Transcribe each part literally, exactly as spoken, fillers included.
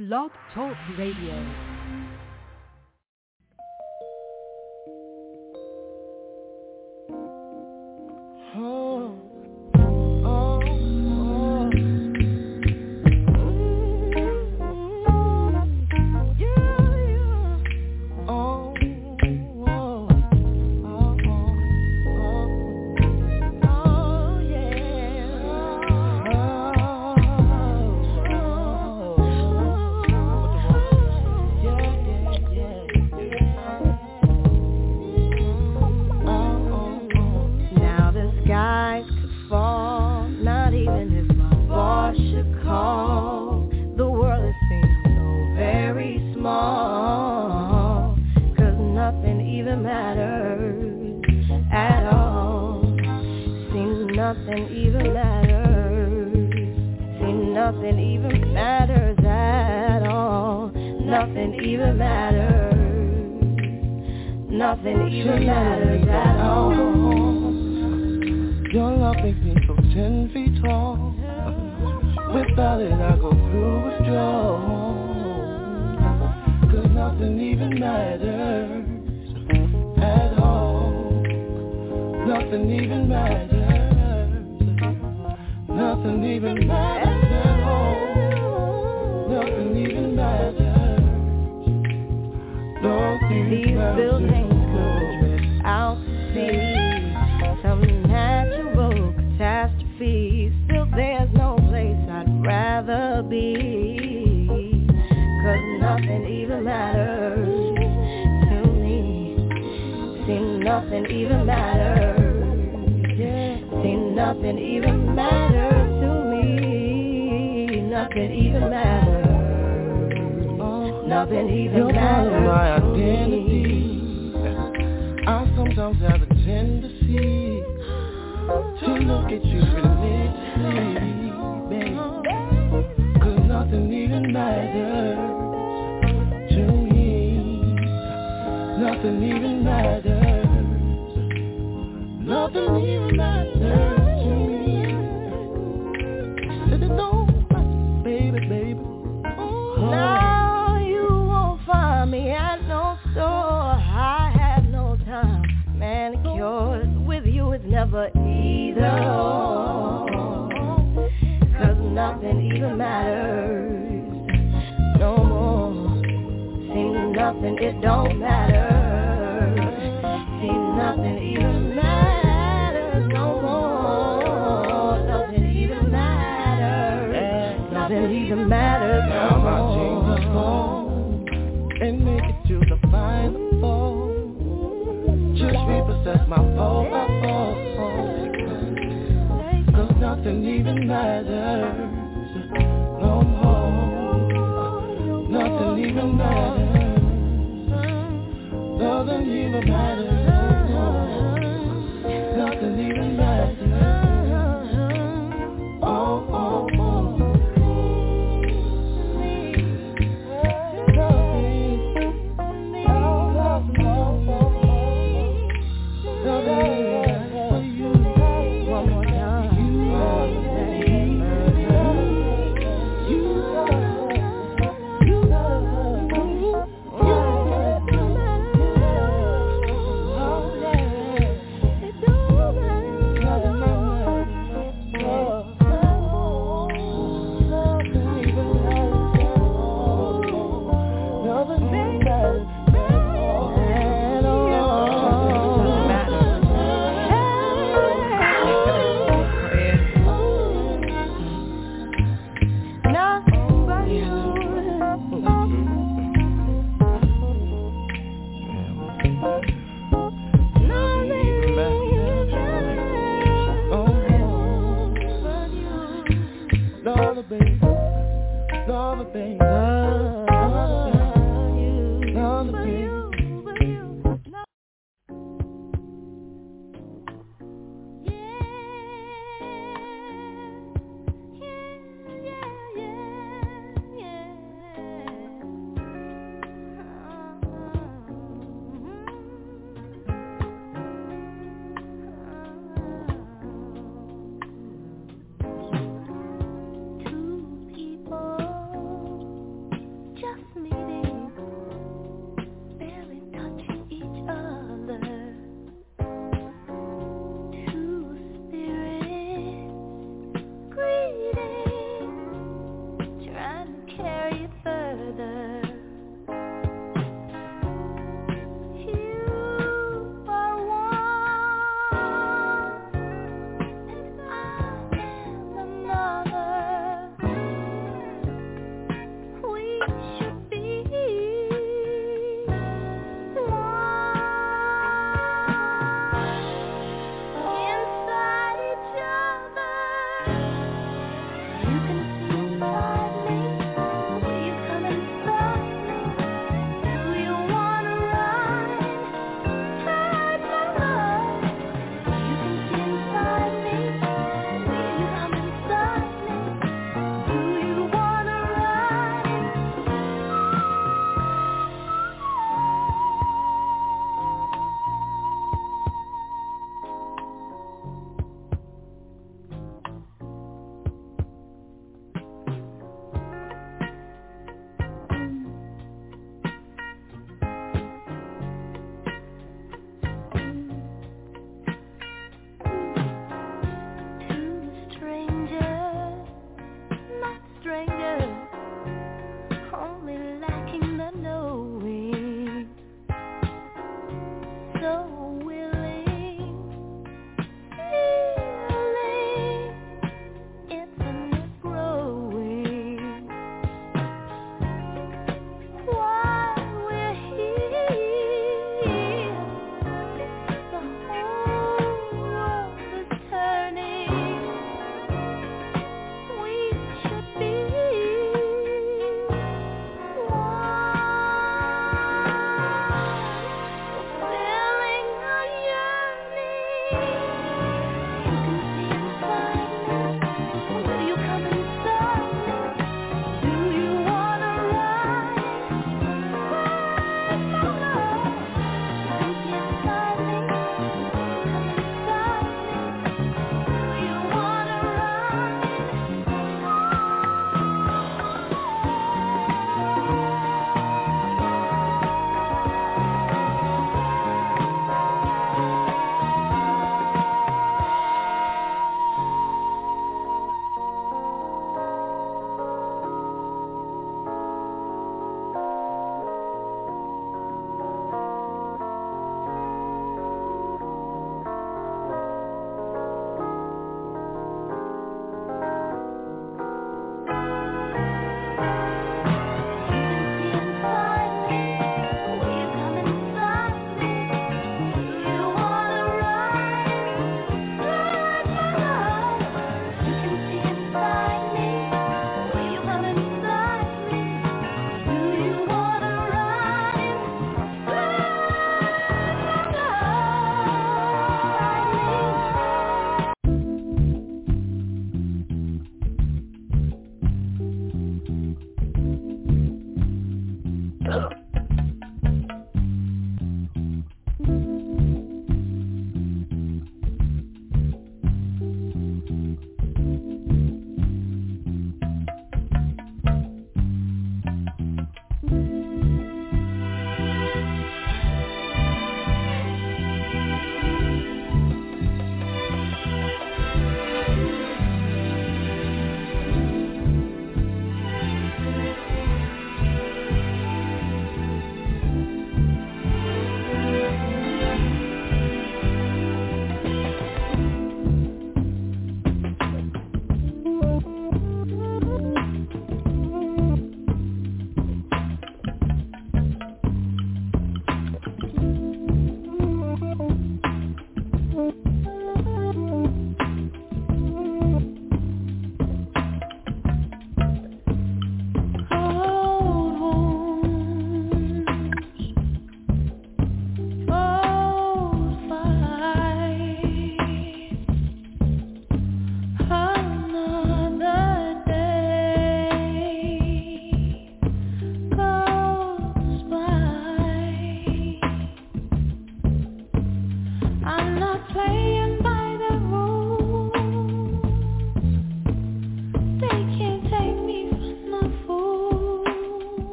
Blog Talk Radio.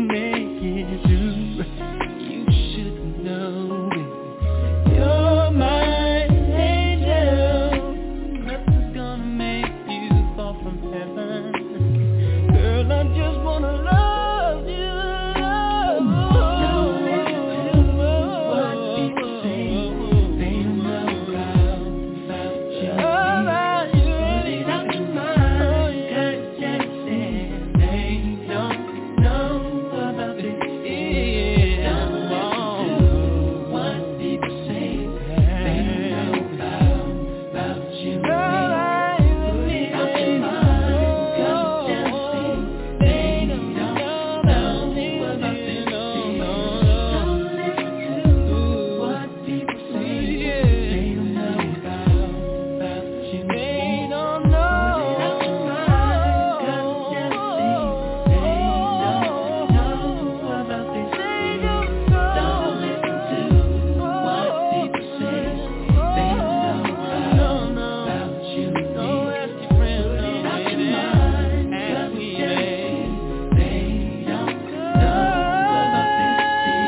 make it through. You should know it. You're my angel. Nothing's gonna make you fall from heaven. Girl, I just wanna love you. Don't listen to what people say. They don't know about, about you. About you. Put it out your mind, 'cause just said they don't know about this. Yeah. Don't listen to what people say. They don't know about, about you. Put it out your mind, 'cause just said they don't know about this. Don't listen to what people say. They don't know about, about you. They don't know. Put it out your mind, 'cause just said they don't know about this. Don't listen to what people say. They don't know about, about you. Don't ask your friends. Put it out your mind, 'cause just said they don't know about this.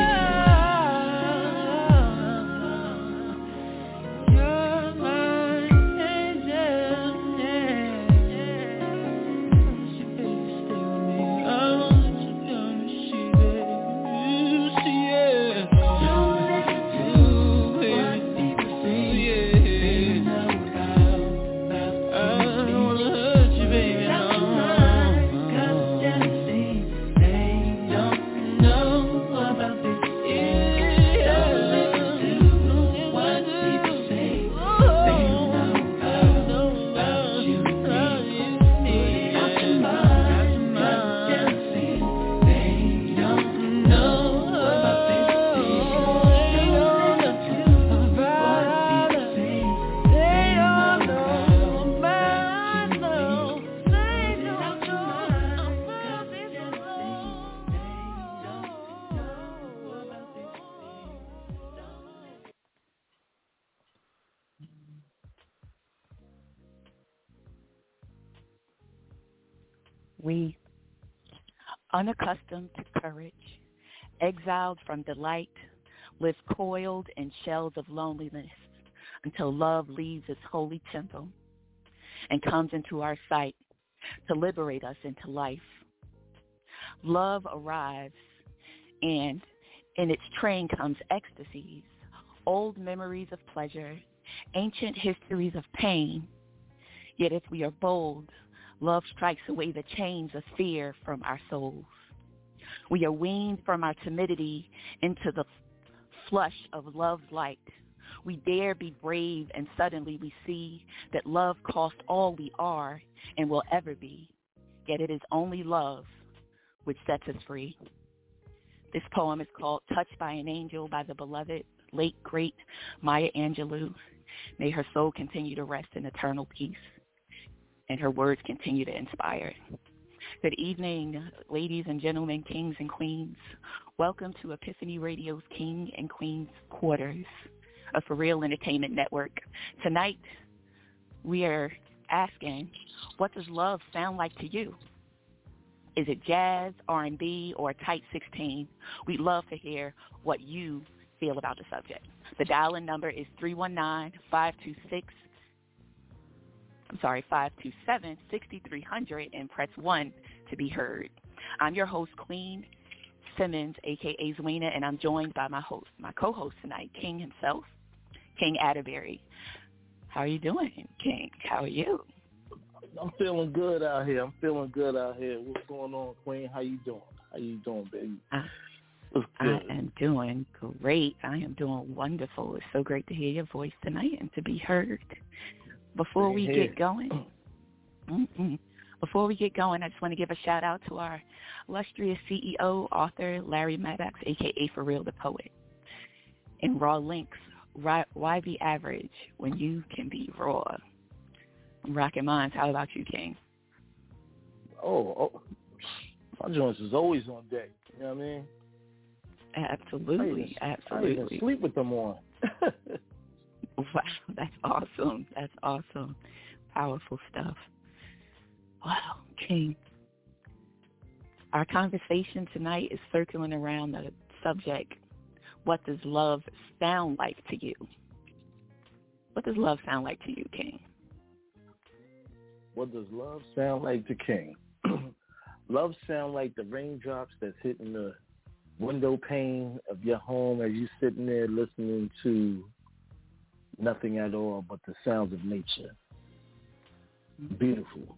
You're my angel, yeah. She baby stay with me. I want you to see, baby, see, yeah. Don't listen to what people say. They don't know about, about you. I don't wanna hurt you, baby, no. 'Cause just say they don't know about this. Yeah. Don't listen to what people say. They don't know about, about you. Put it out your mind, 'cause just say they don't know about this. Don't listen to what people say. They don't know about, no. They don't know about this. They don't know about this. We, unaccustomed to courage, exiled from delight, live coiled in shells of loneliness until love leaves its holy temple and comes into our sight to liberate us into life. Love arrives, and in its train comes ecstasies, old memories of pleasure, ancient histories of pain. Yet if we are bold, love strikes away the chains of fear from our souls. We are weaned from our timidity into the flush of love's light. We dare be brave, and suddenly we see that love costs all we are and will ever be. Yet it is only love which sets us free. This poem is called Touched by an Angel by the beloved, late, great Maya Angelou. May her soul continue to rest in eternal peace, and her words continue to inspire. Good evening, ladies and gentlemen, kings and queens. Welcome to Epiphany Radio's King and Queens Quarters, a For Real Entertainment Network. Tonight, we are asking, what does love sound like to you? Is it jazz, R and B, or a tight sixteen? We'd love to hear what you feel about the subject. The dial-in number is three one nine, five two six, I'm sorry, five two seven, six three zero zero and press one to be heard. I'm your host, Queen Simmons, a k a. Zwina, and I'm joined by my host, my co-host tonight, King himself, King Atterbury. How are you doing, King? How are you? I'm feeling good out here. I'm feeling good out here. What's going on, Queen? How you doing? How you doing, baby? I, What's I good? am doing great. I am doing wonderful. It's so great to hear your voice tonight and to be heard. Before we Here. get going, mm-mm. before we get going, I just want to give a shout out to our illustrious C E O, author Larry Maddox, a k a. For Real the Poet. In Raw Links, why be average when you can be raw? Rockin' minds. How about you, King? Oh, oh, my joints is always on deck. You know what I mean? Absolutely, I absolutely. even, I even sleep with them on. Wow, that's awesome. That's awesome. Powerful stuff. Wow, King. Our conversation tonight is circling around the subject, what does love sound like to you? What does love sound like to you, King? What does love sound like to King? Love sound like the raindrops that's hitting the window pane of your home as you're sitting there listening to nothing at all but the sounds of nature. Beautiful.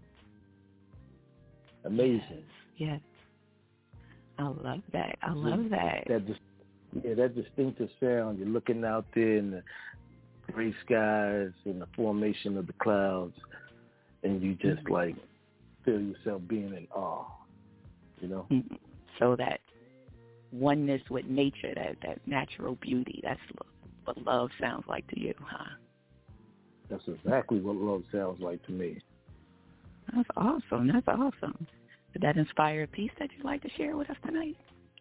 Amazing. Yes. yes. I love that. I love that. That just, yeah, that distinctive sound. You're looking out there in the gray skies and the formation of the clouds, and you just mm-hmm. like feel yourself being in awe, you know? Mm-hmm. So that oneness with nature, that, that natural beauty, that's what love sounds like to you, huh? That's exactly what love sounds like to me. That's awesome. That's awesome. Did that inspire a piece that you'd like to share with us tonight?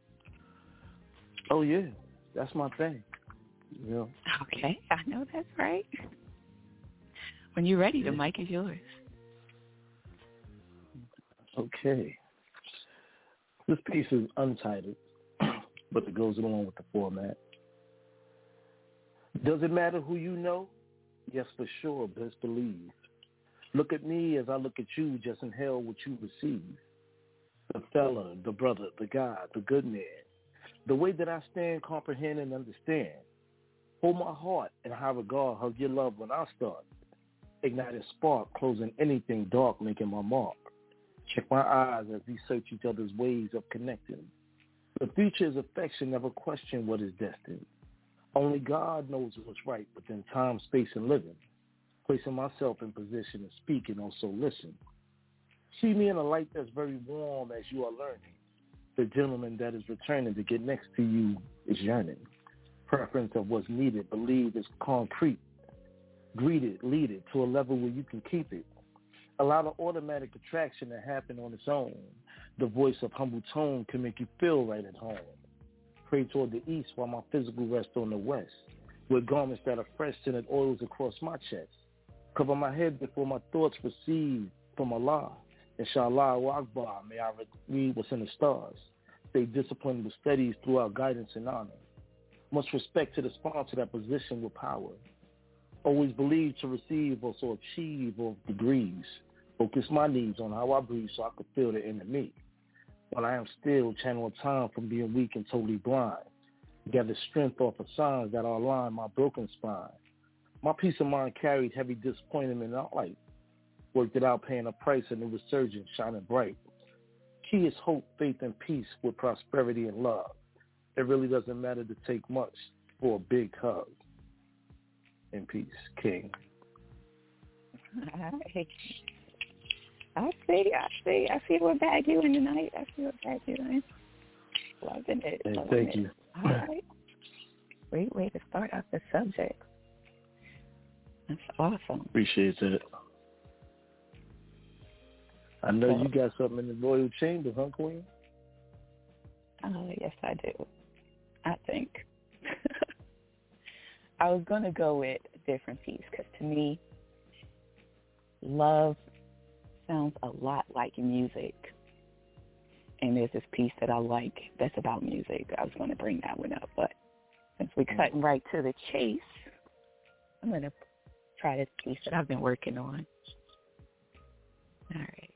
Oh, yeah. That's my thing. You know? Okay. I know that's right. When you're ready, the yeah. mic is yours. Okay. This piece is untitled, but it goes along with the format. Does it matter who you know? Yes, for sure. Best believe. Look at me as I look at you, just inhale what you receive. The fella, the brother, the guy, the good man. The way that I stand, comprehend, and understand. Hold my heart in high regard, hug your love when I start. Ignite a spark, closing anything dark, making my mark. Check my eyes as we search each other's ways of connecting. The future is affection, never question what is destined. Only God knows what's right within time, space, and living. Placing myself in position to speak and also listen. See me in a light that's very warm as you are learning. The gentleman that is returning to get next to you is yearning. Preference of what's needed, believe is concrete. Greet it, lead it to a level where you can keep it. Allow the automatic attraction to happen on its own. The voice of humble tone can make you feel right at home. Pray toward the east while my physical rests on the west. With garments that are fresh and it oils across my chest. Cover my head before my thoughts receive from Allah. Inshallah wa Akbar, may I read what's in the stars. Stay disciplined with studies throughout guidance and honor. Much respect to the sponsor that position with power. Always believe to receive, also achieve of degrees. Focus my needs on how I breathe so I can feel the inner me. When I am still, channel time from being weak and totally blind. Gather strength off of signs that align my broken spine. My peace of mind carried heavy disappointment in light. Worked it out paying a price and it was surging, shining bright. Key is hope, faith, and peace with prosperity and love. It really doesn't matter to take much for a big hug. In peace, King. All right. I see, I see. I see what bag you in tonight. I see what bag you in. Loving it. Hey, loving thank it. you. All right. Great way to start off the subject. That's awesome. Appreciate that. I know so, you got something in the royal chamber, huh, Queen? Oh, yes, I do. I think. I was going to go with a different piece because to me, love sounds a lot like music. And there's this piece that I like that's about music. I was going to bring that one up, but since we're cutting right to the chase, I'm going to try this piece that I've been working on. All right.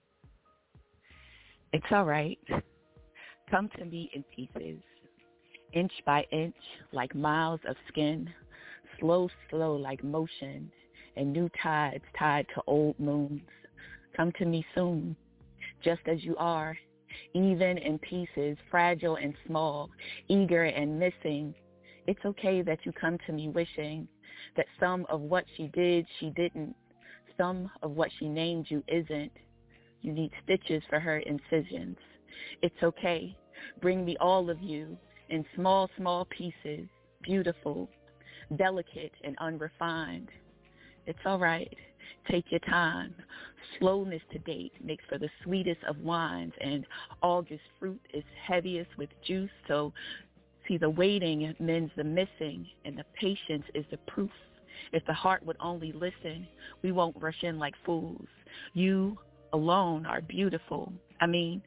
It's all right. Come to me in pieces, inch by inch, like miles of skin, slow, slow like motion, and new tides tied to old moons. Come to me soon, just as you are, even in pieces, fragile and small, eager and missing. It's okay that you come to me wishing that some of what she did, she didn't. Some of what she named you isn't. You need stitches for her incisions. It's okay. Bring me all of you in small, small pieces, beautiful, delicate, and unrefined. It's all right. Take your time. Slowness to date makes for the sweetest of wines, and August fruit is heaviest with juice. So, see, the waiting mends the missing, and the patience is the proof. If the heart would only listen, we won't rush in like fools. You alone are beautiful. I mean,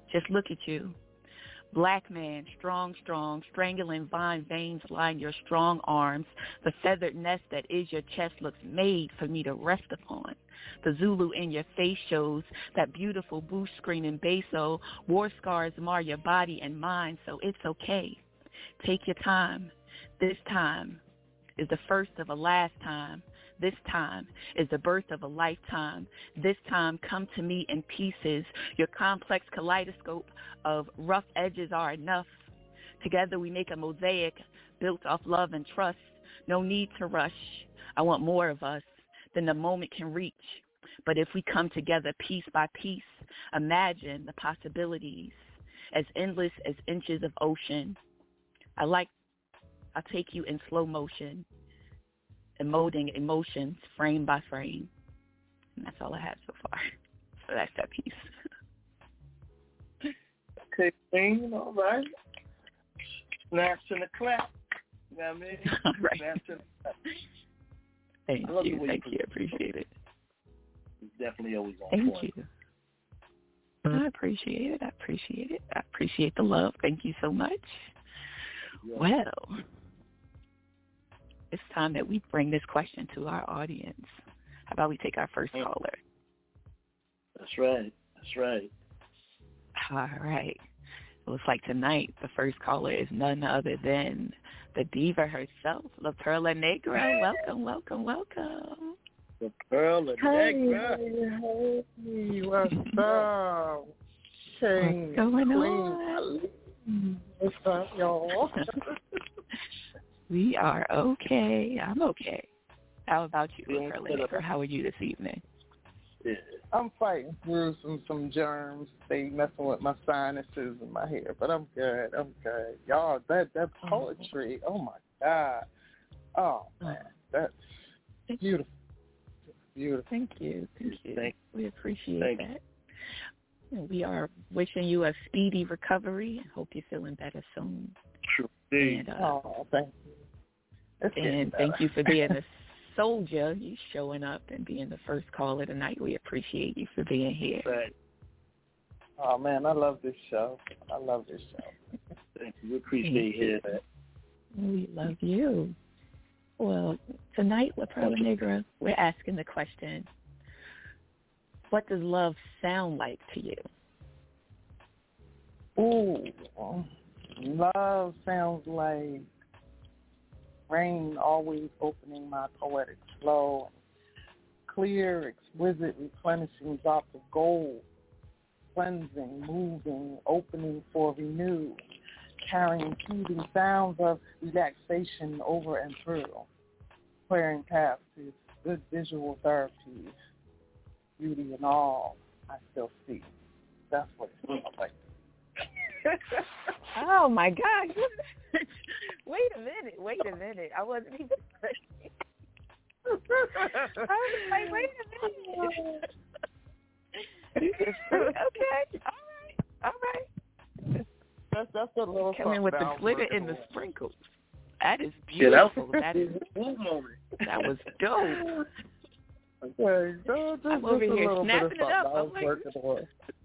Just look at you. Black man, strong, strong, strangling vine veins line your strong arms. The feathered nest that is your chest looks made for me to rest upon. The Zulu in your face shows that beautiful bush screen and basso. War scars mar your body and mind, so it's okay. Take your time. This time is the first of a last time. This time is the birth of a lifetime. This time, come to me in pieces. Your complex kaleidoscope of rough edges are enough. Together we make a mosaic built off love and trust. No need to rush. I want more of us than the moment can reach. But if we come together piece by piece, imagine the possibilities as endless as inches of ocean. I like, I'll take you in slow motion, emoting emotions frame by frame. And that's all I have so far. So that's that piece. Okay, Queen, all right. Snaps in the clap. You know what I mean? All right. Snaps in the clap. Thank I love you. the way Thank you you. Appreciate it. It's definitely always on Thank point. you. I appreciate it. I appreciate it. I appreciate the love. Thank you so much. Yeah. Well, it's time that we bring this question to our audience. How about we take our first caller? That's right. That's right. All right. It looks like tonight the first caller is none other than the diva herself, La Perla Negra. Welcome, welcome, welcome. The Perla Negra. Hey, hey, what's up? King, What's going Queen, on? what's up, y'all? We are okay. I'm okay. How about you, Feeling Perla good. Negra? How are you this evening? Yeah. I'm fighting through some, some germs. They messing with my sinuses and my hair, but I'm good. I'm good. Y'all, that, that poetry, oh, my God. Oh, man, that's beautiful. Beautiful. Thank you. Thank you. Thank we appreciate thank that. And we are wishing you a speedy recovery. Hope you're feeling better soon. True. Indeed. And, uh, Oh, thank you. It's getting and better. thank you for being a soldier. You showing up and being the first caller tonight. We appreciate you for being here. Right. Oh, man, I love this show. I love this show. Thank you. We appreciate hearing that. We love you. Well, tonight with Perla Negra, we're asking the question, what does love sound like to you? Ooh, love sounds like rain always opening my poetic flow, clear, exquisite, replenishing drops of gold, cleansing, moving, opening for renew, carrying soothing sounds of relaxation over and through, clearing paths to good visual therapy, beauty in all I still see. That's what it sounds like. Oh, my God. Wait a minute. Wait a minute. I wasn't even ready. I was like, wait a minute. Okay. All right. All right. That's, that's a little Coming with the down glitter vertical. and the sprinkles. That is Yeah, that beautiful. was that is a cool moment. that was dope. Okay, so just, I'm over just a here little snapping bit it of up. something I I'm was like- working on.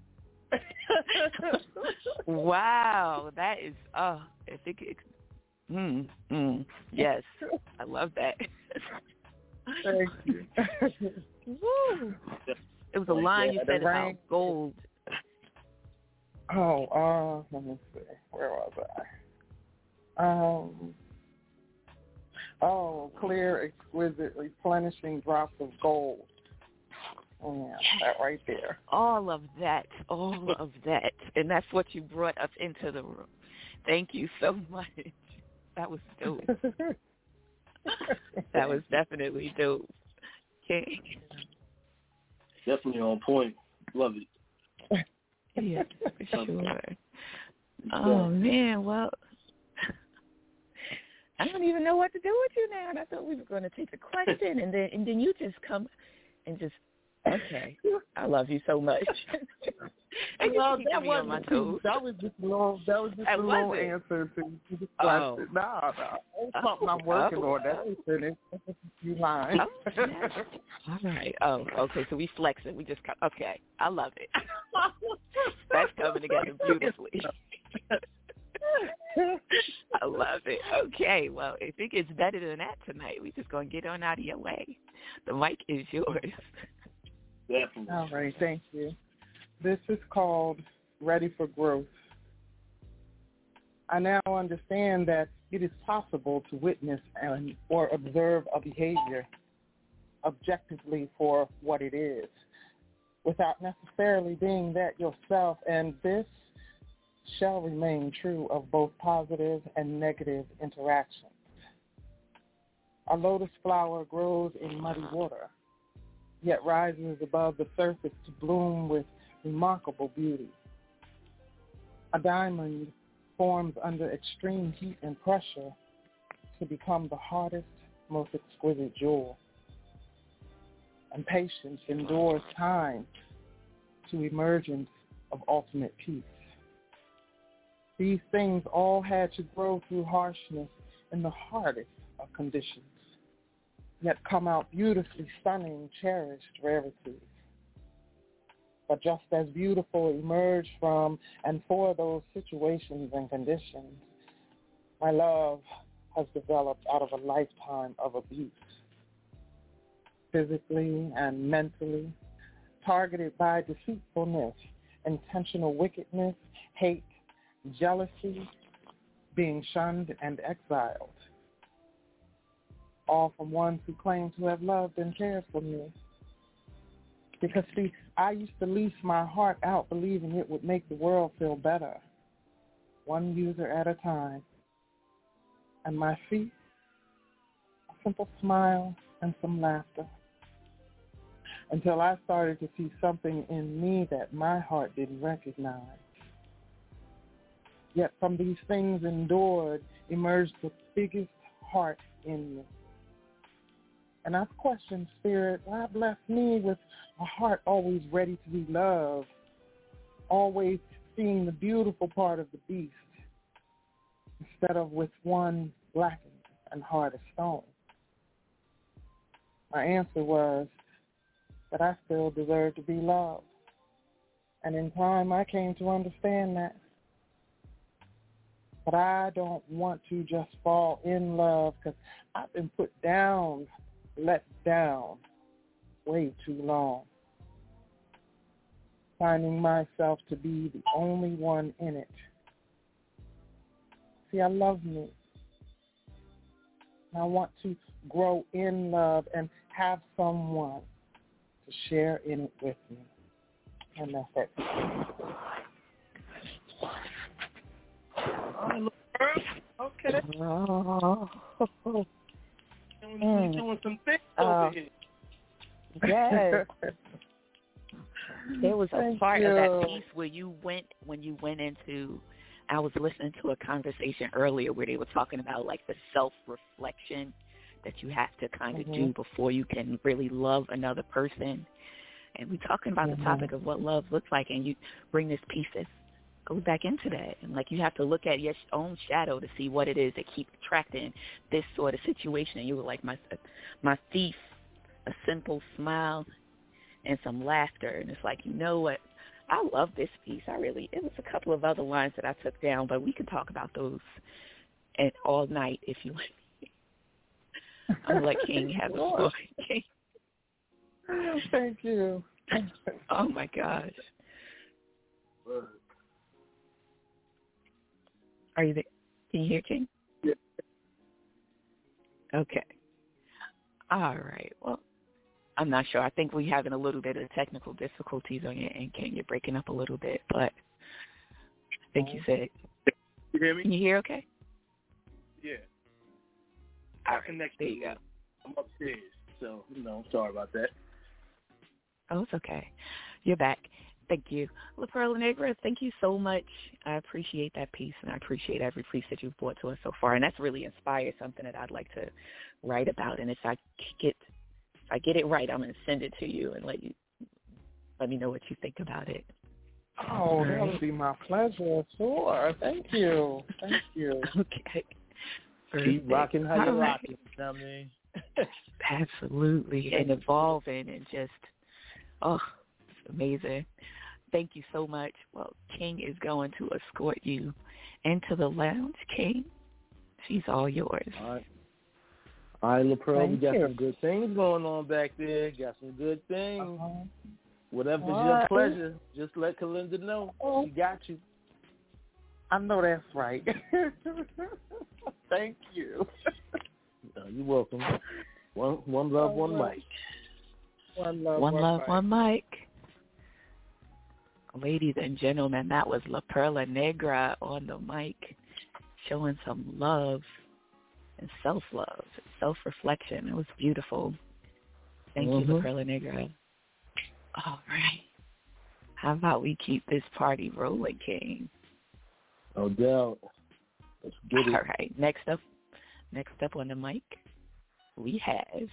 Wow, that is oh, if it could, mm, mm, yes, I love that. Thank you. Woo. It was a line you Yeah, the said about rain- gold. Oh, uh, let me see. Where was I? Um, oh, clear, exquisite, replenishing drops of gold. Yeah, that right there. All of that, all of that, and that's what you brought us into the room. Thank you so much. That was dope. That was definitely dope. Okay. Definitely on point. Love it. Yeah, for sure. Oh man, well, I don't even know what to do with you now. And I thought we were going to take a question, and then and then you just come and just Okay. I love you so much. And you Well, keep that me on wasn't my the toes. piece. That was just a little. That was just That a little wasn't. answer to, to the Oh. question. No, no, it's Oh, something I'm working oh, on. That's oh. finished. A few lines. Oh, yes. All right. Oh, okay. So we flexing. We just cut. Okay. I love it. That's coming together beautifully. I love it. Okay. Well, if it gets better than that tonight, we just gonna get on out of your way. The mic is yours. Definitely. All right. Thank you. This is called Ready for Growth. I now understand that it is possible to witness and or observe a behavior objectively for what it is, without necessarily being that yourself, and this shall remain true of both positive and negative interactions. A lotus flower grows in muddy water, yet rises above the surface to bloom with remarkable beauty. A diamond forms under extreme heat and pressure to become the hardest, most exquisite jewel. And patience endures time to emergence of ultimate peace. These things all had to grow through harshness in the hardest of conditions, yet come out beautifully stunning, cherished rarities. But just as beautiful emerge from and for those situations and conditions, my love has developed out of a lifetime of abuse, physically and mentally, targeted by deceitfulness, intentional wickedness, hate, jealousy, being shunned and exiled, all from ones who claim to have loved and cared for me. Because, see, I used to lease my heart out believing it would make the world feel better, one user at a time. And my feet, a simple smile and some laughter, until I started to see something in me that my heart didn't recognize. Yet from these things endured emerged the biggest heart in me. And I've questioned, Spirit, why bless me with a heart always ready to be loved, always seeing the beautiful part of the beast, instead of with one blackened and hard as stone. My answer was that I still deserve to be loved. And in time, I came to understand that. But I don't want to just fall in love because I've been put down, let down way too long, finding myself to be the only one in it. See, I love me. And I want to grow in love and have someone to share in it with me. And that's it. Okay. Oh. We're doing some things Uh, over here. Yes. There was a Thank part you. of that piece where you went, when you went into, I was listening to a conversation earlier where they were talking about like the self-reflection that you have to kind of Mm-hmm. do before you can really love another person. And we're talking about Mm-hmm. the topic of what love looks like, and you bring this piece that goes back into that. And like you have to look at your own shadow to see what it is that keeps attracting this sort of situation. And you were like, my, my thief, a simple smile and some laughter. And it's like, you know what? I love this piece. I really, it was a couple of other lines that I took down, but we can talk about those and all night if you want. I'm going to let King have the floor. King. Thank you. Oh, my gosh. Are you there? Can you hear, King? Yeah. Okay. All right. Well, I'm not sure. I think we're having a little bit of technical difficulties on your end, King. You're breaking up a little bit, but I think you said. You hear me? Can you hear okay? Yeah. All I right. connect. There you go. I'm upstairs, so, you know, sorry about that. Oh, it's okay. You're back. Thank you. La Perla Negra, thank you so much. I appreciate that piece, and I appreciate every piece that you've brought to us so far. And that's really inspired something that I'd like to write about. And if I get if I get it right, I'm going to send it to you and let you let me know what you think about it. Oh, All that right. would be my pleasure. Sure. Thank you. Thank you. Okay. Keep Perfect. rocking how you're All right. rocking. You know what I mean? Absolutely. And evolving and just, oh, it's amazing. Thank you so much. Well, King is going to escort you into the lounge. King, she's all yours. All right. All right, LaPearl, we Thank got you. some good things going on back there. Got some good things. Uh-huh. Whatever's All your right. pleasure, just let Kalinda know. Oh. She got you. I know that's right. Thank you. No, you're welcome. One, one love, All one right. mic. One love, One one love, fight. one mic. Ladies and gentlemen, that was La Perla Negra on the mic, showing some love and self-love, self-reflection. It was beautiful. Thank Mm-hmm. you, La Perla Negra. All right. How about we keep this party rolling, King? No doubt. Let's get it. All right. Next up, next up on the mic, we have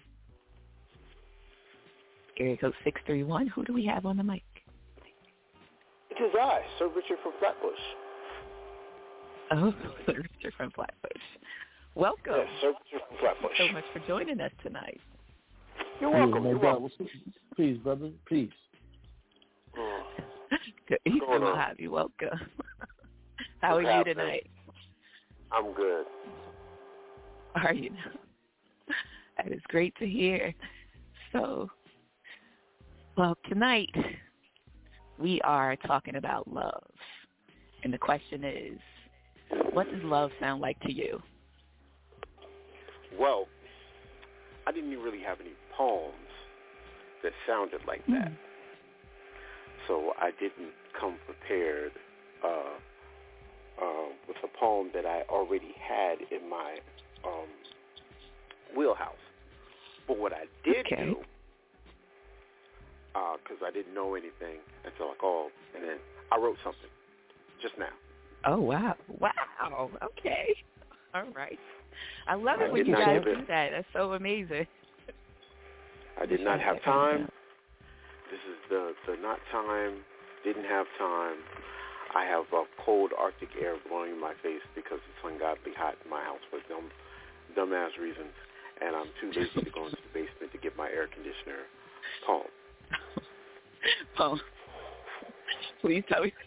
area code six three one. Who do we have on the mic? It is I, Sir Richard from Flatbush. Oh, Richard from Flatbush. Welcome. Yes, Sir Richard from Flatbush. Thank you so much for joining us tonight. You're Yeah, welcome. no You're doubt. welcome. Please, brother, please. Mm. Good evening, going on? Mojave. Welcome. How What's are you happening? tonight? I'm good. Are you? That is great to hear. So, well, tonight we are talking about love. And the question is, what does love sound like to you? Well, I didn't even really have any poems that sounded like that. Mm. So I didn't come prepared uh, uh, with a poem that I already had in my um, wheelhouse. But what I did Okay. do, because uh, I didn't know anything until I called, and then I wrote something just now. Oh, wow. Wow. Okay. All right. I love I it when did you not guys have do it. that. That's so amazing. I did not have time. This is the, the not time, didn't have time. I have uh, cold Arctic air blowing in my face because it's ungodly hot in my house for dumb, dumbass reasons, and I'm too lazy to go into the basement to get my air conditioner home. Oh, please tell me.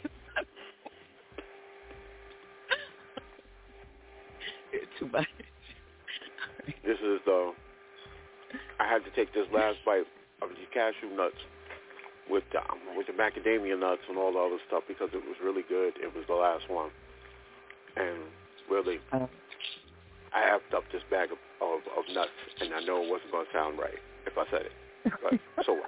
It's too much. This is the, I had to take this last bite of the cashew nuts with the, with the macadamia nuts and all the other stuff because it was really good. It was the last one. And really, Uh, I effed up this bag of, of, of nuts, and I know it wasn't going to sound right if I said it. But so what?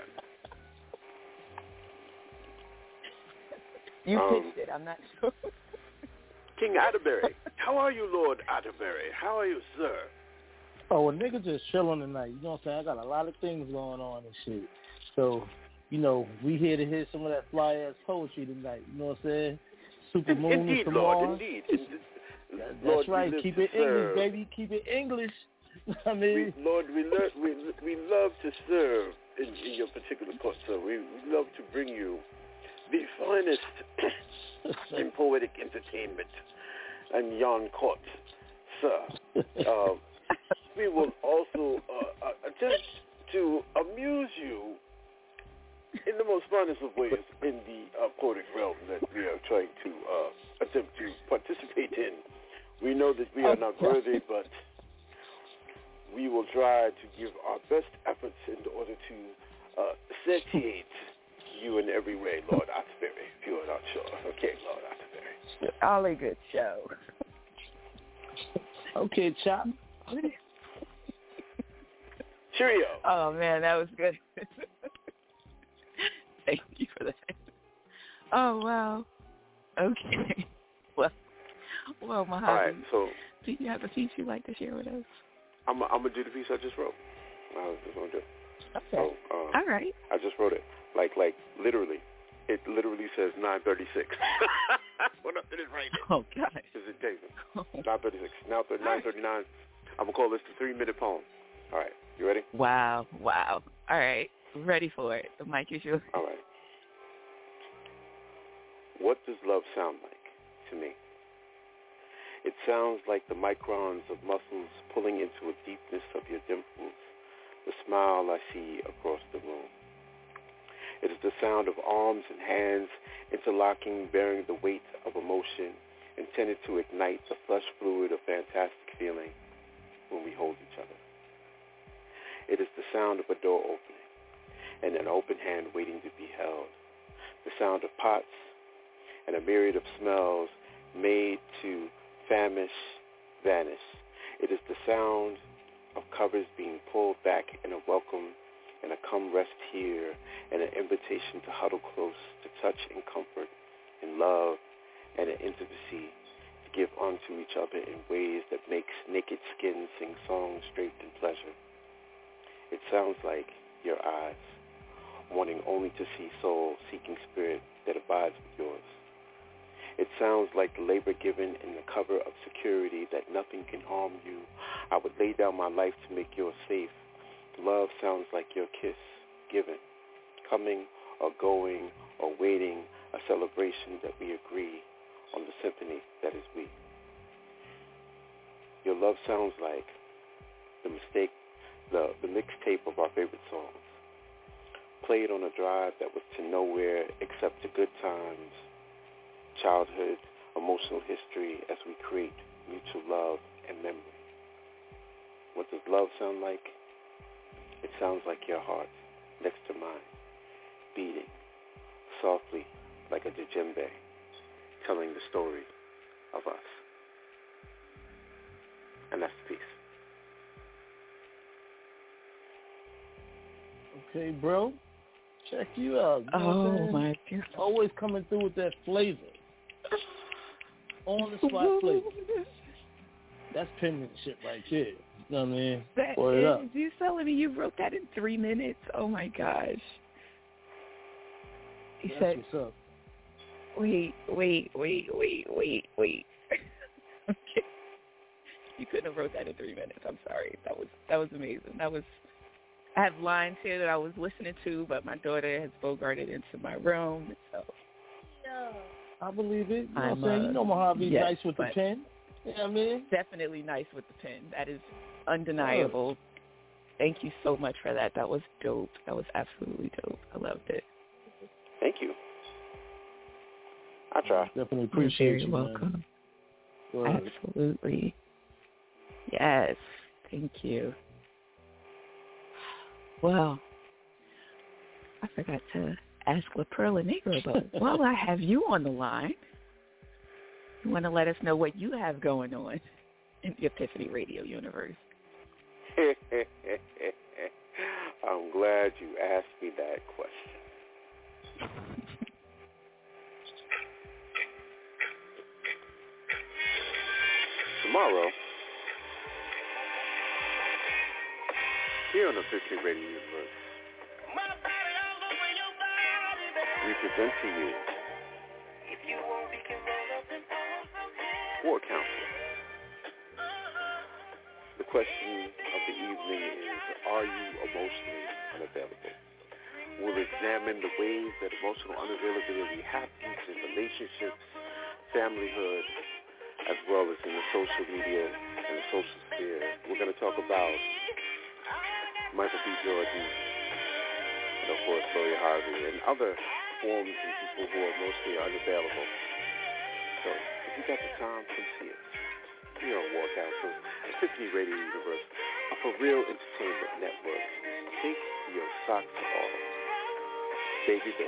You Um, pitched it. I'm not sure. King Atterbury. How are you, Lord Atterbury? How are you, sir? Oh, a nigga just chilling tonight. You know what I'm saying? I got a lot of things going on and shit. So, you know, we here to hear some of that fly-ass poetry tonight. You know what I'm saying? Super moon Indeed, is Lord, tomorrow. indeed. indeed. That, that's Lord, we right. live Keep to it English, serve. baby. Keep it English. I mean, We, Lord, we, lo- we we love to serve in, in your particular court, sir. We, we love to bring you the finest in poetic entertainment and yon court, sir. Uh, we will also uh, uh, attempt to amuse you in the most funnest of ways in the uh, poetic realm that we are trying to uh, attempt to participate in. We know that we are not worthy, but we will try to give our best efforts in order to uh, satiate you in every way, Lord Atterbury, if you are not sure. Okay, Lord Atterbury. All a good show. okay, Chop. Cheerio. Oh, man, that was good. Thank you for that. Oh, wow. Okay. Well, well, Mojave, All right, so do you have a piece you'd like to share with us? I'm, I'm going to do the piece I just wrote. I was just going to do it. Okay. So, um, All right. I just wrote it. Like, like literally. It literally says nine thirty-six. When I finished writing it. Oh, God. Is it David? Oh. nine thirty-six. Now nine thirty-nine. I'm going to call this the three-minute poem. All right. You ready? Wow. Wow. All right. Ready for it. The mic is yours. All right. What does love sound like to me? It sounds like the microns of muscles pulling into a deepness of your dimples, the smile I see across the room. It is the sound of arms and hands interlocking, bearing the weight of emotion, intended to ignite the flesh fluid of fantastic feeling when we hold each other. It is the sound of a door opening and an open hand waiting to be held, the sound of pots and a myriad of smells made to famish, vanish. It is the sound of covers being pulled back in a welcome and a come rest here and an invitation to huddle close, to touch and comfort in love and an intimacy, to give unto each other in ways that makes naked skin sing songs draped in pleasure. It sounds like your eyes, wanting only to see soul, seeking spirit that abides with yours. It sounds like the labor given in the cover of security that nothing can harm you. I would lay down my life to make yours safe. Love sounds like your kiss, given, coming or going or waiting, a celebration that we agree on the symphony that is we. Your love sounds like the mistake, the, the mixtape of our favorite songs, played on a drive that was to nowhere except to good times, childhood, emotional history as we create mutual love and memory. What does love sound like? It sounds like your heart next to mine, beating softly like a djembe, telling the story of us. And that's the piece. Okay, bro. Check you out. You know Oh, what I'm my goodness. Always coming through with that flavor. On the spot flavor. That's penmanship right there. You know what I mean? That Pour it up. is, you telling me you wrote that in three minutes? Oh, my gosh. He That's said, what's up. wait, wait, wait, wait, wait, wait. Okay. You couldn't have wrote that in three minutes. I'm sorry. That was that was amazing. That was. I have lines here that I was listening to, but my daughter has bogarted into my room, so. I believe it. You know I'm, what I'm saying? uh, You know Mojave yes, nice with the but- pen. You know what I mean? Definitely nice with the pen. That is undeniable. Thank you so much for that. That was dope. That was absolutely dope. I loved it. Thank you. I try. Definitely appreciate You're very you, welcome. man. Word. Absolutely. Yes. Thank you. Well, I forgot to ask La Perla Negro, but while I have you on the line, you want to let us know what you have going on in the Epiphany Radio universe. I'm glad you asked me that question. Tomorrow, here on the Epiphany Radio universe, we present to you War Council. The question of the evening is, are you emotionally unavailable? We'll examine the ways that emotional unavailability happens in relationships, familyhood, as well as in the social media and the social sphere. We're going to talk about Michael B. Jordan and, of course, Lori Harvey and other forms and people who are emotionally unavailable. So, if you got the time, come see us. Here on War Council, Epiphany Radio Universe, a for real entertainment network. Take your socks off. Baby, baby.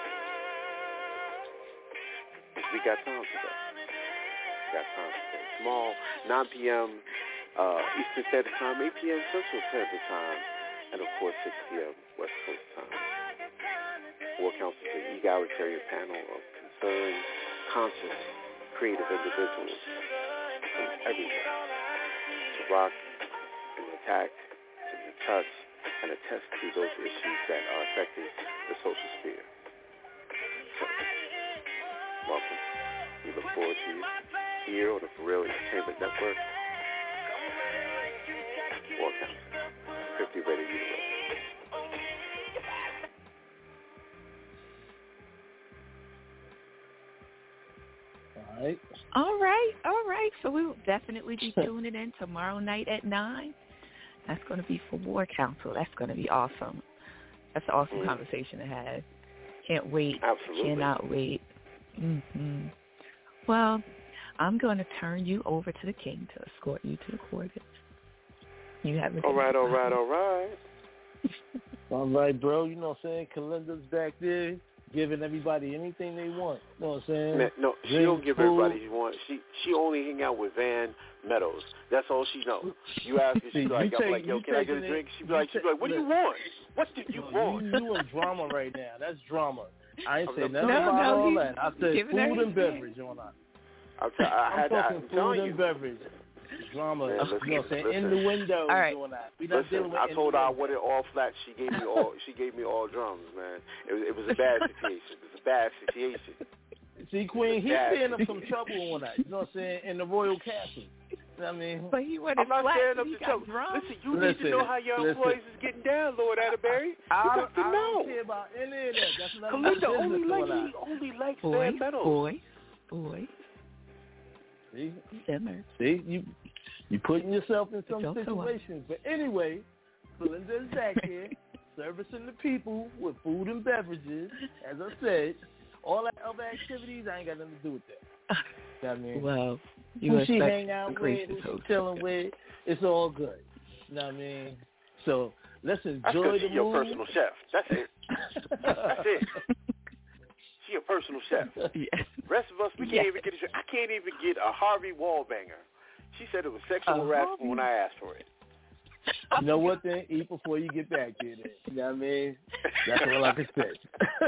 We got time today. We got time today. Small, nine p.m. Uh, Eastern Standard Time, eight p.m. Central Standard Time, and of course six p.m. West Coast Time. War Council is an egalitarian panel of concerned, conscious, creative individuals from everywhere to rock and attack, to touch, and attest to those issues that are affecting the social sphere. So, welcome. We look forward to you here on the For Real Entertainment Network. War Council, fifty Radio Universe. right. All right, all right. So we will definitely be tuning in tomorrow night at nine. That's going to be for War Council. That's going to be awesome. That's an awesome mm. conversation to have. Can't wait. Absolutely. Cannot wait. Mm-hmm. Well, I'm going to turn you over to the king to escort you to the quarters. You have a All right, all right, all right. All right, bro. You know what I'm saying? Kalinda's back there giving everybody anything they want. You know what I'm saying? Man, no, she Drink, don't give food. everybody she wants. She she only hang out with Van Meadows. That's all she knows. You ask her, she's like, I'm take, like, yo, can I get a it, drink? She'd be like, she'd be like, what do you want? What do you no, want? You doing drama right now. That's drama. I ain't say nothing no, about no, all that. I said food and everything. beverage on that. I'm, t- I I'm had talking to, food telling and you. beverage. Drama, Man, listen, you know what I'm saying? listen. In the window, all right. doing that. We not Listen, dealing with I told her I wanted window. all flats. She gave me all. She gave me all drums, man. It was, it was a bad situation. It was a bad situation. See, Queen, he's bad stirring up some trouble on that. You know what I'm saying? In the royal castle. You know what I mean? But he wanted I'm not flat, stirring up he the got trouble. drums. Listen, you Listen, need to know how your listen. employees is getting down, Lord Atterbury. You I, got to I know. don't care about any of that. That's none of my Kalinda business only on likes that. he only likes Boy, Van Meadows. boy, boy. See? Simmer. See? You, you putting yourself in some It's also situations. But anyway, Belinda is back here, servicing the people with food and beverages. As I said, all that other activities, I ain't got nothing to do with that. You know what I mean? Well, you who are she such hang a out with, gracious who she host. chilling with, it's all good. You know what I mean? So let's That's enjoy because the she's your move. personal chef. That's it. That's it. She a personal chef. Yes. Rest of us, we Yes. can't even get. A, I can't even get a Harvey Wallbanger. She said it was sexual Uh, harassment Harvey. when I asked for it. You know what, then? Eat before you get back here, then. You know what I mean? That's all I can say.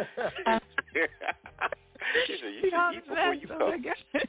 She said, you should eat before you come.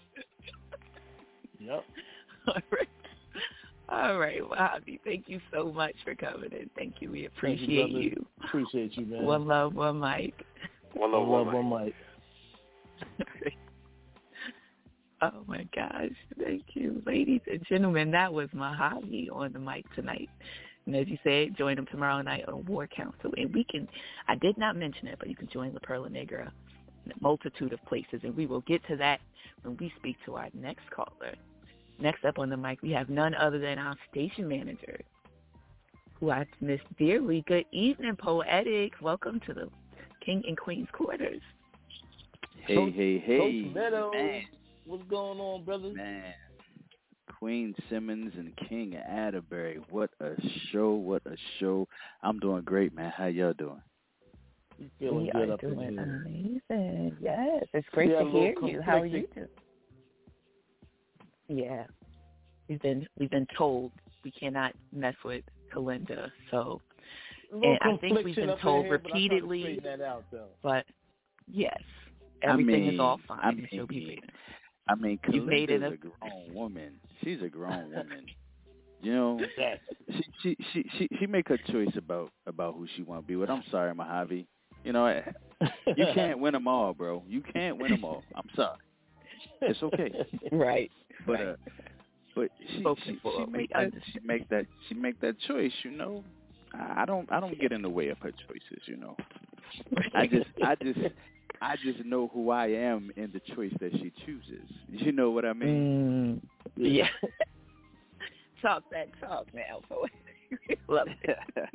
Yep. All right. All right, well, Javi, thank you so much for coming in. Thank you. We appreciate you, you. Appreciate you, man. One love, one mic. One One love, love, one one mic. mic. Oh, my gosh. Thank you. Ladies and gentlemen, that was Mojave on the mic tonight. And as you said, join them tomorrow night on War Council. And we can, I did not mention it, but you can join La Perla Negra in a multitude of places. And we will get to that when we speak to our next caller. Next up on the mic, we have none other than our station manager, who I miss dearly. Good evening, Poetic. Welcome to the King and Queen's Quarters. Hey, Coach, hey, hey, Coach Meadows, man, what's going on, brother? man. Queen Simmons and King Atterbury. What a show, what a show. I'm doing great, man. How y'all doing? You feeling we good are up in doing here? amazing. Yes, it's great Yeah, to a little hear you. How are you conflicted. doing? Yeah, we've been we've been told we cannot mess with Kalinda, so A little and I think we've confliction been up in told here, but I tried to repeatedly. straighten that out, though. But yes, everything I mean, is all fine. I and she'll be mean, fine. I mean, You've made it Kalinda's a- a grown woman. She's a grown woman. You know, Exactly. she she she she, she make her choice about about who she want to be with. I'm sorry, Mojave. You know, you can't win them all, bro. You can't win them all. I'm sorry. It's okay. Right. But right. uh, but she Spoken she, for, she we make that understand. she make that she make that choice. You know, I I don't I don't get in the way of her choices. You know, I just I just I just know who I am in the choice that she chooses. You know what I mean? Mm, yeah. Talk that talk now, boy. Love it.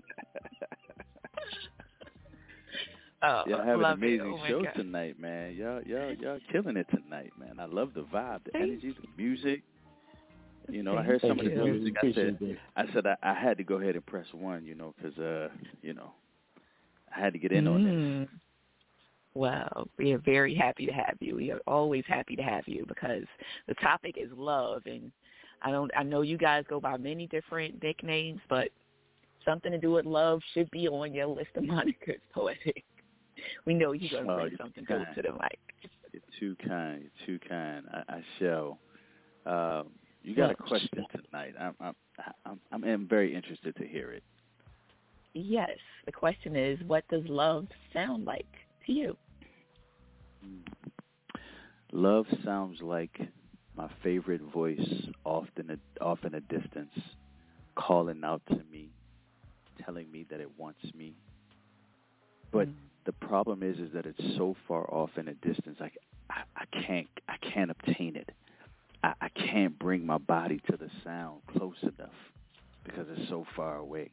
Oh, Y'all have an love it. amazing Oh my show God. tonight, man. Y'all y'all y'all killing it tonight, man. I love the vibe, the Thank energy, the music. You know, I Thank heard some of you. the music. I said, Appreciate that. I said I, I had to go ahead and press one, you know, because uh, you know, I had to get in on this. Mm. Well, we are very happy to have you. We are always happy to have you because the topic is love, and I don't. I know you guys go by many different nicknames, but something to do with love should be on your list of monikers, Poetic. We know you're going to Oh, bring you're something too good to the mic. You're too kind. You're too kind. I, I shall. Um, you got a question tonight. I'm, I'm, I'm, I'm I'm very interested to hear it. Yes. The question is, what does love sound like to you? Love sounds like my favorite voice off in a, off in a distance, calling out to me, telling me that it wants me. But Mm. the problem is, is that it's so far off in a distance. I, I, I can't I can't obtain it. I, I can't bring my body to the sound close enough because it's so far away.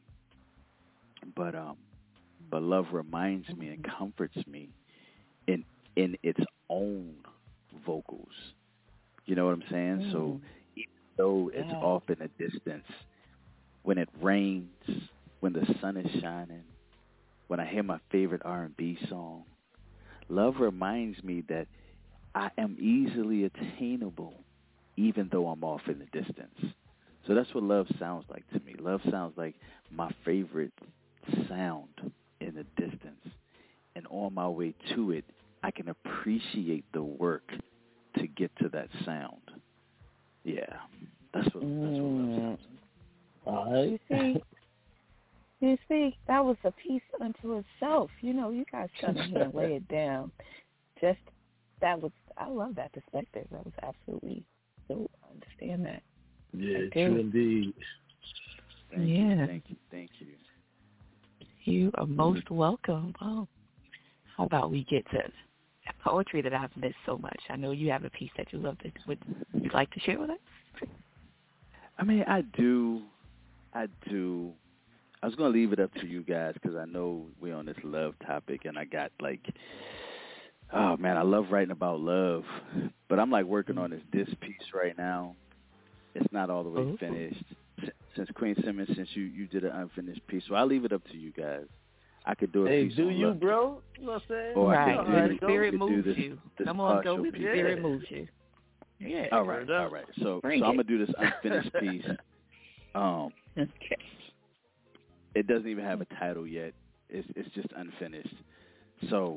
But um, but love reminds me and comforts me in in its own vocals. You know what I'm saying? Mm. So even though it's yeah. off in the distance, when it rains, when the sun is shining, when I hear my favorite R and B song, love reminds me that I am easily attainable even though I'm off in the distance. So that's what love sounds like to me. Love sounds like my favorite sound in the distance. And on my way to it, I can appreciate the work to get to that sound. Yeah, that's what, that's what love sounds like. All right. You see, you see, that was a piece unto itself. You know, you guys come in here and lay it down. Just, that was, I love that perspective. That was absolutely, so I understand that. Yeah, true indeed. Thank yeah. you, thank you, thank you. You are most welcome. Oh, how about we get to poetry that I've missed so much? I know you have a piece that you love to, would you like to share with us? I mean, I do, I do. I was going to leave it up to you guys because I know we're on this love topic, and I got like, oh man, I love writing about love, but I'm like working on this this piece right now. It's not all the way oh. finished. Since Queen Simmons, since you, you did an unfinished piece, so I'll leave it up to you guys. I could do a hey, piece do on you, love. bro? You know what I'm saying? Or right. I When do, the spirit moves this, you. This Come on, go with the piece. spirit moves you. Yeah. All right, all right. So, Bring so it. I'm gonna do this unfinished piece. Um, okay. It doesn't even have a title yet. It's it's just unfinished. So,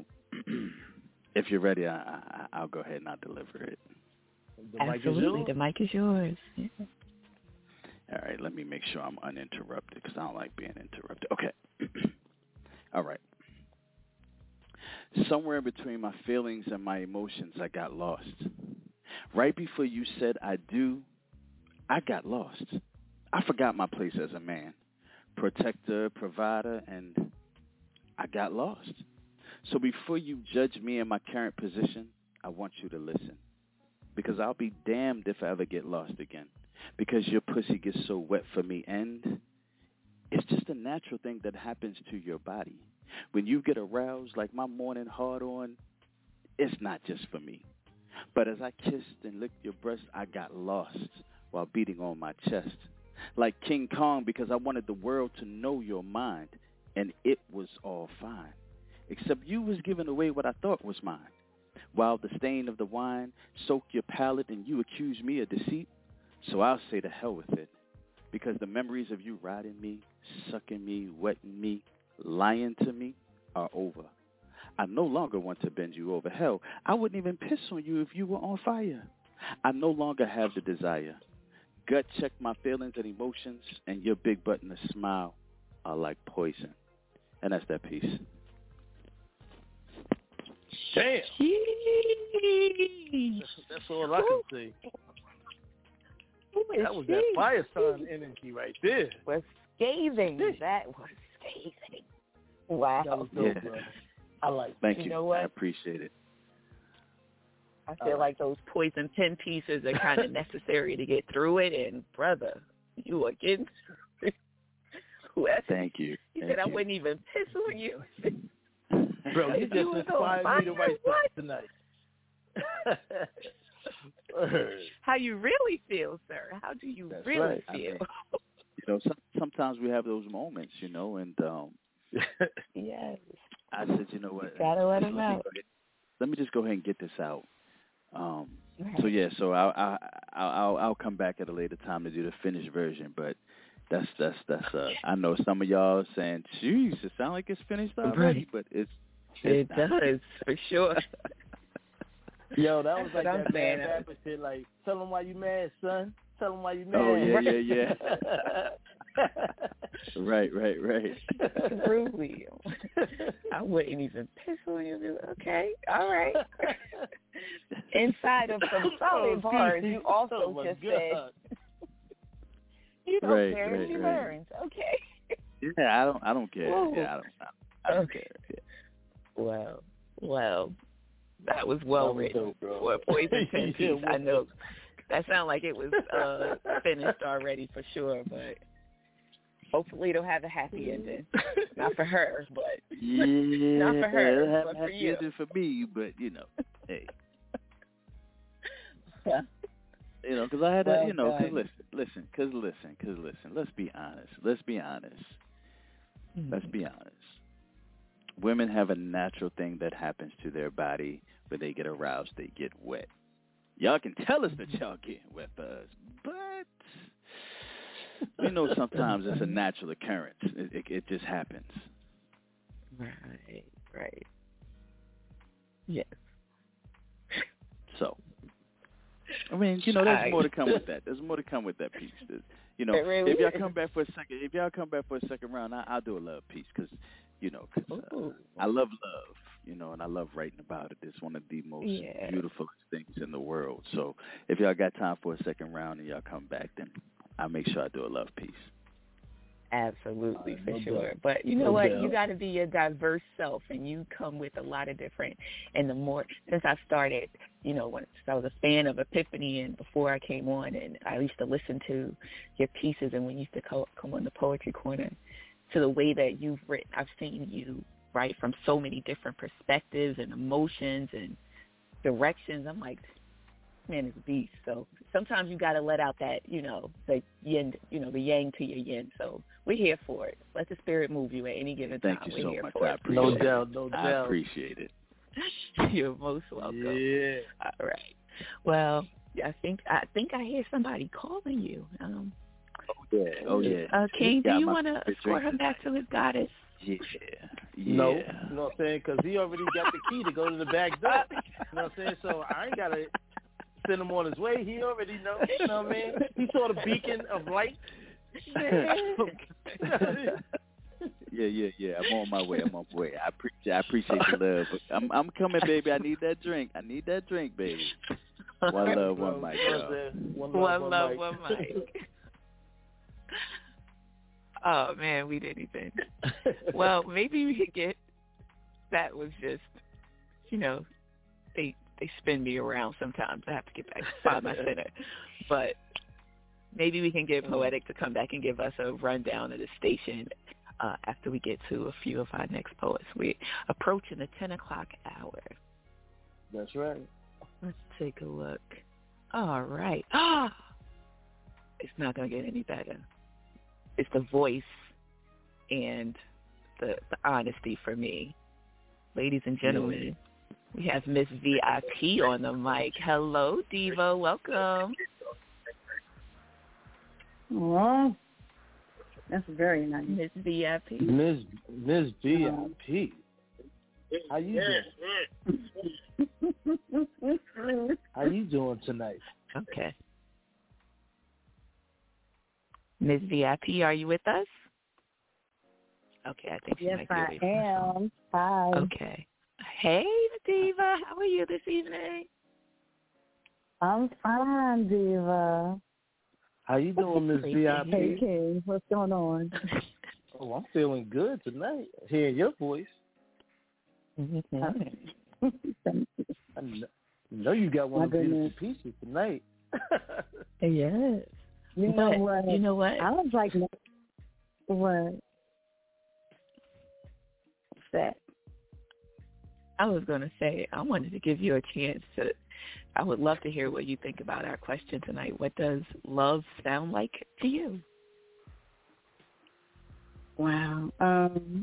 if you're ready, I, I, I'll go ahead and I'll deliver it. The Absolutely, the mic is yours. Yeah. All right, let me make sure I'm uninterrupted because I don't like being interrupted. Okay. All right. Somewhere in between my feelings and my emotions, I got lost. Right before you said I do, I got lost. I forgot my place as a man, protector, provider, and I got lost. So before you judge me in my current position, I want you to listen. Because I'll be damned if I ever get lost again. Because your pussy gets so wet for me, and it's just a natural thing that happens to your body. When you get aroused like my morning hard on, it's not just for me. But as I kissed and licked your breast, I got lost while beating on my chest. Like King Kong, because I wanted the world to know your mind, and it was all fine. Except you was giving away what I thought was mine. While the stain of the wine soaked your palate and you accused me of deceit, so I'll say to hell with it, because the memories of you riding me, sucking me, wetting me, lying to me are over. I no longer want to bend you over. Hell, I wouldn't even piss on you if you were on fire. I no longer have the desire. Gut check my feelings and emotions, and your big butt and a smile are like poison. And that's that piece. Damn. That's all I can say. That was that fire sign energy right there. Was scathing. That was scathing. Wow. That was dope, yeah. bro. I like it. Thank you. you. Know what? I appreciate it. I feel uh, like those poison pen pieces are kind of necessary to get through it. And, brother, you are getting whoever. Thank you. He Thank said, you. I wouldn't even piss on you. Bro, you just inspired me to write stuff tonight. How you really feel, sir? How do you That's really right. feel? I mean, you know, some, sometimes we have those moments, you know, and um, yes. I said, you know what? You gotta let them out. Let me just go ahead and get this out. Um, right. So yeah, so I'll, I'll I'll I'll come back at a later time to do the finished version, but that's that's that's uh, I know some of y'all are saying, "Jeez, it sounds like it's finished already," right. but it's, it's it not. does for sure. Yo, that was like That's that mad rapper shit. Like, tell them why you mad, son. Tell them why you mad. Oh yeah, yeah, yeah. right, right, right. Truly, I wouldn't even piss on you. Okay, all right. Inside of some solid bars, you also oh just God. said, "You don't right, care if right, she right. burns." Okay. Yeah, I don't, I don't care. Ooh. Yeah, I don't, I don't Okay. care. Yeah. Well, well, That was well That was written dope, bro. for a Poison Pen Yeah, piece. I know that sounded like it was uh, finished already for sure, but hopefully it'll have a happy ending. Not for her, but Yeah, not for her, it'll have but a for happy you. ending for me, but, you know, hey. Yeah. You know, because I had that, Well you know, because done. listen, listen, because listen, because listen, let's be honest. Let's be honest. Mm-hmm. Let's be honest. Women have a natural thing that happens to their body when they get aroused, they get wet. Y'all can tell us that y'all getting wet for us, but we know sometimes it's a natural occurrence. It, it, it just happens. Right, right. Yes. So, I mean, you know, there's I- more to come with that. There's more to come with that piece. There's, you know, It really if y'all is. come back for a second, if y'all come back for a second round, I, I'll do a love piece because, you know, cause, uh, Ooh. I love love, you know, and I love writing about it. It's one of the most Yeah. beautiful things in the world. So if y'all got time for a second round and y'all come back, then I'll make sure I do a love piece. Absolutely, Uh, for no sure. doubt. But you know No what? doubt. You got to be your diverse self, and you come with a lot of different. And the more since I started, you know, when I was a fan of Epiphany, and before I came on, and I used to listen to your pieces, and when you used to co- come on the Poetry Corner, to the way that you've written, I've seen you write from so many different perspectives and emotions and directions. I'm like, man is a beast. So sometimes you got to let out that, you know, the yin, you know, the yang to your yin. So we're here for it. Let the spirit move you at any given Thank time. you we're so here much. for I it. appreciate No it. doubt, no I doubt. appreciate it. You're most welcome. Yeah. All right. Well, I think I think I hear somebody calling you. Um, Yeah. Oh, yeah. uh, King, do Got you my want to favorite escort drink him back to his goddess? Yeah. Yeah. No, you know what I'm saying? Because he already got the key to go to the back door. You know what I'm saying? So I ain't got to send him on his way. He already knows. You know what I mean? He saw the beacon of light. Yeah, yeah, yeah. I'm on my way. I'm on my way. I appreciate, I appreciate the love. I'm, I'm coming, baby. I need that drink. I need that drink, baby. One love, one mic, y'all. One One love, love, mic. one mic. Oh man, we didn't even. Well, maybe we could get. That was just, you know, they they spin me around sometimes. I have to get back by my center, but maybe we can get Poetic to come back and give us a rundown of the station uh, after we get to a few of our next poets. We're approaching the ten o'clock hour. That's right. Let's take a look. All right. Ah, it's not going to get any better. It's the voice and the, the honesty for me. Ladies and gentlemen, we have Miss V I P on the mic. Hello, Diva. Welcome. Oh, that's very nice. Miss V I P. Miss Miss V I P. How you doing? How you doing tonight? Okay. Miss V I P, are you with us? Okay, I think she Yes, might be I away from her phone. am. Hi. Okay. Hey, Diva. How are you this evening? I'm fine, Diva. How you doing, Miss V I P? Hey, King. What's going on? Oh, I'm feeling good tonight. Hearing your voice. Mm-hmm. Thank you. I know, know you got one My of the beautiful goodness. pieces tonight. Yes. You know But, what? You know what? I was like, what? What's that? I was going to say, I wanted to give you a chance to, I would love to hear what you think about our question tonight. What does love sound like to you? Wow. Um,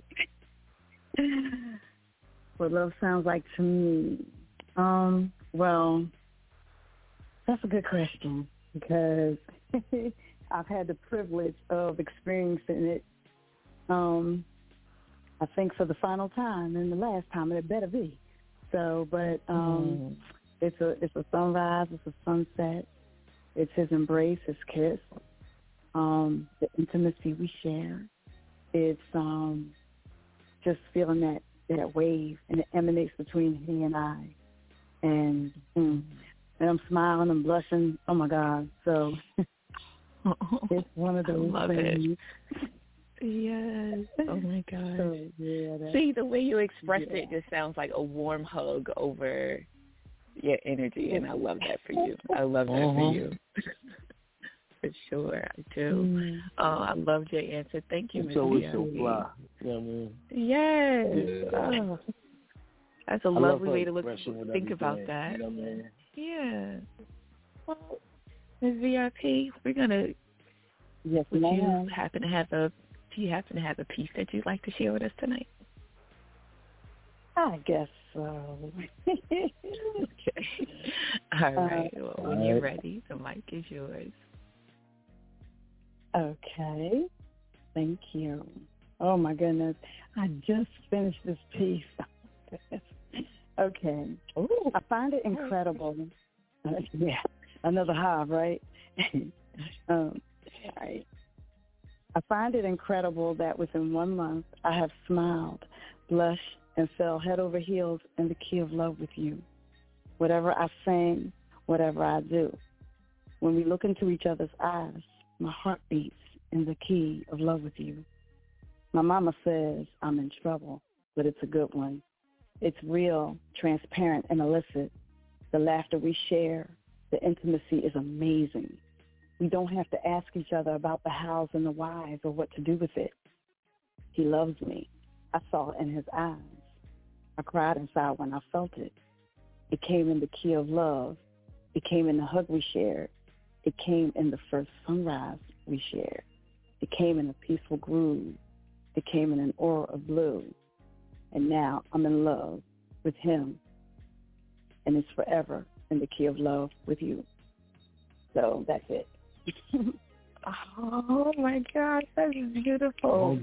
what love sounds like to me? Um, well, that's a good question because I've had the privilege of experiencing it. Um, I think for the final time and the last time, and it better be. So, but um, Mm. it's a it's a sunrise, it's a sunset, it's his embrace, his kiss, um, the intimacy we share. It's um, just feeling that, that wave, and it emanates between he and I. And mm, and I'm smiling and blushing. Oh my God! So it's one of those I love things. it. Yes. Oh my God. So, yeah, that's, See, the way you expressed yeah. it just sounds like a warm hug over your energy, and I love that for you. I love that uh-huh. for you. For sure, I do. Mm. Oh, I loved your answer. Thank you, Miz So V it's I P. so fly. You know what I mean? Yes. Yeah. Oh, that's a I lovely love way to look, expression with think about everything, that. You know what I mean? Yeah. Well, Miz V I P, we're gonna. Yes, Would ma'am. you happen to have a? Do you happen to have a piece that you'd like to share with us tonight? I guess so. Okay. All right. Uh, Well, when all you're right. ready, the mic is yours. Okay. Thank you. Oh, my goodness. I just finished this piece. Okay. Ooh. I find it incredible. Uh, yeah. Another hive, right? um, all right. I find it incredible that within one month I have smiled, blushed, and fell head over heels in the key of love with you. Whatever I sing, whatever I do. When we look into each other's eyes, my heart beats in the key of love with you. My mama says I'm in trouble, but it's a good one. It's real, transparent, and illicit. The laughter we share, the intimacy is amazing. We don't have to ask each other about the hows and the whys or what to do with it. He loves me. I saw it in his eyes. I cried inside when I felt it. It came in the key of love. It came in the hug we shared. It came in the first sunrise we shared. It came in a peaceful groove. It came in an aura of blue. And now I'm in love with him. And it's forever in the key of love with you. So that's it. Oh, my gosh. That is beautiful.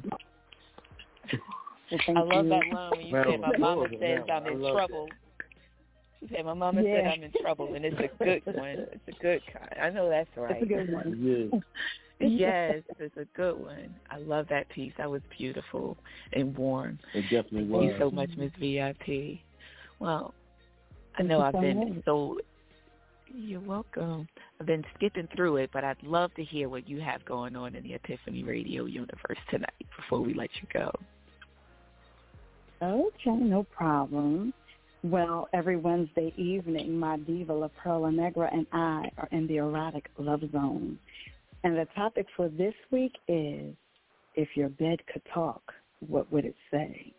Well, I love you. that line when you Well, said, my mama well, says well, I'm I in love trouble. She said, my mama Yeah. said I'm in trouble, and it's a good one. It's a good kind. I know that's right. It's a good one. Yeah. Yes, it's a good one. I love that piece. That was beautiful and warm. It definitely Thank was. you so much, Miz V I P. Well, I Thank know you I've so been much. so. You're welcome. I've been skipping through it, but I'd love to hear what you have going on in the Epiphany Radio universe tonight before we let you go. Okay, no problem. Well, every Wednesday evening, my diva, La Perla Negra, and I are in the erotic love zone. And the topic for this week is, if your bed could talk, what would it say?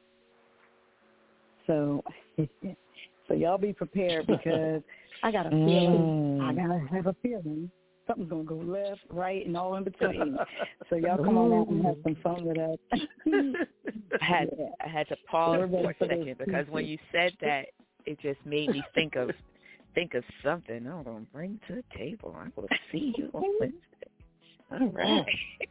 So, so y'all be prepared because I got a feeling, Mm. I got to have a feeling something's going to go left, right, and all in between. So y'all come on out and have some fun with us. I had I had to pause We're ready for a for this. second because when you said that, it just made me think of think of something I'm gonna bring to the table. I will see you on Wednesday. All right.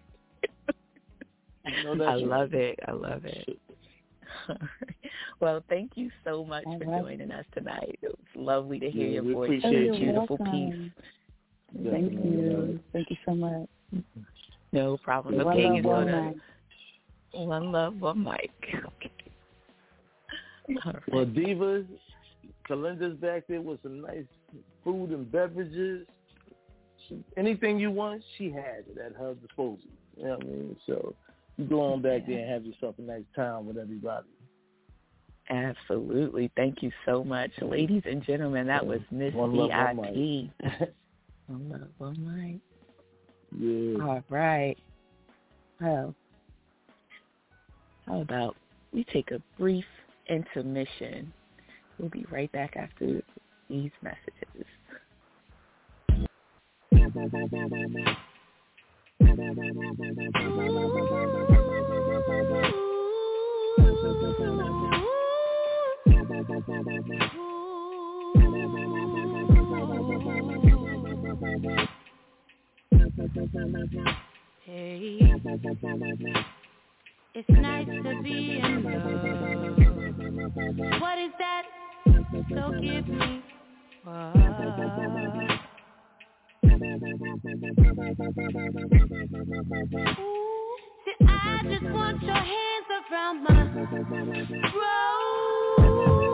No, that's I love it. I love it. All right. Well, thank you so much All for right. joining us tonight. It was lovely to hear Yeah, your we voice. appreciate It You're was a beautiful welcome. piece. Thank Definitely. you. Thank you so much. No problem. One Okay, love, you one go to night. One Love, One Mic. Okay. All right. Well, Divas, Kalinda's back there with some nice food and beverages. She, anything you want, she has it at her disposal. You know what I mean? So you go on back there and have yourself a nice time with everybody. Absolutely. Thank you so much. Ladies and gentlemen, that was Miss V I P. One Love, One Mic. Yeah. All right. Well, how about we take a brief intermission. We'll be right back after these messages. Hey, it's nice to be in love. What is that? So give me what? See, I just want your hands around my throat.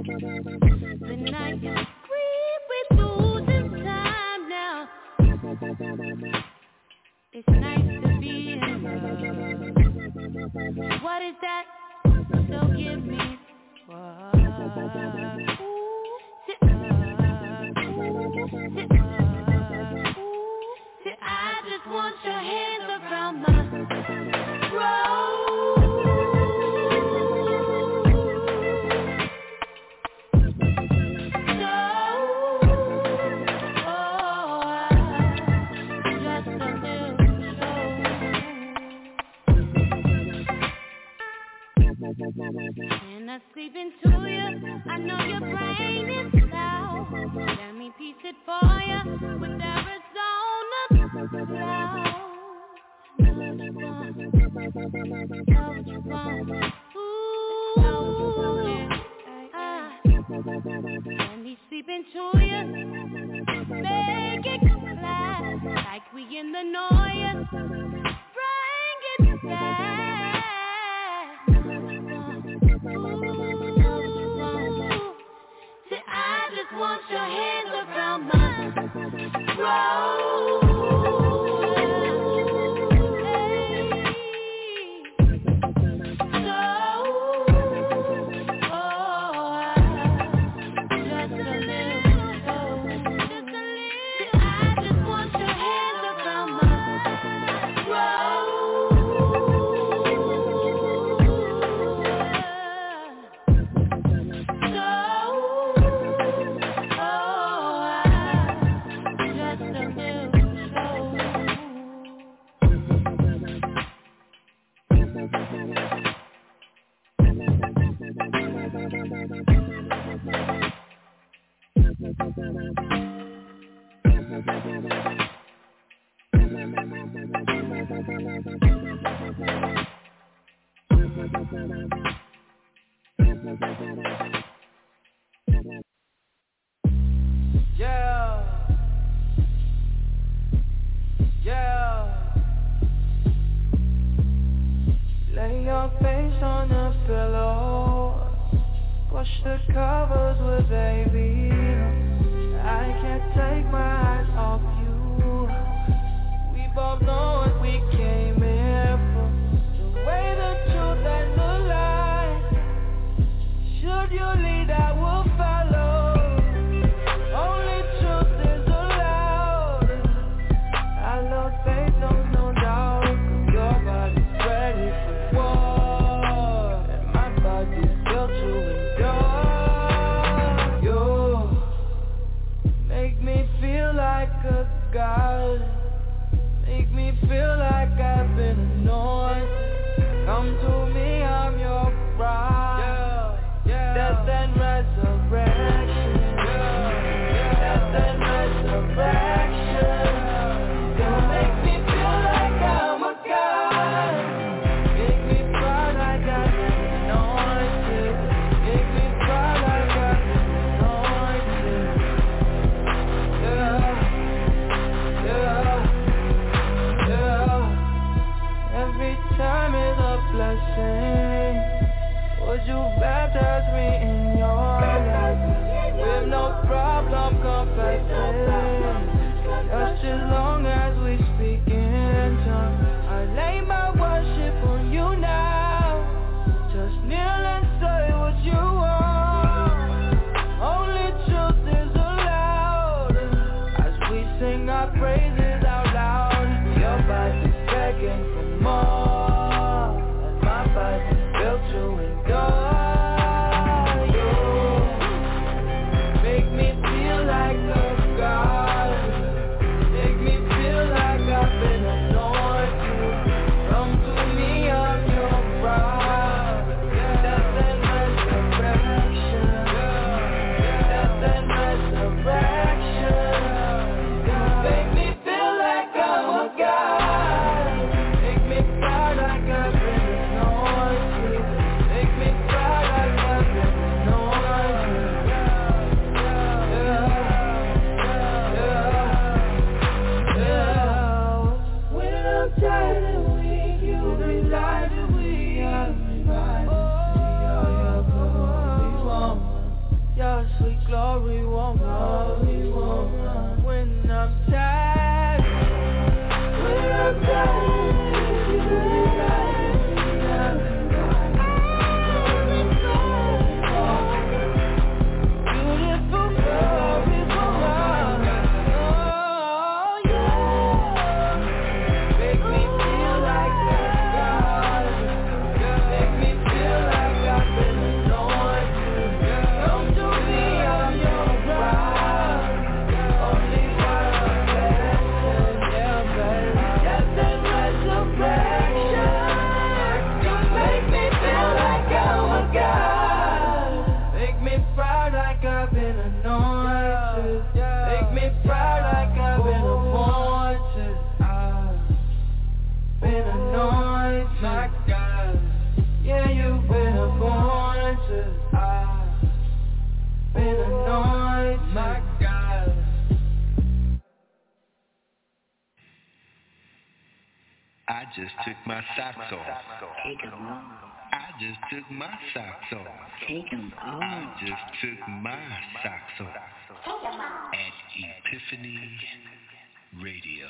The night is free, we're losing time now. It's nice to be in love. What is that? So give me what? Sit up, sit up. I just want your hands around my throat. And I sleep into you. I know your brain is loud. Let me piece it for you with Arizona cloud. Know what you want. Know what you want. Ooh, ah. Let me sleep into you. Make it clap like we in the noise. Bring it back. I just want your hands around my throat. Yeah, yeah. Lay your face on the pillow. Push the covers with baby. I can't take my eyes off you. We both know what we came here for. The way, the truth and the lie. Should you lead, I will follow. Only truth is allowed. I love faith, no, no doubt. Cause your body's ready for war. And my body's built to endure. You make me feel like a god. Make me feel like I've been anointed. Come to me, I'm your bride. Yeah, yeah. Death and resurrection. Death and resurrection. You make me feel like I'm a god. Make me cry like I've been anointed. Make me cry like I've been anointed. Yeah, yeah, yeah. Every time is a blessing. Would you baptize me in your life? With no problem confessing. Just as long as we speak in tongues. I lay my worship on you now. Just kneel and say what you want. Only truth is allowed. As we sing our praises out loud. Your body's begging for more. And my body's built to endure. You make me feel like a god. Make me feel like just took my socks off. Take 'em off. I just took my socks off. Take 'em off. I just took my socks off. At Epiphany Radio.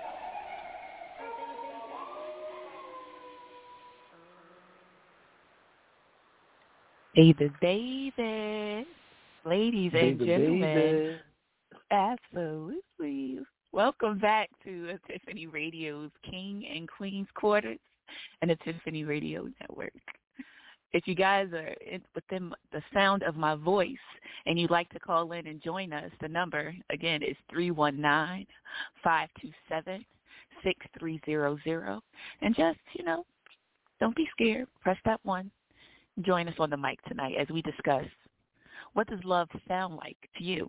Baby, baby, ladies and Baby, gentlemen, baby. absolutely. Welcome back to Epiphany Radio's King and Queen's Quarters and Epiphany Radio Network. If you guys are in, within the sound of my voice and you'd like to call in and join us, the number, again, is three one nine, five two seven, six three zero zero. And just, you know, don't be scared. Press that one. Join us on the mic tonight as we discuss what does love sound like to you?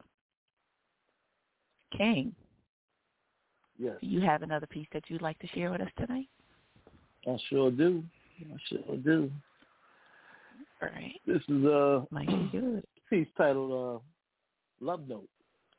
King, Yes, do you have another piece that you'd like to share with us tonight? I sure do. I sure do. All right. This is a Might be good. piece titled uh, Love Note.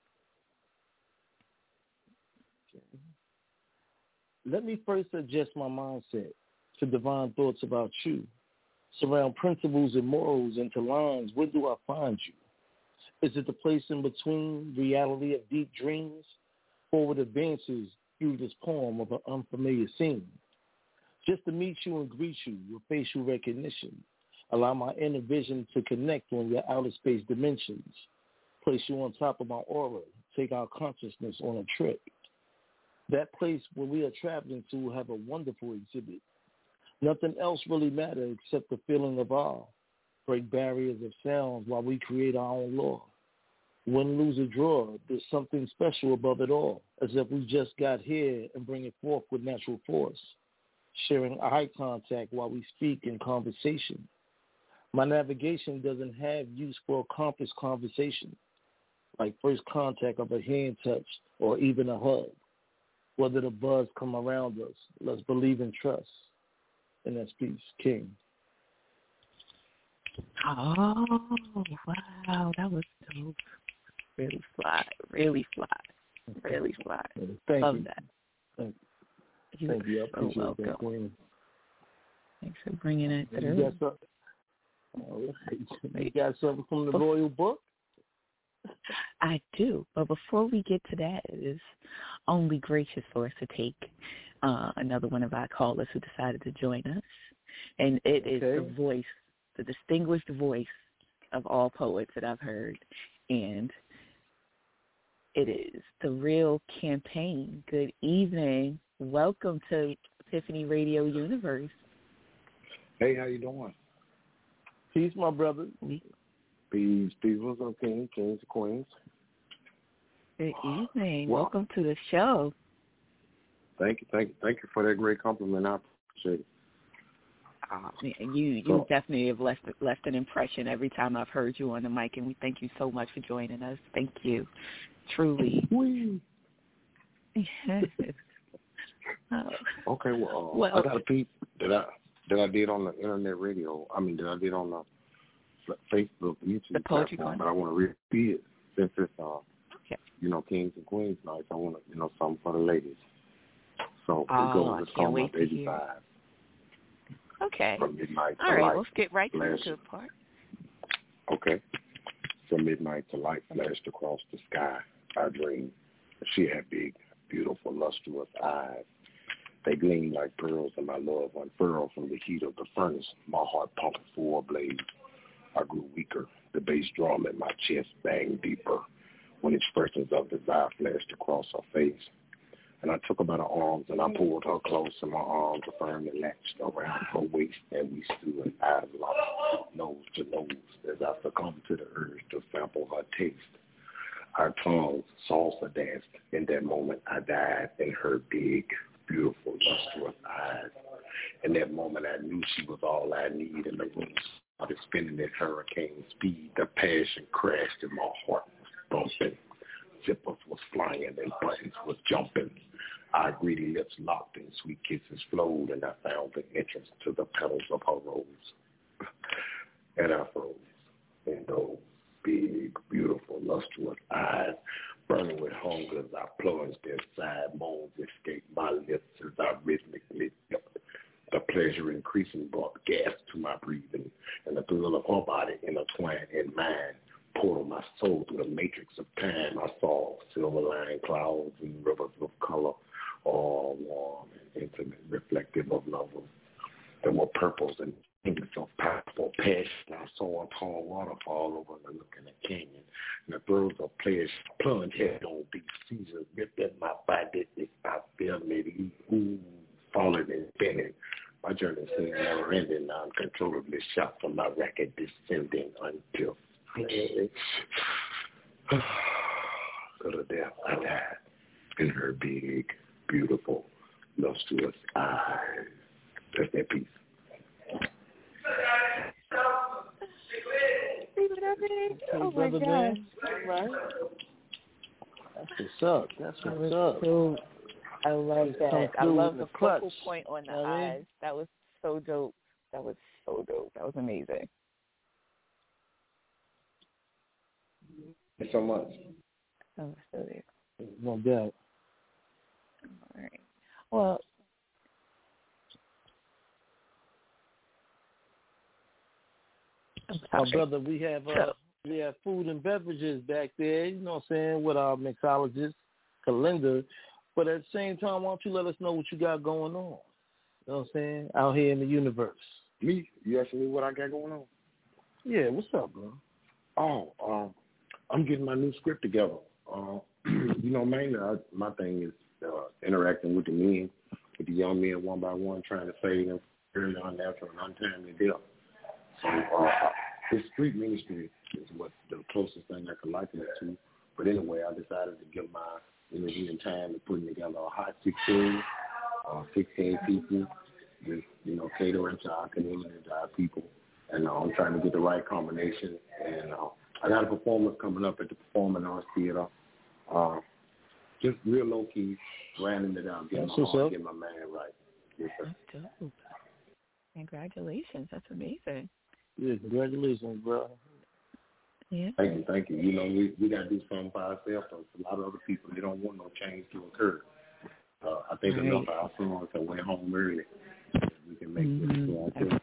Okay. Let me first adjust my mindset to divine thoughts about you. Surround principles and morals into lines. Where do I find you? Is it the place in between reality of deep dreams? Forward advances through this poem of an unfamiliar scene. Just to meet you and greet you with facial recognition. Allow my inner vision to connect on your outer space dimensions. Place you on top of my aura. Take our consciousness on a trip. That place where we are traveling to will have a wonderful exhibit. Nothing else really matters except the feeling of awe. Break barriers of sounds while we create our own law. Win, lose, or draw, there's something special above it all, as if we just got here and bring it forth with natural force. Sharing eye contact while we speak in conversation. My navigation doesn't have use for accomplished conversation, like first contact of a hand touch or even a hug. Whether the buzz come around us, let's believe and trust. And that's peace, King. Oh, wow. That was dope. Really fly. Really fly. Really fly. Thank Love you. that. Thank you. Thank you. I So appreciate welcome. that, Queen. Thanks for bringing it You through. got something, all right. You got something from the Royal Book? I do. But before we get to that, it is only gracious for us to take uh, another one of our callers who decided to join us. And it is Okay. the voice, the distinguished voice of all poets that I've heard. And it is the Real Campaign. Good evening. Welcome to Epiphany Radio Universe. Hey, how you doing? Peace, my brother. Peace, peace. What's up, King, Kings, and Queens? Good evening. Wow. Welcome to the show. Thank you, thank you, thank you for that great compliment. I appreciate it. Uh, you you So- definitely have left left an impression every time I've heard you on the mic, and we thank you so much for joining us. Thank you, truly. Whee. Oh. Okay, well, uh, Well- I got a piece that I that I did on the internet radio. I mean, that I did on the f- Facebook, YouTube The poetry platform, corner? but I want to repeat it since it's uh, Okay. you know, Kings and Queens night. I want to, you know, something for the ladies. So Oh, it goes. I It's can't called my wait to baby hear. five. Okay. From midnight to All right, light. let's get right to the flashed- good part. Okay. From midnight to light flashed across the sky. I dreamed she had big, beautiful, lustrous eyes. They gleamed like pearls, and my love unfurled from the heat of the furnace. My heart pumped full blaze. I grew weaker. The bass drum in my chest banged deeper when expressions of desire flashed across her face. And I took her by the arms, and I pulled her close, and my arms were firmly latched around her waist, and we stood eyes locked, nose to nose, as I succumbed to the urge to sample her taste. Our tongues salsa danced. In that moment, I died in her big, beautiful, lustrous eyes. In that moment, I knew she was all I need, and the room started spinning at hurricane speed. The passion crashed, and my heart was thumping. Zippers was flying, and buttons was jumping. Our greedy lips locked, and sweet kisses flowed, and I found the entrance to the petals of her rose. And I froze in those big, beautiful, lustrous eyes. Burning with hunger as I plunged inside, moans escaped my lips as I rhythmically dipped. The pleasure increasing brought gas to my breathing, and the thrill of her body intertwined in mine. Portal my soul through the matrix of time. I saw silver-lined clouds and rivers of color, all warm and intimate, reflective of lovers. There were purples and pinks of powerful passion. I saw a tall waterfall overlooking a canyon, and the throes of pleasure plunged head on deep seasons, ripped at my body. I felt it ooh, falling and spinning. My journey seemed never ending, uncontrollably shot from my racket, descending until to the death I died in her big, beautiful, lustrous eyes. That's that piece. Oh my God! Right? That's what's up. That's what's up. So, I love that. I love the clutch. focal point on the You know what I mean? eyes. That was so dope. That was so dope. That was amazing. Thank you so much. Oh, so there. No doubt. All right. Well, my brother, we have uh, we have food and beverages back there. You know what I'm saying, with our mixologist, Kalinda. But at the same time, why don't you let us know what you got going on? You know what I'm saying, out here in the universe. Me? You asking me what I got going on? Yeah. What's up, bro? Oh, um, I'm getting my new script together. Uh, you know, mainly I, my thing is uh, interacting with the men, with the young men one by one, trying to save them from early, unnatural, and untimely death. So uh, this street ministry is what the closest thing I could liken it to. But anyway, I decided to give my energy and time to putting together a hot sixteen, uh, sixteen people, just, you know, catering to our community, to our people. And uh, I'm trying to get the right combination. And uh, I got a performance coming up at the Performing Arts Theater. Uh, just real low-key, rounding it out, getting That's my what's heart, up. getting my mind right. Yes, sir. That's dope. Congratulations. That's amazing. Yeah, congratulations, bro. Yeah. Thank you, thank you. You know, we, we got to do something for ourselves. A lot of other people, they don't want no change to occur. Uh, I think Right. enough of our sons that went home early. We can make Mm-hmm. this for ourselves.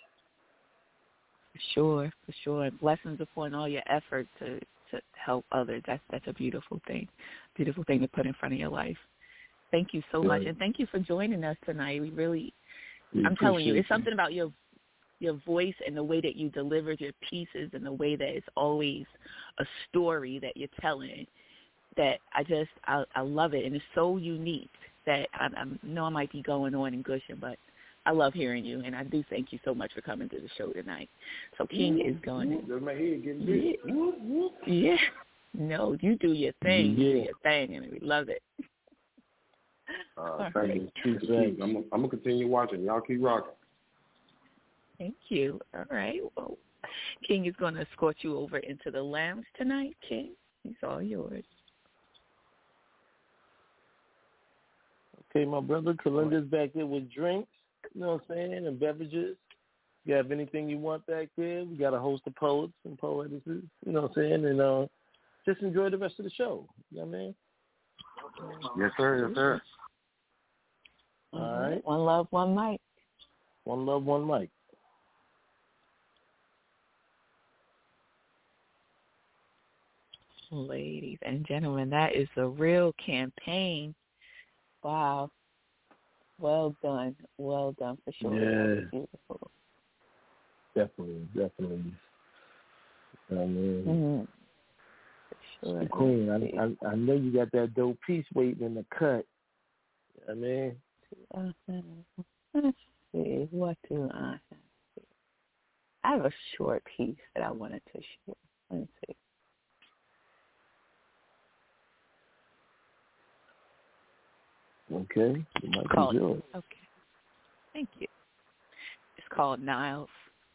For sure, for sure. Blessings upon all your effort to, to help others. That's that's a beautiful thing. Beautiful thing to put in front of your life. Thank you so Yeah. much. And thank you for joining us tonight. We really, We I'm telling you, appreciate it's something about your your voice and the way that you delivered your pieces and the way that it's always a story that you're telling that I just, I, I love it. And it's so unique that I, I know I might be going on and gushing, but I love hearing you. And I do thank you so much for coming to the show tonight. So King is going to. That's my head getting big. Yeah. yeah. No, you do your thing. You Yeah. do your thing, and we love it. Uh, thank you. Keep, keep, I'm going to continue watching. Y'all keep rocking. Thank you. All right. Well, King is going to escort you over into the lounge tonight, King. He's all yours. Okay, my brother, Kalinda's back there with drinks, you know what I'm saying, and beverages. You have anything you want back there? We got a host of poets and poetesses, you know what I'm saying, and uh, just enjoy the rest of the show. You know what I mean? Yes, sir. Yes, sir. All right. One love, one mic. One love, one mic. Ladies and gentlemen, that is the real campaign. Wow. Well done. Well done for sure. Yeah. Beautiful. Definitely, definitely. You know what I mean? Mm-hmm. For sure. Queen, I, I I know you got that dope piece waiting in the cut. You know what I mean? Uh, let's see. What do I have? I have a short piece that I wanted to share. Let's see. Okay. The mic Called, is yours. okay. Thank you. It's called Niles.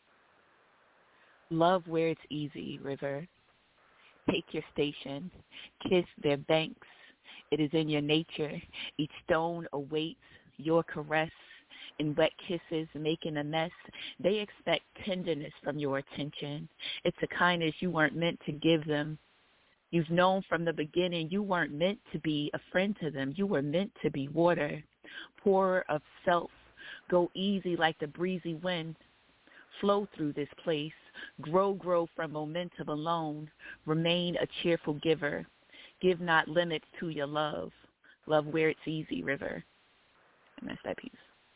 Love where it's easy, river. Take your station. Kiss their banks. It is in your nature. Each stone awaits your caress. in wet kisses, making a mess. They expect tenderness from your attention. It's a kindness you weren't meant to give them. You've known from the beginning you weren't meant to be a friend to them. You were meant to be water, pourer of self. Go easy like the breezy wind. Flow through this place. Grow, grow from momentum alone. Remain a cheerful giver. Give not limits to your love. Love where it's easy, river. And that's that piece.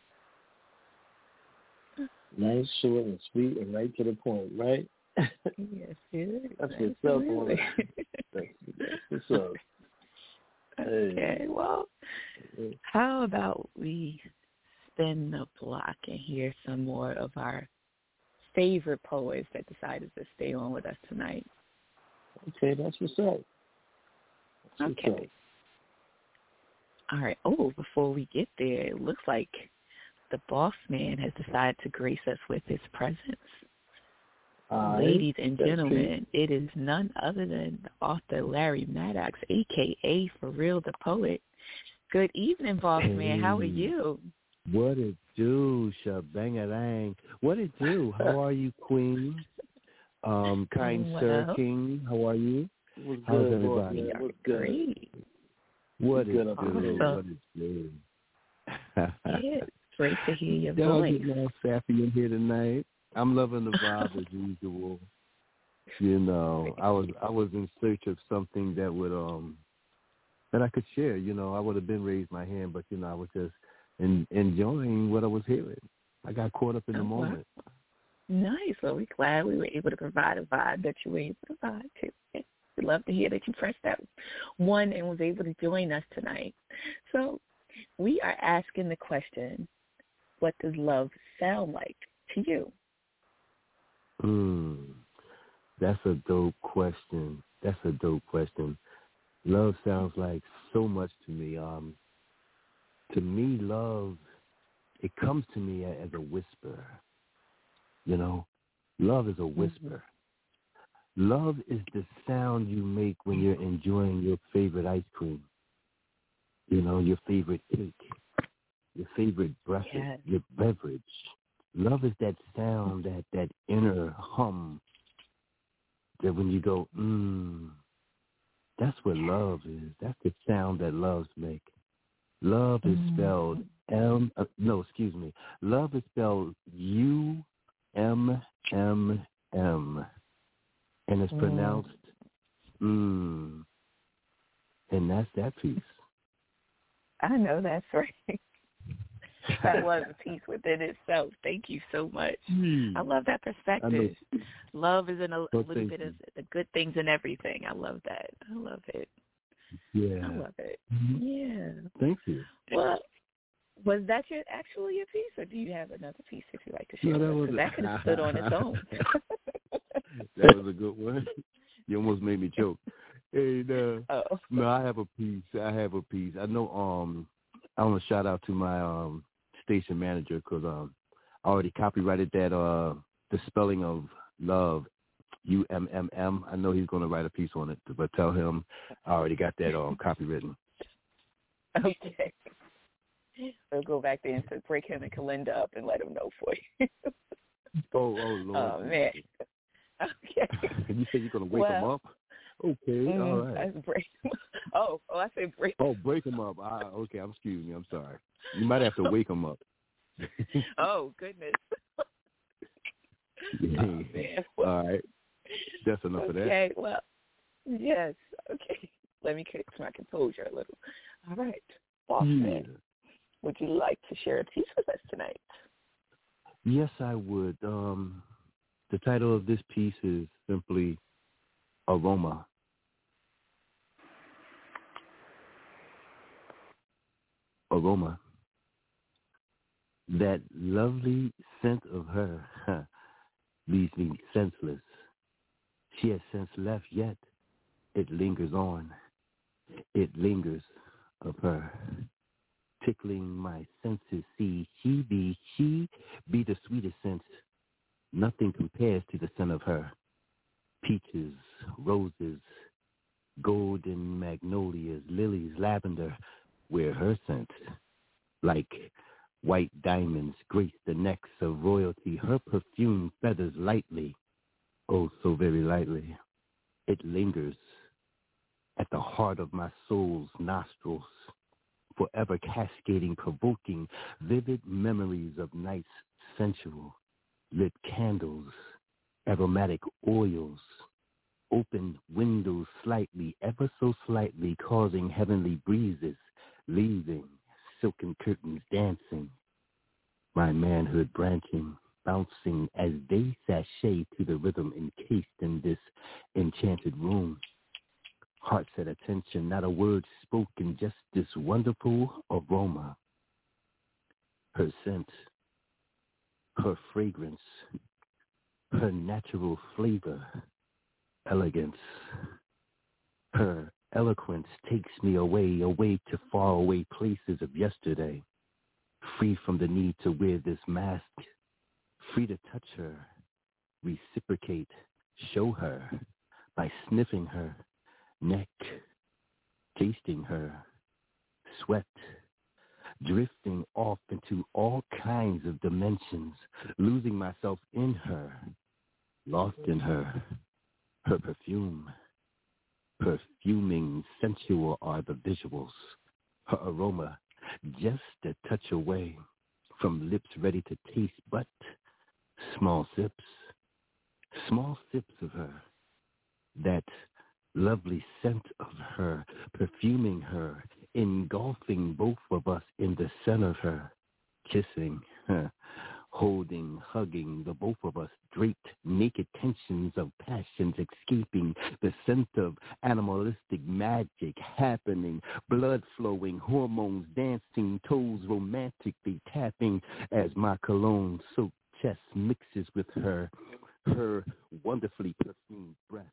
Nice, short, and sweet, and right to the point, right? Yes, it is. That's what's up on it. That's what's up. Okay, Hey. well, how about we spin the block and hear some more of our favorite poets that decided to stay on with us tonight? Okay, that's what's up. That's okay. What's up. All right. Oh, before we get there, it looks like the boss man has decided to grace us with his presence. Uh, Ladies and gentlemen, it is none other than the author Larry Maddox, a k a. For Real the Poet. Good evening, boss hey, man. How are you? What it do, shabang-a-lang? What it do? How are you, Queen? Um, kind well, Sir King, how are you? What's How's good, everybody? Boss, what's good? Great. What good it do? Awesome. What it do? Yeah, great to hear your Y'all voice. getting all sappy in here tonight. I'm loving the vibe as usual. You know, I was I was in search of something that would um that I could share. You know, I would have been raised my hand, but you know, I was just in, enjoying what I was hearing. I got caught up in the Oh, moment. wow. Nice. Well, we're glad we were able to provide a vibe that you were able to provide too. We'd love to hear that you pressed that one and was able to join us tonight. So we are asking the question, what does love sound like to you? Hmm, that's a dope question. That's a dope question. Love sounds like so much to me. Um, to me, love, it comes to me as a whisper. You know, love is a whisper. Mm-hmm. Love is the sound you make when you're enjoying your favorite ice cream. You know, your favorite cake, your favorite breakfast, yes. your beverage. Love is that sound, that, that inner hum that when you go, mmm, that's what love is. That's the sound that loves make. Love is spelled M, uh, no, excuse me. Love is spelled U M M M. And it's pronounced mmm. And that's that piece. I know that's right. That was a piece within itself. Thank you so much. Mm. I love that perspective. Love is in a, a little bit you. of the good things in everything. I love that. I love it. Yeah. I love it. Mm-hmm. Yeah. Thank you. Well, was that your actually a piece, or do you have another piece that you'd like to share? No, that, with? was that could have stood on its own. That was a good one. You almost made me choke. Hey, no, oh. no, I have a piece. I have a piece. I know. Um, I want to shout out to my um station manager because um I already copyrighted that uh the spelling of love, U M M M. I know he's going to write a piece on it, but tell him I already got that um copywritten. Okay. We'll go back there and so break him and Kalinda up and let him know for you. oh, oh, Lord. Oh, man. Okay. You said you're going to wake well, him up? Okay, mm, all right. That's break him. Oh, oh, I said break Oh, break him up. I, okay, I'm excuse me. I'm sorry. You might have to wake him up. Oh, goodness. Yeah. Oh, man. Well, all right. That's enough okay, of that. Okay, well, yes. Okay. Let me catch my composure a little. All right. Boss yeah. man, would you like to share a piece with us tonight? Yes, I would. Um, the title of this piece is simply Aroma. Aroma. That lovely scent of her huh, leaves me senseless. She has sense left, yet it lingers on. It lingers of her, tickling my senses. See, she be, she be the sweetest scent. Nothing compares to the scent of her. Peaches, roses, golden magnolias, lilies, lavender, wear her scent. Like White diamonds grace the necks of royalty. Her perfume feathers lightly, oh, so very lightly. It lingers at the heart of my soul's nostrils, forever cascading, provoking vivid memories of nights sensual, lit candles, aromatic oils, open windows slightly, ever so slightly, causing heavenly breezes, leaving silken curtains dancing, my manhood branching, bouncing as they sashay to the rhythm encased in this enchanted room. Heart set attention, not a word spoken, just this wonderful aroma. Her scent, her fragrance, her natural flavor, elegance. Her eloquence takes me away, away to faraway places of yesterday, free from the need to wear this mask, free to touch her, reciprocate, show her, by sniffing her neck, tasting her sweat, drifting off into all kinds of dimensions, losing myself in her, lost in her, her perfume. Perfuming, sensual are the visuals, her aroma just a touch away from lips ready to taste, but small sips, small sips of her, that lovely scent of her, perfuming her, engulfing both of us in the center of her, kissing, huh, holding, hugging, the both of us draped, naked tensions of passions escaping, the scent of animalistic magic happening, blood flowing, hormones dancing, toes romantically tapping as my cologne soaked chest mixes with her, her wonderfully perfumed breath.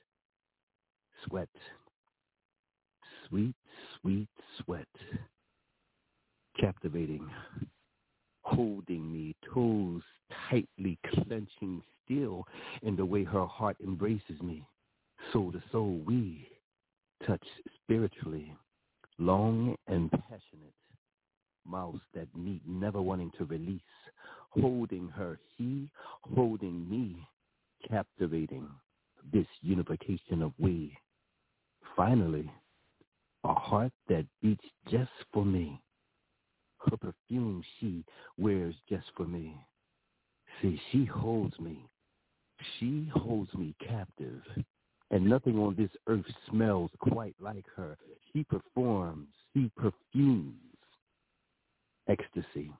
Sweat, sweet, sweet sweat, captivating, holding me, toes tightly clenching still in the way her heart embraces me. Soul to soul, we touch spiritually, long and passionate, mouths that meet, never wanting to release, holding her, he holding me, captivating this unification of we. Finally, a heart that beats just for me. Her perfume she wears just for me. See, she holds me. She holds me captive. And nothing on this earth smells quite like her. She performs. She perfumes ecstasy.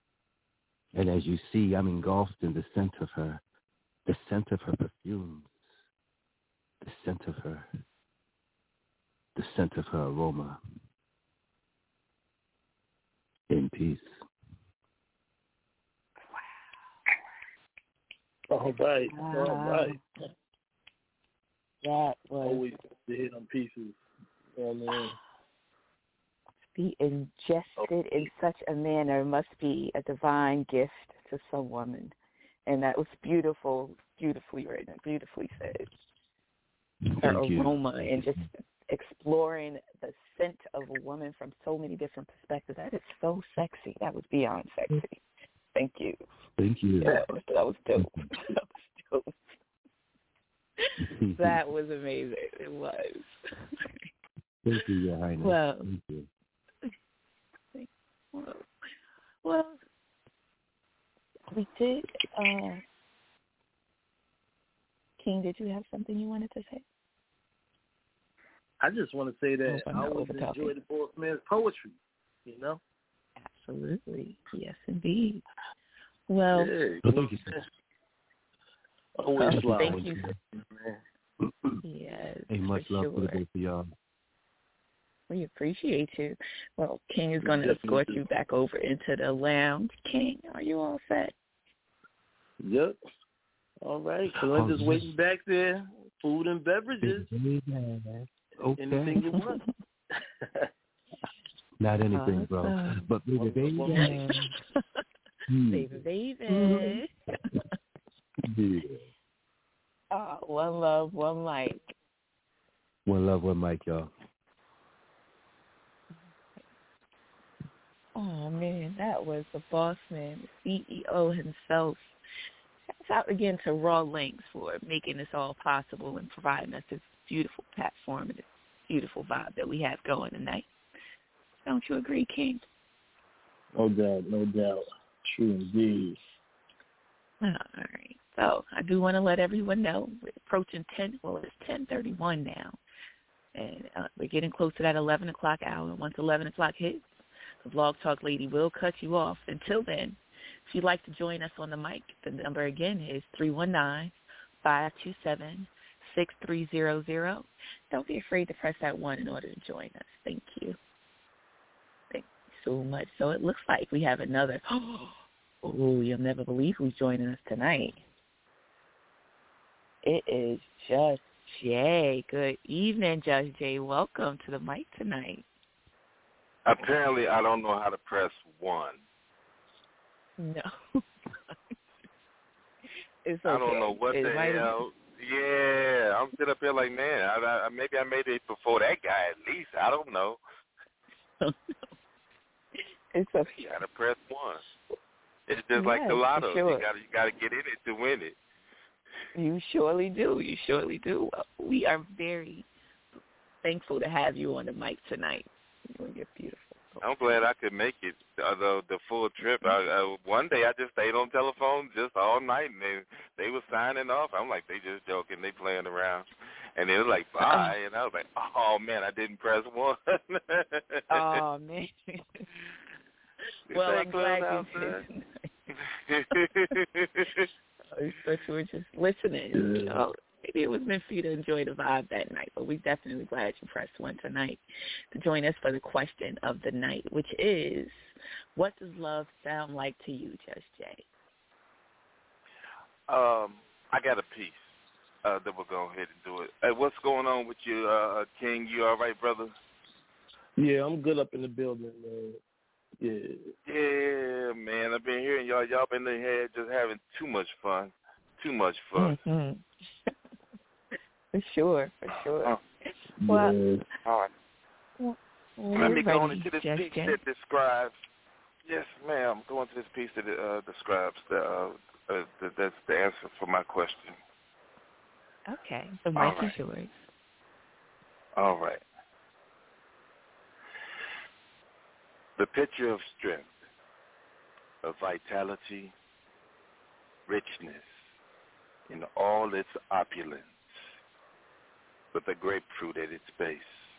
And as you see, I'm engulfed in the scent of her, the scent of her perfumes, the scent of her, the scent of her aroma. In peace. All right, Wow. all right. That was always to hit on pieces. Oh, man. be ingested in such a manner must be a divine gift to some woman. And that was beautiful, beautifully written, beautifully said. Her Thank you. aroma and just exploring the scent of a woman from so many different perspectives. That is so sexy. That was beyond sexy. Thank you. Thank you. That was, that was dope. That was dope. That was amazing. It was. Thank you, Your Highness. Well, Thank you. Well, well we did. Uh, King, did you have something you wanted to say? I just want to say that Oh, I always enjoy the Boss Man's poetry, you know? Absolutely. Yes, indeed. Well, yeah, well, thank you. Always uh, fly. thank you. Yes, Hey, much for love sure. for the both of y'all. We appreciate you. Well, King is going to Definitely escort do. you back over into the lounge. King, are you all set? Yep. All right. Kalinda's Oh, waiting back there. Food and beverages. Okay. Anything you want. Not anything, bro. Awesome. But baby, baby. Baby, baby. Yeah. Oh, one love, one mic. One love, one mic, y'all. Oh, man, that was the boss man, the C E O himself. Shouts out again to Raw Links for making this all possible and providing us this beautiful platform and this beautiful vibe that we have going tonight. Don't you agree, King? No doubt, no doubt. True indeed. All right. So I do want to let everyone know we're approaching ten. Well, it's ten thirty-one now, and uh, we're getting close to that eleven o'clock hour. Once eleven o'clock hits, the Vlog Talk lady will cut you off. Until then, if you'd like to join us on the mic, the number again is three one nine, five two seven, six three zero zero. Don't be afraid to press that one in order to join us. Thank you. Thank you so much. So it looks like we have another. Oh, you'll never believe who's joining us tonight. It is Just Jay. Good evening, Just Jay. Welcome to the mic tonight. Apparently, I don't know how to press one. No. It's okay. I don't know what it the hell. Yeah, I'm sitting up here like, man, I, I, maybe I made it before that guy at least. I don't know. It's okay. You got to press one. It's just yes, like the lotto. Sure. You got you got to get in it to win it. You surely do. You surely do. We are very thankful to have you on the mic tonight. You're beautiful. I'm glad I could make it uh, the the full trip. I, uh, one day I just stayed on telephone just all night, and they they were signing off. I'm like, they just joking, they playing around, and they were like, bye, and I was like, oh man, I didn't press one. Oh man. Well, I'm glad you did. I thought you were just listening. You know, maybe it was meant for you to enjoy the vibe that night, but we're definitely glad you pressed one tonight to join us for the question of the night, which is, what does love sound like to you, Just Jay? Um, I got a piece uh, that we'll go ahead and do it. Hey, what's going on with you, uh, King? You all right, brother? Yeah, I'm good up in the building, man. Yeah. Yeah, man. I've been hearing y'all. Y'all been in here just having too much fun. Too much fun. Mm-hmm. For sure, for sure. Uh, well, yeah. all right. Well, Let me go ready, into this Just piece Jay. that describes. Yes, ma'am. Go into this piece that uh, describes the, uh, uh, the that's the answer for my question. Okay, the mic right. is yours. All right. The picture of strength, of vitality, richness in all its opulence, with a grapefruit at its base.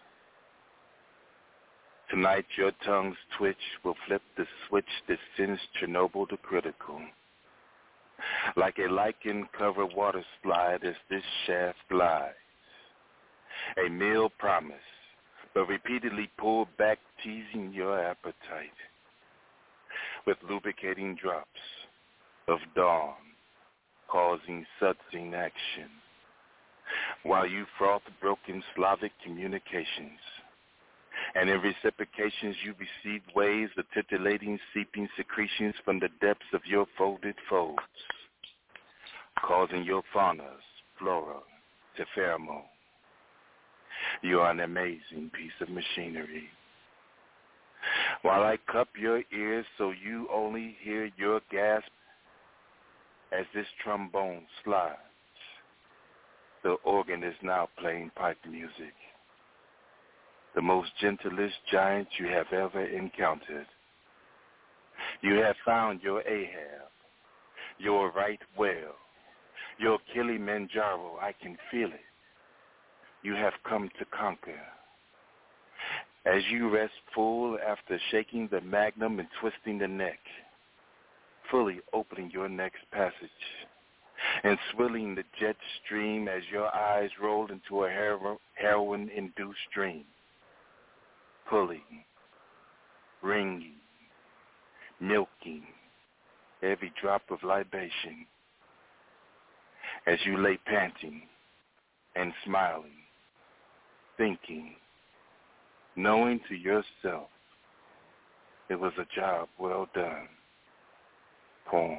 Tonight your tongue's twitch will flip the switch that sends Chernobyl to critical. Like a lichen-covered water slide as this shaft glides. A meal promise, but repeatedly pulled back, teasing your appetite with lubricating drops of dawn, causing sudsing action, while you froth broken Slavic communications, and in reciprocations you receive waves of titillating, seeping secretions from the depths of your folded folds, causing your faunas, flora, to pheromone. You are an amazing piece of machinery. While I cup your ears so you only hear your gasp as this trombone slides, the organ is now playing pipe music. The most gentlest giant you have ever encountered. You have found your Ahab, your right whale, your Kilimanjaro. I can feel it. You have come to conquer. As you rest full after shaking the magnum and twisting the neck, fully opening your next passage and swilling the jet stream as your eyes roll into a hero- heroin-induced dream, pulling, ringing, milking every drop of libation as you lay panting and smiling, thinking, knowing to yourself, it was a job well done. Poem.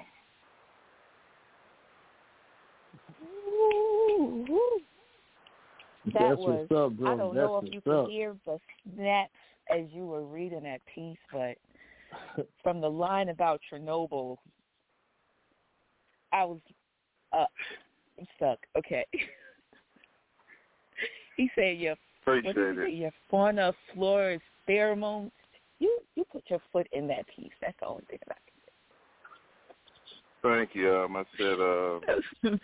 Ooh, ooh. That That's was, what's up, bro. I don't That's know if you what's could up. hear the snaps as you were reading that piece, but from the line about Chernobyl, I was up. I'm stuck. Okay. He said your what did he say? Your fauna, flora, pheromones. You you put your foot in that piece. That's the only thing that I can say. Thank you. Um, I said,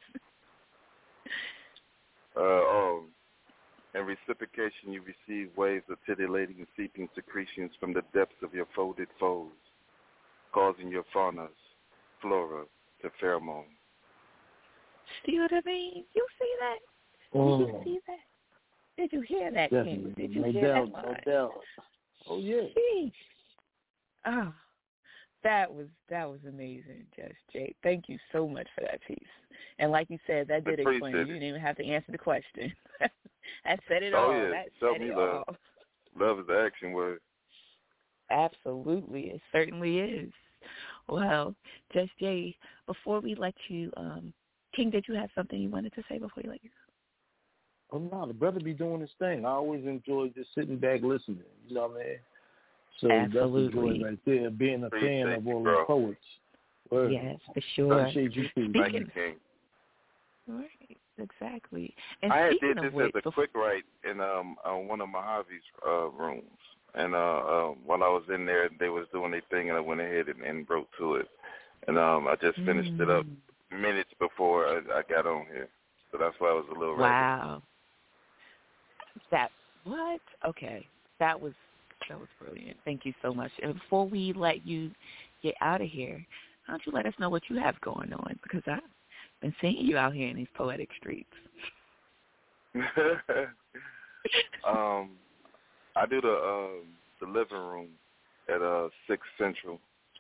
uh, uh, oh, in reciprocation, you receive waves of titillating and seeping secretions from the depths of your folded folds, causing your faunas, flora, to pheromone. See what I mean? You see that? Oh. Did you see that? Did you hear that, King? Did you no hear doubt, that? No doubt. Oh yeah. Sheesh. Oh, that was that was amazing, Just Jay. Thank you so much for that piece. And like you said, that did explain. You didn't even have to answer the question. That said it oh, all. Yeah. That Tell said me it love. all. Love is the action word. Absolutely, it certainly is. Well, Just Jay, before we let you, um, King, did you have something you wanted to say before you let you go? Oh no, the brother be doing his thing. I always enjoy just sitting back listening. You know what I mean? So Absolutely. that's the joy right there, being a Appreciate fan of you, all bro. the poets. Word. Yes, for sure. Appreciate you too. Thank you, King. Right, exactly. And I had speaking did of this which, as a quick write in um uh, one of Mojave's uh, rooms, and uh, uh, while I was in there, they was doing their thing, and I went ahead and, and wrote to it, and um I just finished mm. it up minutes before I, I got on here, so that's why I was a little wow. That what? Okay, that was that was brilliant. Thank you so much. And before we let you get out of here, why don't you let us know what you have going on? Because I've been seeing you out here in these poetic streets. um, I do the um the living room at uh six Central.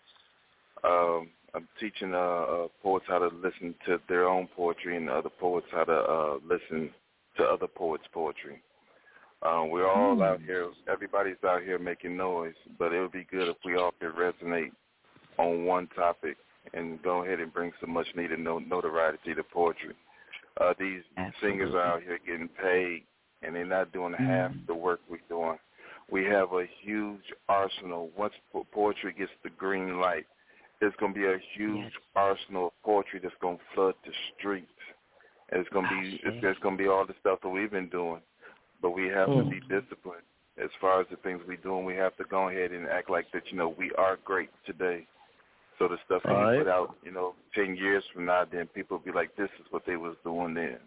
Um, I'm teaching uh, uh poets how to listen to their own poetry and other poets how to uh listen to other poets' poetry. Um, we're all mm. out here. Everybody's out here making noise, but it would be good if we all could resonate on one topic and go ahead and bring some much-needed notoriety to poetry. Uh, these Absolutely. Singers are out here getting paid, and they're not doing mm. half the work we're doing. We have a huge arsenal. Once poetry gets the green light, there's going to be a huge yes. arsenal of poetry that's going to flood the streets. And it's going to be it's, there's going to be all the stuff that we've been doing, but we have mm. to be disciplined as far as the things we're doing. We have to go ahead and act like that. You know, we are great today. So the stuff that all we right. put out, you know, ten years from now, then people will be like, this is what they was doing then.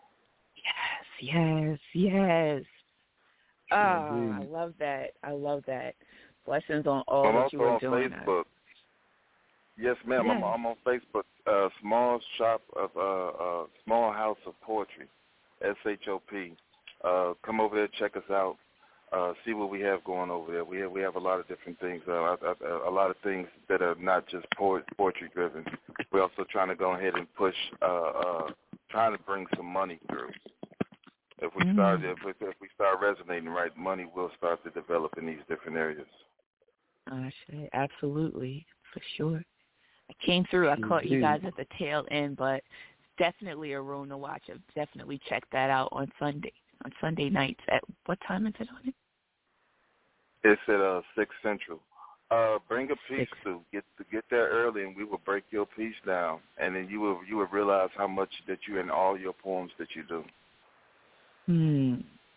Yes, yes, yes. Oh, I love that. I love that. Blessings on all I'm that you are on doing. Facebook. Yes, ma'am. Yes. I'm, I'm on Facebook. Uh, small shop of uh, uh, Small House of Poetry, S H O P. Uh, come over there, check us out. Uh, see what we have going over there. We have we have a lot of different things. Uh, a, a lot of things that are not just poet, poetry driven. We're also trying to go ahead and push, uh, uh, trying to bring some money through. If we mm. start if we, if we start resonating right, money will start to develop in these different areas. I say absolutely, for sure. I came through. I caught you guys at the tail end, but definitely a room to watch. I've definitely check that out on Sunday. On Sunday nights. At what time is it on it? It's at uh, six Central. Uh, bring a piece to get to get there early, and we will break your piece down, and then you will you will realize how much that you in all your poems that you do. Hmm.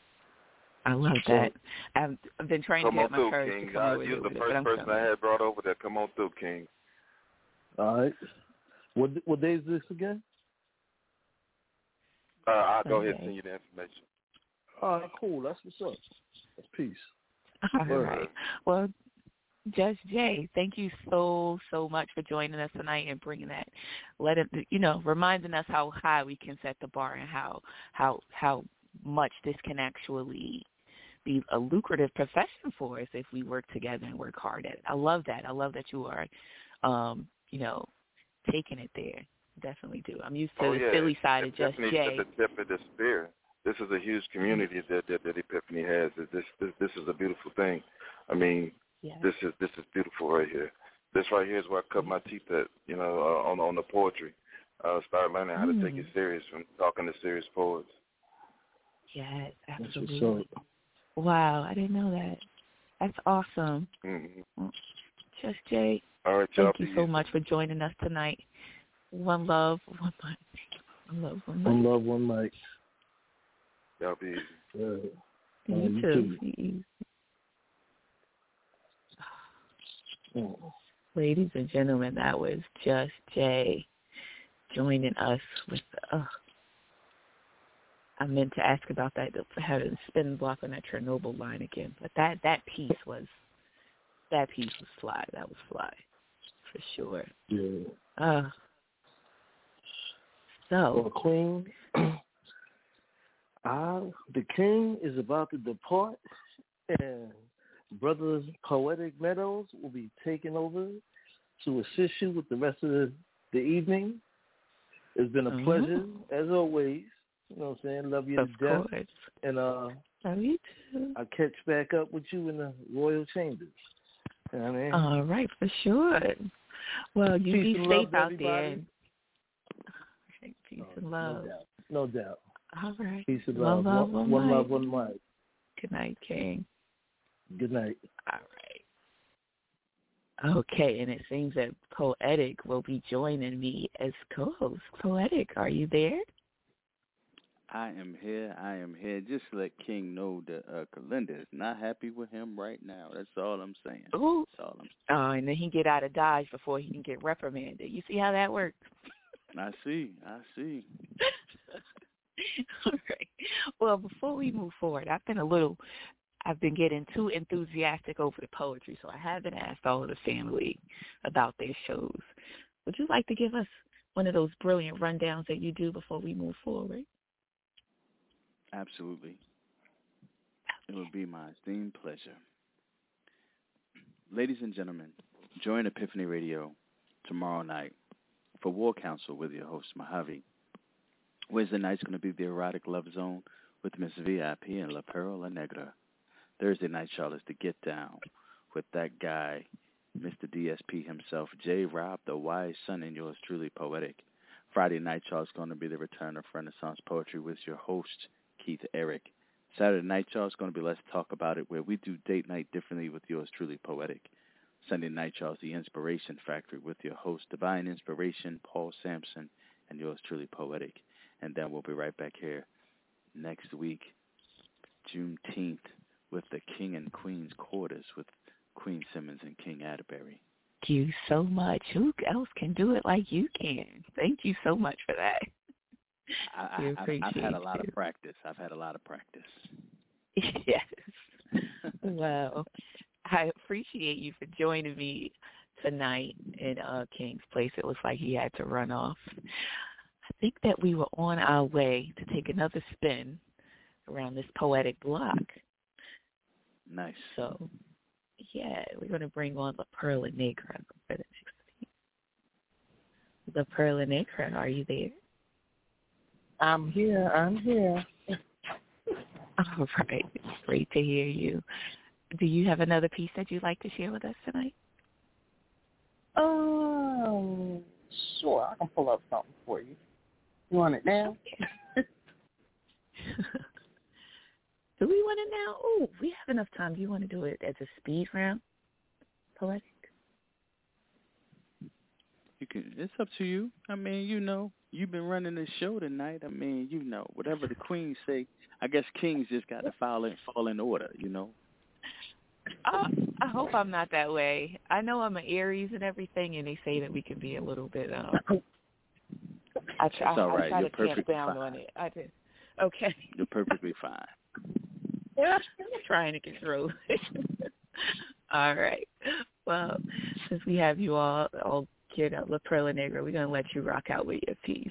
I love that. I've, I've been trying come to get my through, courage King. to come Uh, over you're the bit, first person coming. I had brought over there. Come on through, King. All right. What what day is this again? Uh, I'll go ahead and send you the information. All right, cool. That's what's up. That's peace. All Word. Right. Well, Just Jay, thank you so, so much for joining us tonight and bringing that, let it, you know, reminding us how high we can set the bar and how, how, how much this can actually be a lucrative profession for us if we work together and work hard at it. I love that. I love that you are, um, you know, taking it there. Definitely do. I'm used to oh, the yeah. Philly side of Just Jay. At the tip of the spear. This is a huge community that, that, that Epiphany has. This, this this is a beautiful thing. I mean, yes. this is this is beautiful right here. This right here is where I cut my teeth at, you know, uh, on on the poetry. Uh, start learning how mm. to take it serious from talking to serious poets. Yes, absolutely. Wow, I didn't know that. That's awesome. Mm-hmm. Just Jay. All right, y'all. Thank you so much for joining us tonight. One love, one mic. One love, one mic. One love, one mic. Y'all be easy. Uh, you, uh, you too. too. Oh. Ladies and gentlemen, that was Just Jay joining us with. Uh, I meant to ask about that. I had a spin block on that Chernobyl line again, but that that piece was that piece was fly. That was fly for sure. Yeah. Uh, so, well, Queen, uh, the king is about to depart, and Brothers Poetic Meadows will be taking over to assist you with the rest of the, the evening. It's been a mm-hmm. pleasure, as always. You know what I'm saying? Love you of to death. Course. And uh, love you too. I'll catch back up with you in the royal chambers. You know what I mean? All right, for sure. Well, you Peace be and safe love, out everybody. there. And... Peace oh, and love. No doubt. No doubt. All right. Peace and love. love. love One, one, one love, one mic. Good night, King. Good night. All right. Okay, and it seems that Poetic will be joining me as co-host. Poetic, are you there? I am here. I am here. Just to let King know that uh, Kalinda is not happy with him right now. That's all I'm saying. Ooh. That's all I'm saying. Oh, and then he get out of Dodge before he can get reprimanded. You see how that works? I see. I see. All right. Well, before we move forward, I've been a little, I've been getting too enthusiastic over the poetry, so I haven't asked all of the family about their shows. Would you like to give us one of those brilliant rundowns that you do before we move forward? Absolutely. It would be my esteemed pleasure. Ladies and gentlemen, join Epiphany Radio tomorrow night for War Council with your host, Mojave. Wednesday night's going to be the Erotic Love Zone with Miss V I P and La Perla Negra. Thursday night, y'all, is the Get Down with that guy, Mister D S P himself, J. Rob, the wise son, and yours truly, Poetic. Friday night, y'all, is going to be the return of Renaissance Poetry with your host, Keith Eric. Saturday night, y'all, is going to be Let's Talk About It, where we do date night differently with yours truly, Poetic. Sunday night, y'all, is the Inspiration Factory with your host, Divine Inspiration, Paul Sampson, and yours truly, Poetic. And then we'll be right back here next week, Juneteenth, with the King and Queen's Quarters with Queen Simmons and King Atterbury. Thank you so much. Who else can do it like you can? Thank you so much for that. I, I, I've had a lot you. of practice. I've had a lot of practice. Yes. Well, I appreciate you for joining me tonight in uh, King's Place. It looks like he had to run off. I think that we were on our way to take another spin around this poetic block. Nice. So, yeah, we're going to bring on La Perla Negra for the next thing. La Perla Negra, are you there? I'm here. I'm here. All right. It's great to hear you. Do you have another piece that you'd like to share with us tonight? Um, sure. I can pull up something for you. You want it now? Okay. Do we want it now? Oh, we have enough time. Do you want to do it as a speed round, Poetic? You can. It's up to you. I mean, you know, you've been running the show tonight. I mean, you know, whatever the queens say. I guess kings just got to fall in, fall in order, you know. Uh, I hope I'm not that way. I know I'm an Aries and everything, and they say that we can be a little bit. Um, I try, it's all right. I try You're to tamp perfectly down fine. on it. I did. Okay. You're perfectly fine. Yeah, I'm trying to control it. All right. Well, since we have you all all geared up, La Perla Negra, we're gonna let you rock out with your piece.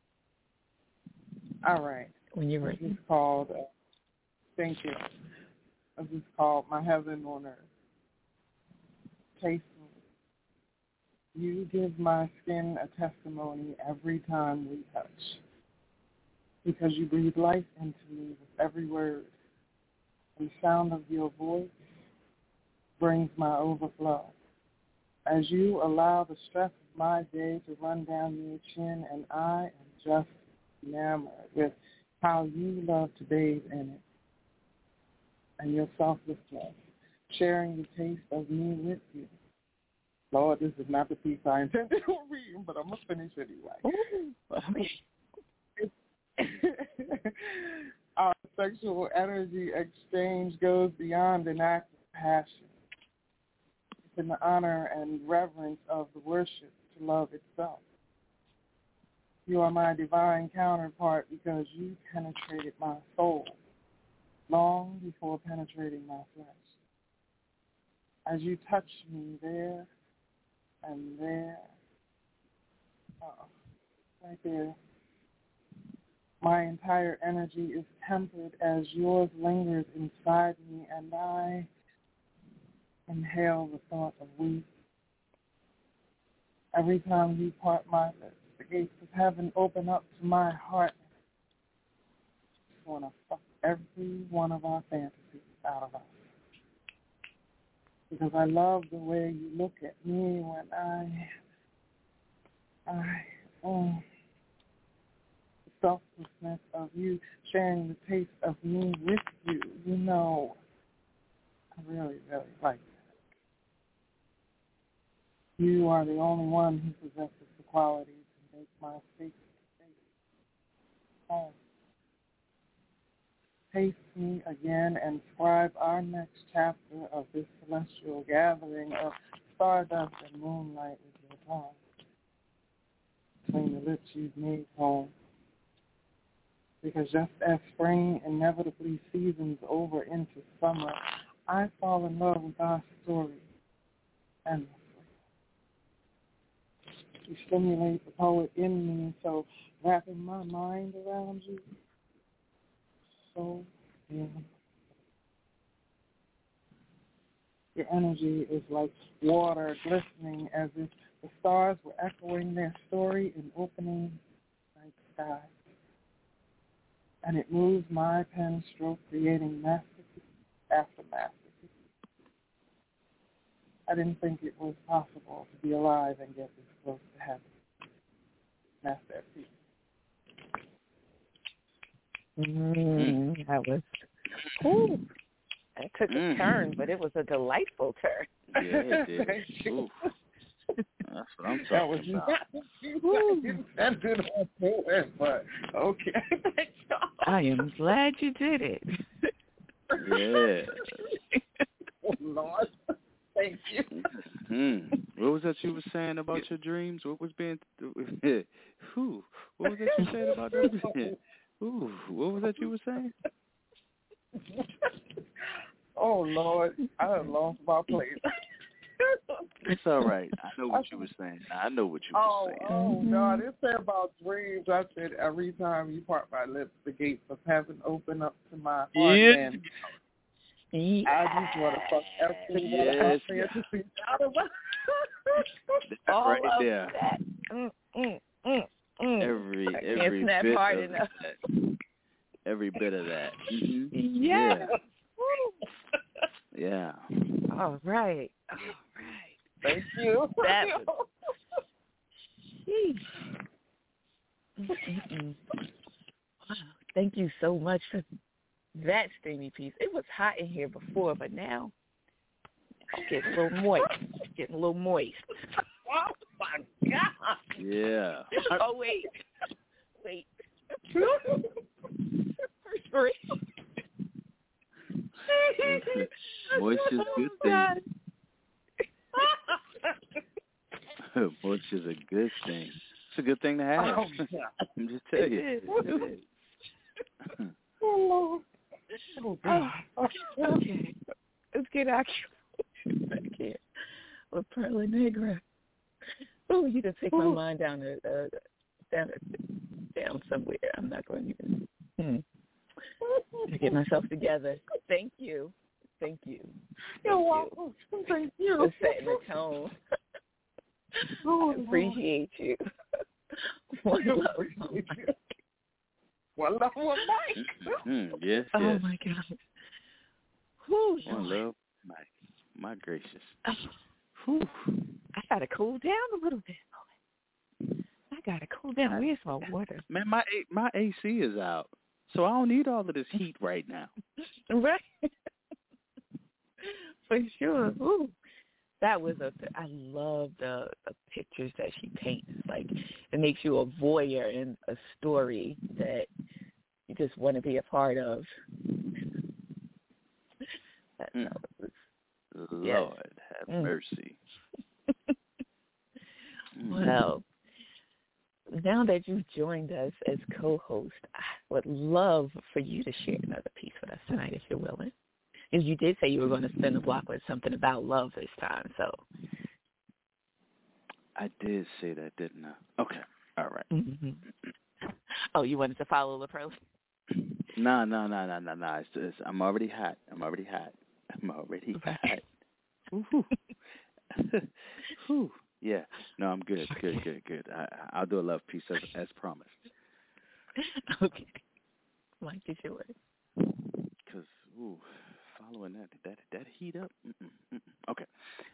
All right. When you're ready. This is called. Uh, thank you. This is called My Heaven on Earth. Taste me. You give my skin a testimony every time we touch. Because you breathe life into me with every word. The sound of your voice brings my overflow. As you allow the stress of my day to run down your chin, and I am just enamored with how you love to bathe in it and your selflessness, sharing the taste of me with you. Lord, this is not the piece I intended to read, but I'm going to finish anyway. Our sexual energy exchange goes beyond an act of passion. It's in the honor and reverence of the worship to love itself. You are my divine counterpart because you penetrated my soul long before penetrating my flesh. As you touch me there and there, uh, right there, my entire energy is tempered as yours lingers inside me, and I inhale the thought of we. Every time you part my lips, the gates of heaven open up to my heart. I just want to fuck every one of our fantasies out of us. Because I love the way you look at me when I, I, oh, the selflessness of you sharing the taste of me with you. You know, I really, really like that. You are the only one who possesses the qualities to make my sacred space home. Taste me again and scribe our next chapter of this celestial gathering of stardust and moonlight with your tongue. Between the lips you've made home. Because just as spring inevitably seasons over into summer, I fall in love with our story endlessly. You stimulate the poet in me, so wrapping my mind around you, so yeah. Your energy is like water glistening as if the stars were echoing their story in opening night sky. And it moves my pen stroke, creating masterpiece after masterpiece. I didn't think it was possible to be alive and get this close to heaven. Masterpiece. Mm, that was cool. It took a Mm. turn, but it was a delightful turn. Yeah, it did. Ooh. That's what I'm That was talking about. not you intended on doing, but okay. I am glad you did it. Yeah. Oh, Lord. Thank you. Hmm. What was that you were saying about your dreams? What was being? Who? What was that you said about them? Ooh. What was that you were saying? Oh, Lord. I have lost my place. It's all right. I know what you were saying. I know what you were Oh, saying. oh, God. It said about dreams. I said every time you part my lips, the gates of heaven open up to my heart. Yeah. And I just want to fuck everything yes. fantasy out of my All right of there. That. Mm, mm, mm, mm. Every I every can't snap bit hard of enough. that. Every bit of that. Mm-hmm. Yeah. Yeah. All right. All right. Thank you. That was. Mm-mm. Wow. Thank you so much for that steamy piece. It was hot in here before, but now it's getting a little moist. It's getting a little moist. Oh, my God. Yeah. Oh, wait. Wait. Moisture's a good thing. Moisture's a good thing. It's a good thing to have. Oh, I'm just telling you. It is. Oh, oh, God. Okay. Let's get our back here with Perla Negra. Oh, you just take my mind down to, uh, down down somewhere. I'm not going to even hmm. to get myself together. Thank you. Thank you. Thank You're you. welcome. Thank you. For setting the tone. Oh, I appreciate you. One love. Appreciate you. One love, one Mike. Mm-hmm. Yes, Oh, yes. my God. Whew, One love, my, my gracious. Oh. Whew. I got to cool down a little bit. I got to cool down. Where's my water? Man, my my A C is out, so I don't need all of this heat right now. Right. For sure. Ooh. that was a. I love the, the pictures that she paints. Like it makes you a voyeur in a story that you just want to be a part of. That, mm. was, Lord yes. have mm. mercy. Well, now that you've joined us as co-host, I would love for you to share another piece with us tonight, if you're willing. Because you did say you were going to spin the block with something about love this time, so. I did say that, didn't I? Okay, all right. Mm-hmm. Oh, you wanted to follow La Pearl? No, no, no, no, no, no. It's, it's, I'm already hot. I'm already hot. I'm already hot. Woo-hoo. Whew. Yeah. No, I'm good. Good, good, good. I, I'll do a love piece as, as promised. Okay. Mike, is yours. Because, ooh, following that, did that, did that heat up? Mm-mm, mm-mm. Okay.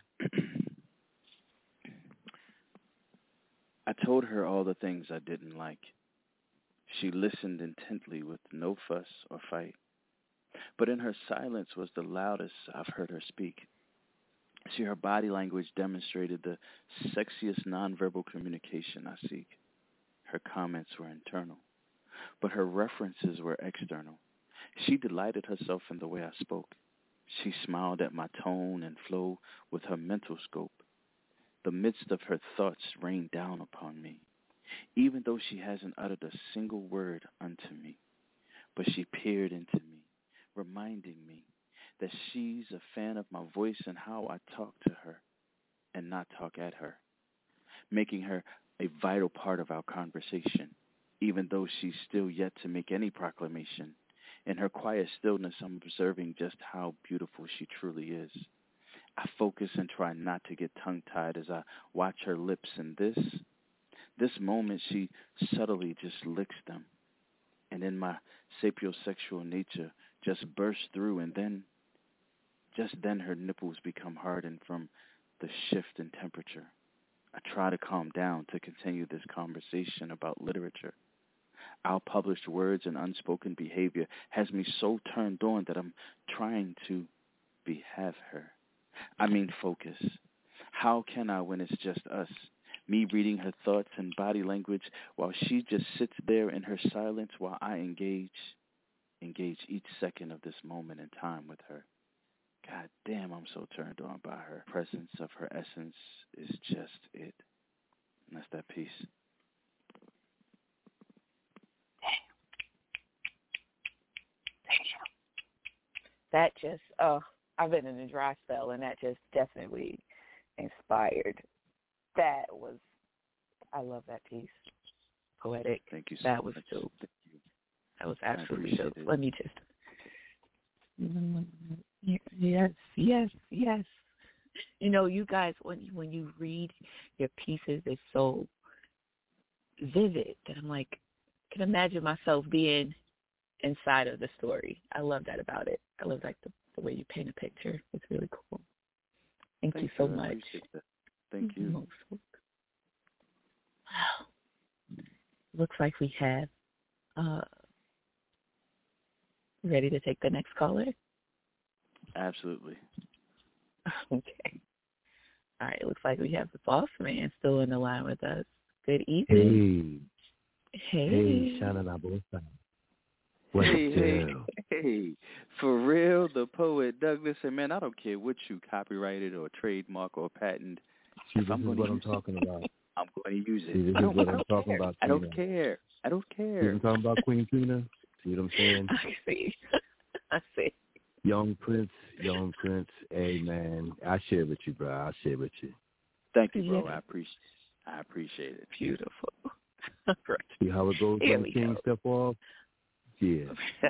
I told her all the things I didn't like. She listened intently with no fuss or fight. But in her silence was the loudest I've heard her speak. See, her body language demonstrated the sexiest nonverbal communication I seek. Her comments were internal, but her references were external. She delighted herself in the way I spoke. She smiled at my tone and flow with her mental scope. The midst of her thoughts rained down upon me, even though she hasn't uttered a single word unto me. But she peered into me, reminding me that she's a fan of my voice and how I talk to her and not talk at her, making her a vital part of our conversation, even though she's still yet to make any proclamation. In her quiet stillness, I'm observing just how beautiful she truly is. I focus and try not to get tongue-tied as I watch her lips, and this, this moment she subtly just licks them. And in my sapiosexual nature just bursts through, and then, just then her nipples become hardened from the shift in temperature. I try to calm down to continue this conversation about literature. Our published words and unspoken behavior has me so turned on that I'm trying to behave her. I mean focus. How can I when it's just us? Me reading her thoughts and body language while she just sits there in her silence while I engage, engage each second of this moment in time with her. God damn, I'm so turned on by her presence of her essence is just it. And that's that piece. That just, uh, I've been in a dry spell, and that just definitely inspired. That was, I love that piece. Poetic. Thank you so that was much. dope. Thank you. That was absolutely dope. It. Let me just. Yes, yes, yes. You know, you guys, when you, when you read your pieces, it's so vivid that I'm like, I can imagine myself being inside of the story. I love that about it. I love like the, the way you paint a picture. It's really cool. Thank, Thank you so you. much. I appreciate that. Thank you. Wow. Looks like we have uh, ready to take the next caller. Absolutely. Okay. All right. It looks like we have the boss man still in the line with us. Good evening. Hey. Hey. Hey, Shana Nabosa. What hey, hey, do? hey. For real, the poet Douglas said, man, I don't care what you copyrighted or trademark or patent. See, if this I'm is going what to I'm use talking it, about. I'm going to use it. See, this I is don't, what I I'm don't talking care. about. I don't Tina. care. I don't care. See what I'm talking about, Queen Tina? See what I'm saying? I see. I see. Young Prince, Young Prince. Hey, man, I share with you, bro. I share with you. Thank you, bro. Yeah. I appreciate it. I appreciate it. Beautiful. Right. See how it goes Here when we King go. step off? Yeah.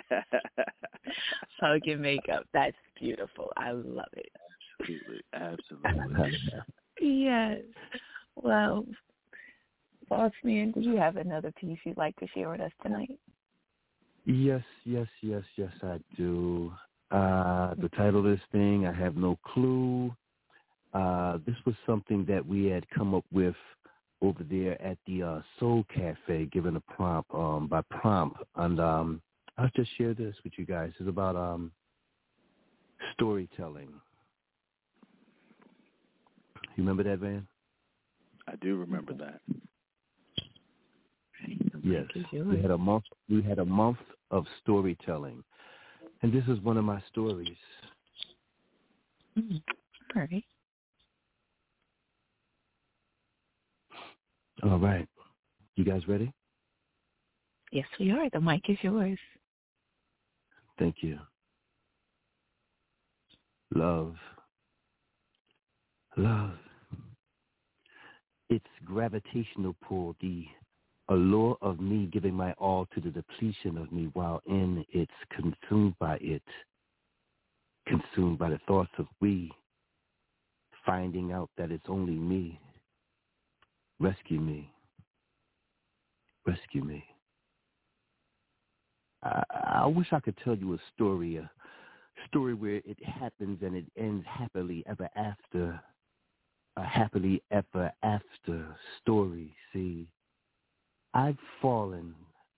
Hug and makeup. That's beautiful. I love it. Absolutely. Absolutely. Yes. Well, Boss Man, do you have another piece you'd like to share with us tonight? Yes, yes, yes, yes, I do. Uh, the title of this thing, I have no clue. Uh, this was something that we had come up with over there at the uh, Soul Cafe, given a prompt um, by prompt. And um, I'll just share this with you guys. It's about um, storytelling. You remember that, Van? I do remember that. Yes. We had a month. We had a month of storytelling, and this is one of my stories. Mm. All right. All right. You guys ready? Yes, we are. The mic is yours. Thank you. Love. Love. Its gravitational pull, the allure of me giving my all to the depletion of me while in it's consumed by it, consumed by the thoughts of we, finding out that it's only me. Rescue me. Rescue me. I, I wish I could tell you a story, a story where it happens and it ends happily ever after, a happily ever after story. See, I've fallen.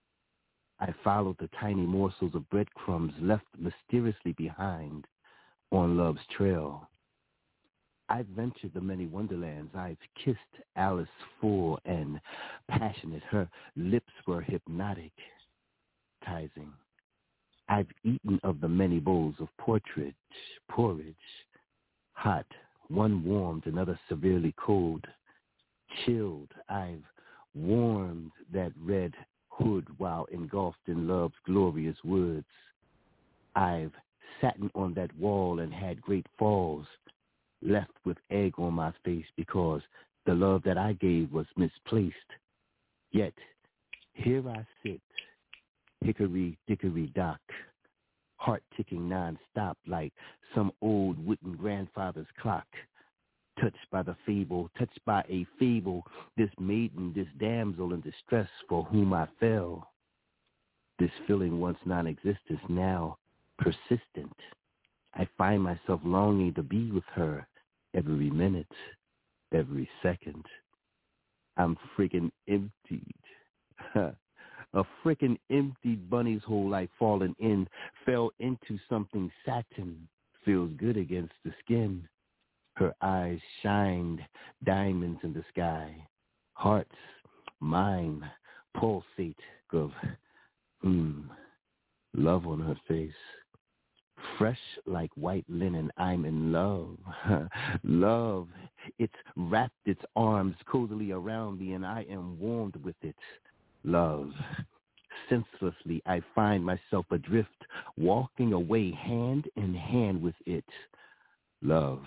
I followed the tiny morsels of breadcrumbs left mysteriously behind on love's trail. I've ventured the many wonderlands. I've kissed Alice full and passionate. Her lips were hypnotic, enticing. I've eaten of the many bowls of porridge, porridge, hot, one warmed, another severely cold, chilled. I've warmed that red hood while engulfed in love's glorious woods. I've sat on that wall and had great falls, left with egg on my face because the love that I gave was misplaced. Yet here I sit, hickory dickory dock, heart ticking nonstop like some old wooden grandfather's clock, touched by the fable, touched by a fable, this maiden, this damsel in distress for whom I fell. This feeling once non-existent, now persistent. I find myself longing to be with her every minute, every second. I'm freaking emptied. A freaking emptied bunny's hole I've fallen in, fell into something satin, feels good against the skin. Her eyes shined diamonds in the sky. Hearts, mine, pulsate of, hmm, love on her face. Fresh like white linen, I'm in love. Love, it's wrapped its arms cozily around me and I am warmed with it. Love. Senselessly, I find myself adrift, walking away hand in hand with it. Love.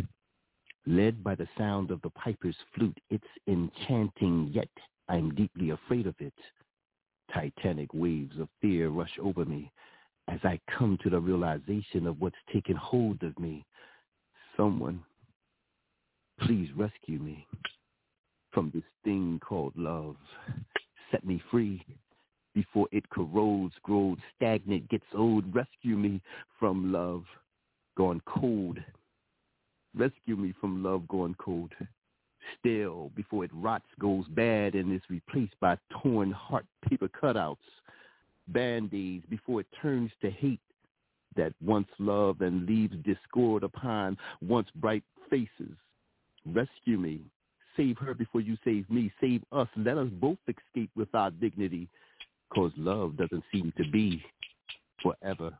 Led by the sound of the piper's flute, it's enchanting, yet I'm deeply afraid of it. Titanic waves of fear rush over me as I come to the realization of what's taken hold of me. Someone, please rescue me from this thing called love. Set me free before it corrodes, grows stagnant, gets old. Rescue me from love gone cold. Rescue me from love gone cold. Stale before it rots, goes bad, and is replaced by torn heart paper cutouts. Band-aids before it turns to hate that once loved and leaves discord upon once bright faces. Rescue me. Save her before you save me. Save us. Let us both escape with our dignity, because love doesn't seem to be forever.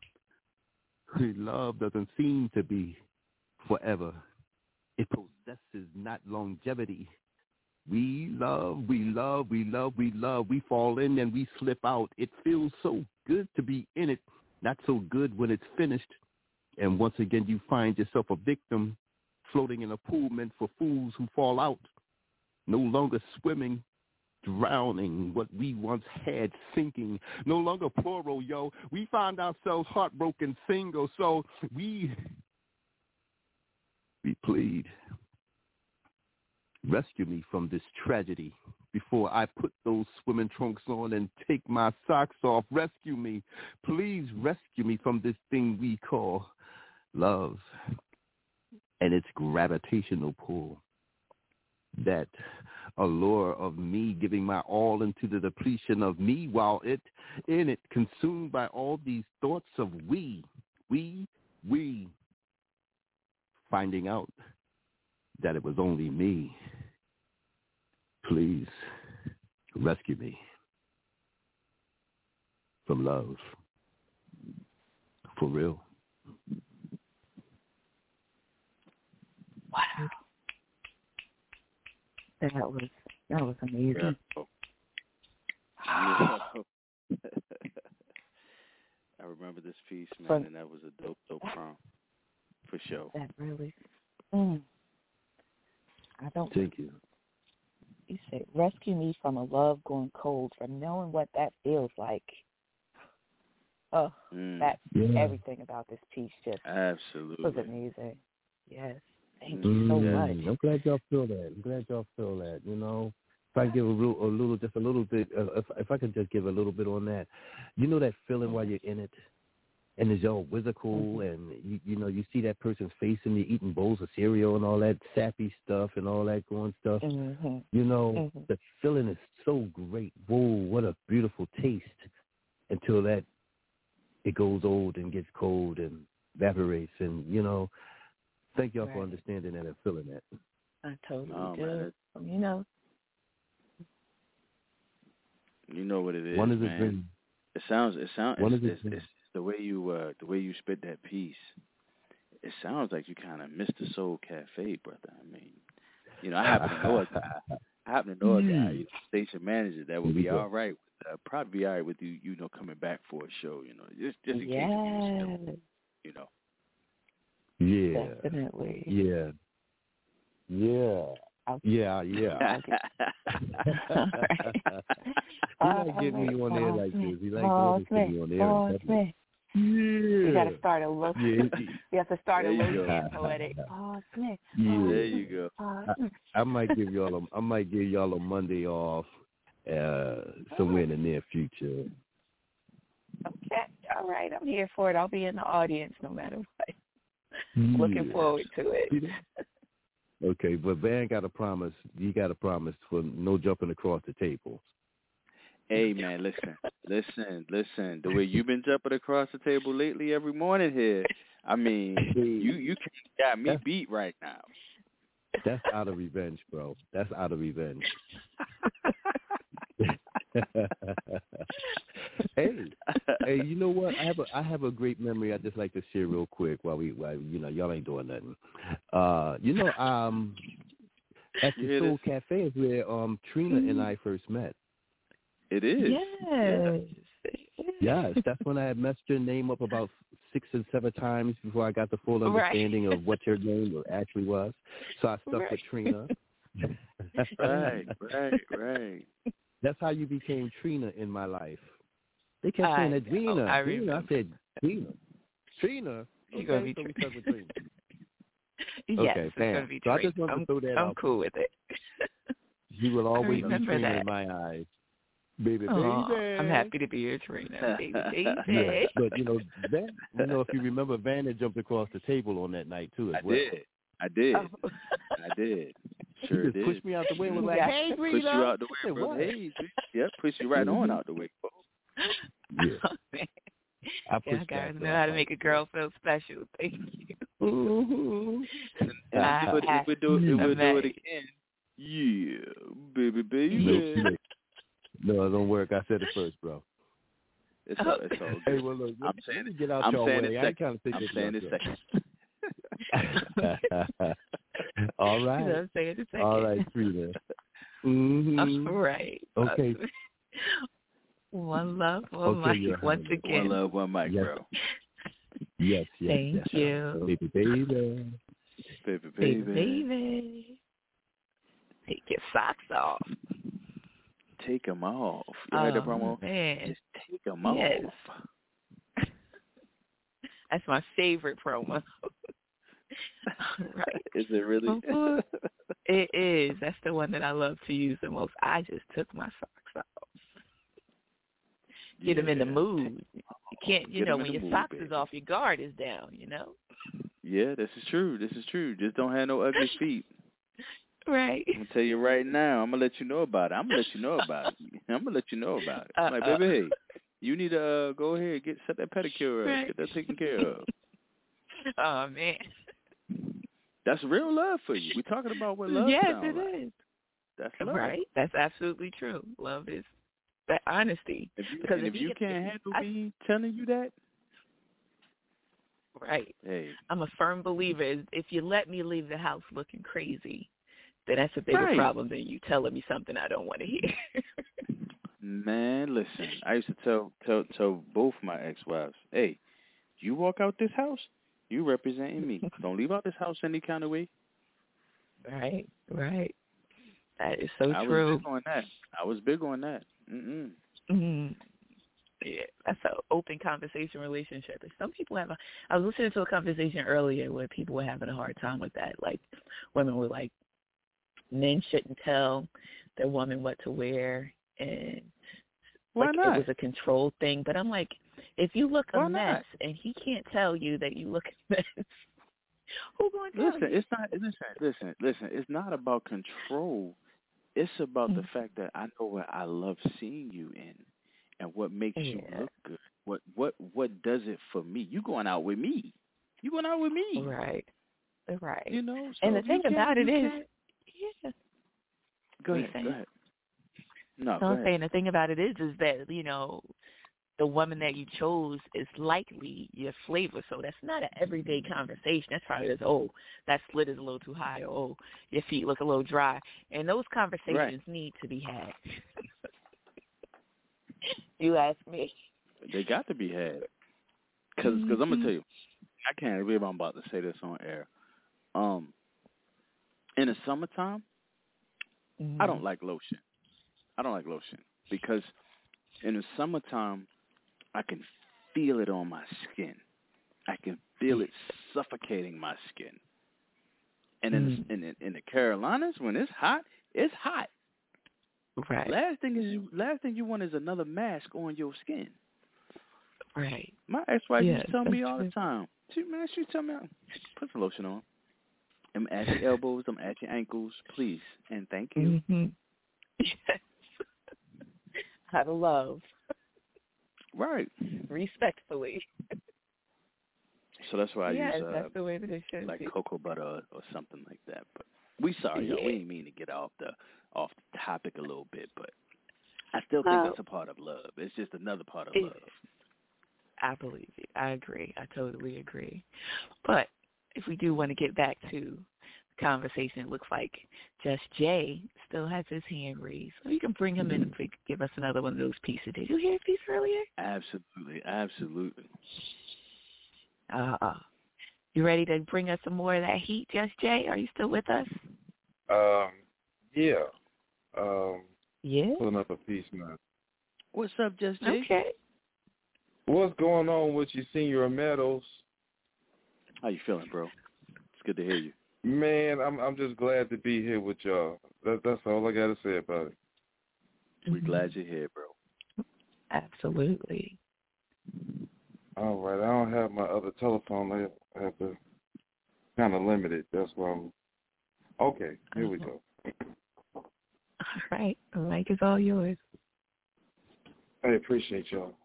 Love doesn't seem to be forever. It possesses not longevity. We love, we love, we love, we love. We fall in and we slip out. It feels so good to be in it, not so good when it's finished. And once again, you find yourself a victim, floating in a pool meant for fools who fall out, no longer swimming, drowning, what we once had sinking, no longer plural, yo. We find ourselves heartbroken single, so we, we plead. Rescue me from this tragedy before I put those swimming trunks on and take my socks off. Rescue me. Please rescue me from this thing we call love and its gravitational pull. That allure of me giving my all into the depletion of me while it, in it, consumed by all these thoughts of we, we, we, finding out that it was only me, please rescue me from love. For real. Wow. That was that was amazing. Yeah. I remember this piece, man, From, and that was a dope, dope prompt for sure. That really. Mm, I don't. Thank you. You said, "Rescue me from a love going cold," from knowing what that feels like. Oh, mm. that's yeah. everything about this piece. Just absolutely was amazing. Yes, thank mm. you so much. I'm glad y'all feel that. I'm glad y'all feel that. You know. If I give a little, a little, just a little bit, uh, if if I could just give a little bit on that, you know that feeling while you're in it, and it's all whimsical, mm-hmm. and you you know you see that person's face and you're eating bowls of cereal and all that sappy stuff and all that going stuff. Mm-hmm. You know mm-hmm. the feeling is so great. Whoa, what a beautiful taste! Until that it goes old and gets cold and evaporates, and you know, thank y'all right. for understanding that and feeling that. I totally oh, do. Man. You know. You know what it is, One is man. a dream. It sounds. It sounds. One It's, is a it's, dream. it's the way you. Uh, the way you spit that piece. It sounds like you kind of missed the Soul Cafe, brother. I mean, you know, I happen to know a guy. I happen to know a guy, you know, station manager that would be all right. With, uh, probably be all right with you. You know, coming back for a show. You know, just just in yes. case you was still, you know. Yeah. Definitely. Yeah. Yeah. I'll, yeah, yeah. He like getting me on there like this. He like going to me on there. Oh, yeah. You got to start a look. Yeah. You have to start there a look and poetic. Oh, Smith. Yeah. Oh, there you go. Oh, I, I might give y'all a, I might give y'all a Monday off uh, somewhere in the near future. Okay. All right. I'm here for it. I'll be in the audience no matter what. Yeah. Looking forward to it. Okay, but Van got a promise. You got a promise for no jumping across the table. Hey, man, listen, listen, listen. The way you've been jumping across the table lately every morning here, I mean, you you got me beat right now. That's out of revenge, bro. That's out of revenge. hey, hey, you know what? I have a I have a great memory. I just like to share real quick while we while you know y'all ain't doing nothing. Uh, you know, um, at the Soul this? Cafe is where um Trina mm-hmm. and I first met. It is. Yes. Yes, that's when I had messed your name up about six and seven times before I got the full understanding right. of what your name actually was. So I stuck right. with Trina. right, right, right. That's how you became Trina in my life. They kept saying that Trina. I, Trina. I said Trina. Trina. You're gonna be so Trina. we stuck with Trina. Yes, okay, it's gonna be so I Trina. just wanted I'm, to throw that I'm out. cool with it. You will always be Trina that. in my eyes. Baby, oh, baby. I'm happy to be your Trina, baby, baby. Yeah, but you know, Van, you know, if you remember, Van had jumped across the table on that night too, as I well. did. I did. Oh. I did. Sure he just did. pushed me out the way and was like, yeah. "Hey, Trina." Push you out the way, bro. Hey, yep. Push you right on out the way, bro. Yeah. I, yeah, I gotta know how to make a girl feel special. Thank you. Mm-hmm. And, and if, we, if we do, if we do it again, yeah, baby, baby. No, no, it don't work. I said it first, bro. It's all, it's all good. Hey, well, look, I'm let saying me get out I'm your saying way. it second. I I'm saying it second. All right. I'm saying it second. All right, Trina. Mm-hmm. All right. Okay. One love, one okay, mic. Once again. One love, one mic, yes. bro. Yes, yes. Thank yes. you. Baby, baby. Baby, baby. baby. Baby. Take your socks off. Take them off. You oh, heard that promo? Man. Just take them yes. off. That's my favorite promo. right. Is it really? It is. That's the one that I love to use the most. I just took my socks off. Get yeah. them in the mood. You can't, you Get know, when your mood, socks baby. is off, your guard is down, you know? Yeah, this is true. This is true. Just don't have no ugly feet. Right. I'm going to tell you right now. I'm going to let you know about it. I'm going to let you know about it. I'm going to let you know about it. Uh, like, uh, baby, hey, you need to uh, go ahead, get set that pedicure up. Right. Get that taken care of. Oh, man. That's real love for you. We're talking about what love yes, sounds it like. is. That's love. Right. That's absolutely true. Love is that honesty. If you, because and if, if you, you can't if, handle I, me telling you that, right. Hey, I'm a firm believer. If you let me leave the house looking crazy, then that's a bigger right. problem than you telling me something I don't want to hear. Man, listen. I used to tell tell tell both my ex-wives, hey, you walk out this house, you representing me. Don't leave out this house any kind of way. Right, right. That is so I true. was big on that. I was big on that. Mm-mm. Mm-hmm. Yeah, that's an open conversation relationship. And some people have a, I was listening to a conversation earlier where people were having a hard time with that. Like, women were like, men shouldn't tell their woman what to wear, and Why like not? it was a control thing. But I'm like, if you look a Why mess not? and he can't tell you that you look a mess, who going to tell Listen, you? it's not. Listen, listen, listen. It's not about control. It's about mm-hmm. the fact that I know what I love seeing you in, and what makes yeah. you look good. What what what does it for me? You going out with me? You going out with me? Right, right. You know. So and the thing about it is, yeah. Go ahead. Go ahead. No, so go I'm ahead. saying the thing about it is, is that you know, the woman that you chose is likely your flavor. So that's not an everyday conversation. That's probably just, oh, that slit is a little too high, or oh, your feet look a little dry. And those conversations right. need to be had. You ask me. They got to be had. Because mm-hmm. I'm going to tell you, I can't believe I'm about to say this on air. Um, in the summertime, mm-hmm. I don't like lotion. I don't like lotion because in the summertime, I can feel it on my skin. I can feel it suffocating my skin. And in, mm. the, in, the, in the Carolinas, when it's hot, it's hot. Right. Last thing is you, last thing you want is another mask on your skin. Right. My ex-wife yes, used to tell me all true. the time. She man, she tell me, put some lotion on. I'm at your elbows. I'm at your ankles, please, and thank you. Mm-hmm. Yes. Out of love. Right. Respectfully. So that's why I yes, use uh, that's the way that it should like be. cocoa butter or, or something like that. But we sorry, yeah. y'all. We didn't mean to get off the off the topic a little bit, but I still think well, that's a part of love. It's just another part of it, love. I believe it. I agree. I totally agree. But if we do want to get back to the conversation, it looks like Just Jay still has his hand raised. So you can bring him in and give us another one of those pieces. Did you hear his piece earlier? Absolutely. Absolutely. Uh, you ready to bring us some more of that heat, Just Jay? Are you still with us? Um, yeah. Um, yeah. Pulling up a piece now. What's up, Just Jay? Okay. What's going on with you, Senor Meadows? How you feeling, bro? It's good to hear you. Man, I'm I'm just glad to be here with y'all. That, that's all I got to say about it. We're mm-hmm. glad you're here, bro. Absolutely. All right. I don't have my other telephone. I have to kind of limit it. That's why I'm... Okay, here we go. All right. The mic is all yours. I appreciate y'all.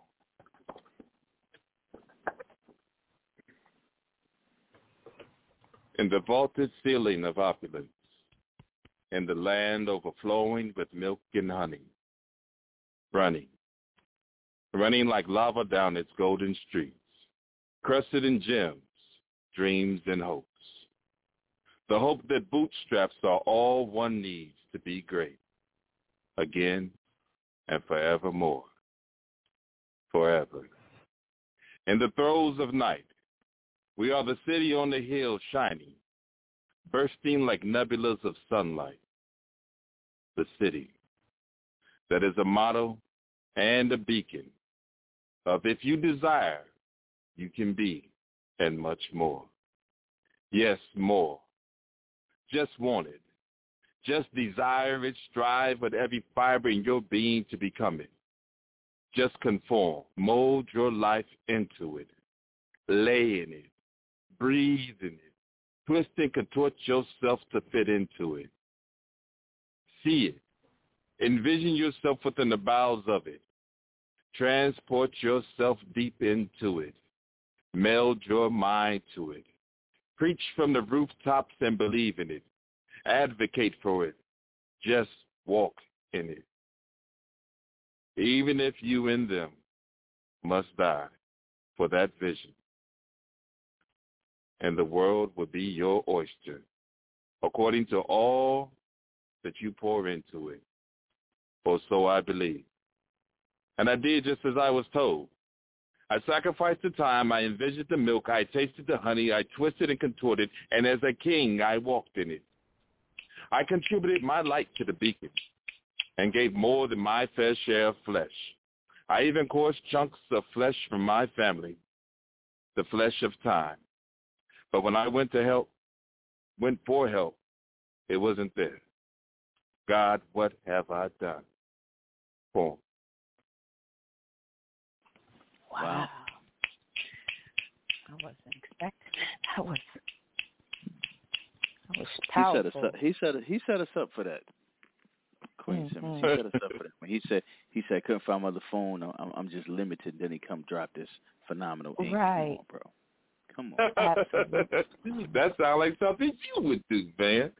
In the vaulted ceiling of opulence, in the land overflowing with milk and honey, running, running like lava down its golden streets, crusted in gems, dreams and hopes. The hope that bootstraps are all one needs to be great, again and forevermore, forever. In the throes of night, we are the city on the hill shining, bursting like nebulas of sunlight. The city that is a motto and a beacon of if you desire, you can be, and much more. Yes, more. Just want it. Just desire it, strive with every fiber in your being to become it. Just conform, mold your life into it, lay in it, breathe in it, twist and contort yourself to fit into it. See it. Envision yourself within the bowels of it. Transport yourself deep into it. Meld your mind to it. Preach from the rooftops and believe in it. Advocate for it. Just walk in it. Even if you and them must die for that vision. And the world will be your oyster, according to all that you pour into it. Or so I believe. And I did just as I was told. I sacrificed the time, I envisioned the milk, I tasted the honey, I twisted and contorted, and as a king I walked in it. I contributed my light to the beacon and gave more than my fair share of flesh. I even coursed chunks of flesh from my family, the flesh of time. But when I went to help, went for help, it wasn't there. God, what have I done? Boom. Wow. I wasn't expecting that. That was, that was powerful. He set us up. He set, he set us up for that. Queen mm-hmm. Simmons. He set us up for that. When he said he said couldn't find my other phone. I'm, I'm just limited. Then he come drop this phenomenal ink. Right, Come on, bro. Come on. Absolutely. That sounds like something you would do, man.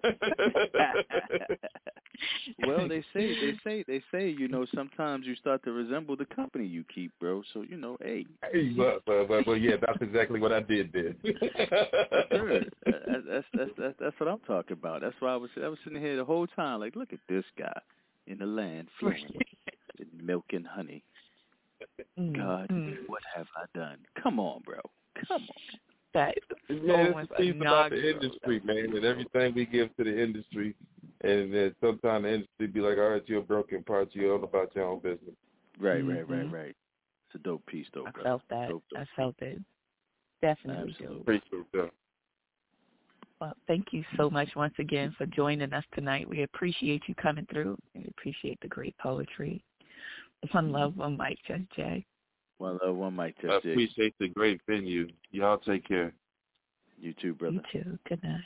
Well, they say, they say, they say, you know, sometimes you start to resemble the company you keep, bro. So, you know, hey. Hey, but, but, but, but yeah, that's exactly what I did there. Sure. That's, that's, that's, that's what I'm talking about. That's why I was, I was sitting here the whole time, like, look at this guy in the land flowing with milk and honey. God, mm. what have I done? Come on, bro. Come on. That man, it's the piece about the industry, man, and everything we give to the industry, and then sometimes the industry be like, all right, you're a broken part, you're all about your own business. Right, mm-hmm. right, right, right. It's a dope piece, though, I bro. felt that. Dope, dope I felt it. Definitely do. Appreciate that. Well, thank you so much once again for joining us tonight. We appreciate you coming through, and we appreciate the great poetry. One love, one mic, Just Jay. One love, one mic, Just I Jay. appreciate the great venue. Y'all take care. You too, brother. You too. Good night.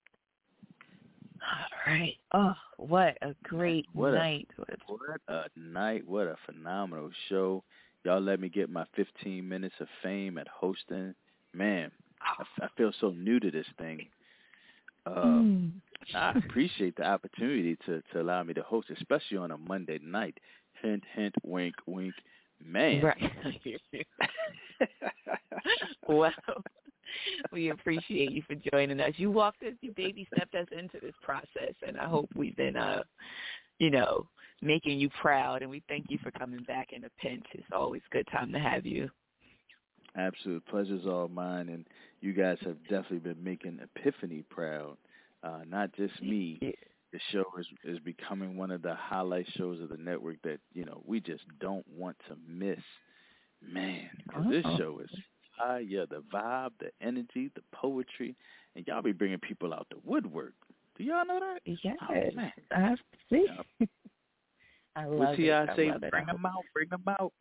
All right. Oh, what a great what night. A, what a night. What a phenomenal show. Y'all let me get my fifteen minutes of fame at hosting. Man, I, I feel so new to this thing. Uh, mm. I appreciate the opportunity to, to allow me to host, especially on a Monday night. Hint, hint, wink, wink. Man. Right. Well, we appreciate you for joining us. You walked us, you baby stepped us into this process, and I hope we've been, uh, you know, making you proud, and we thank you for coming back in a pinch. It's always a good time to have you. Absolute pleasure's all mine, and you guys have definitely been making Epiphany proud, uh, not just me. Yeah. The show is is becoming one of the highlight shows of the network that, you know, we just don't want to miss. Man, because this show is fire, the vibe, the energy, the poetry, and y'all be bringing people out the woodwork. Do y'all know that? Yes, oh, man. I see. Yeah. I love what it. T I I say? love Bring it. them out, bring them out.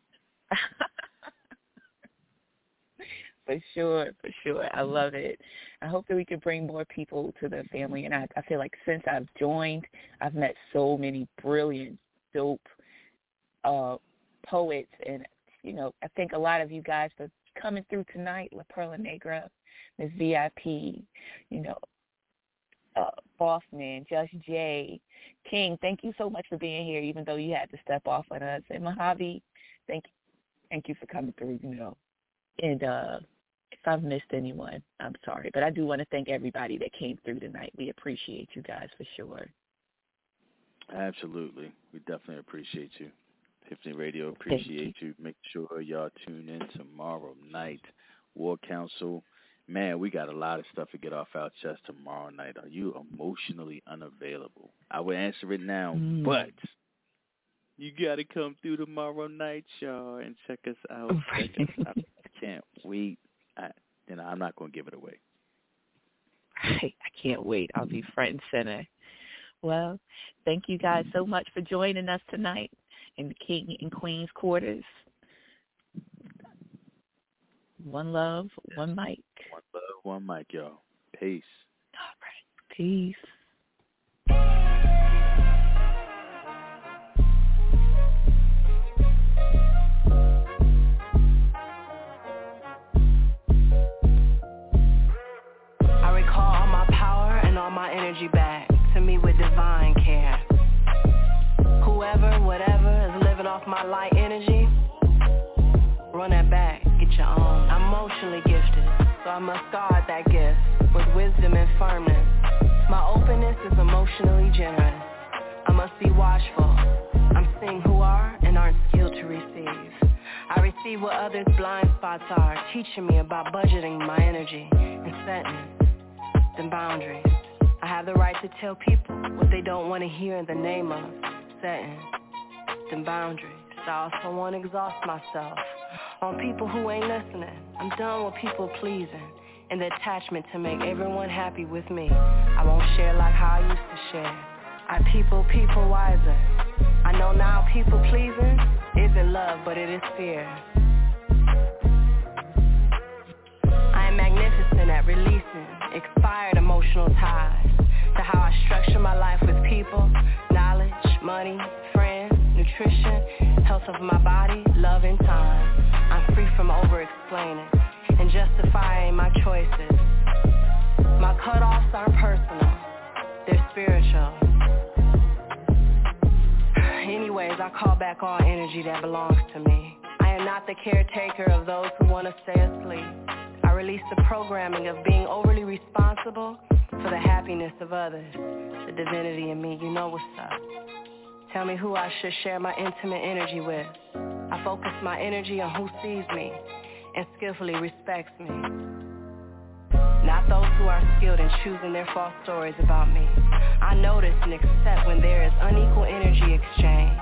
For sure, for sure. I love it. I hope that we can bring more people to the family. And I, I feel like since I've joined, I've met so many brilliant, dope uh, poets. And, you know, I thank a lot of you guys for coming through tonight. La Perla Negra, Miss V I P, you know, uh, Bossman, Just Jay, King. Thank you so much for being here, even though you had to step off on us. And Mojave, thank you. Thank you for coming through, you know. And uh, if I've missed anyone, I'm sorry. But I do want to thank everybody that came through tonight. We appreciate you guys for sure. Absolutely. We definitely appreciate you. Epiphany Radio appreciate you. you. Make sure y'all tune in tomorrow night. War Council. Man, we got a lot of stuff to get off our chest tomorrow night. Are you emotionally unavailable? I would answer it now, mm. but you got to come through tomorrow night, y'all, and check us out. Check us out. I can't wait. I, you know, I'm not going to give it away. Right. I can't wait. I'll be front and center. Well, thank you guys so much for joining us tonight in the King and Queen's quarters. One love, one mic. One love, one mic, y'all. Peace. All right. Peace. energy, run that back, get your own. I'm emotionally gifted, so I must guard that gift with wisdom and firmness. My openness is emotionally generous. I must be watchful. I'm seeing who are and aren't skilled to receive. I receive what others' blind spots are, teaching me about budgeting my energy and setting them boundaries. I have the right to tell people what they don't want to hear in the name of setting them boundaries. I also won't exhaust myself on people who ain't listening. I'm done with people pleasing and the attachment to make everyone happy with me. I won't share like how I used to share. I people, people wiser. I know now people pleasing isn't love, but it is fear. I am magnificent at releasing expired emotional ties to how I structure my life with people, knowledge, money, friends, nutrition, health of my body, love, and time. I'm free from over-explaining and justifying my choices. My cutoffs aren't personal, they're spiritual. Anyways, I call back all energy that belongs to me. I am not the caretaker of those who want to stay asleep. I release the programming of being overly responsible for the happiness of others. The divinity in me, you know what's up. Tell me who I should share my intimate energy with. I focus my energy on who sees me and skillfully respects me. Not those who are skilled in choosing their false stories about me. I notice and accept when there is unequal energy exchange.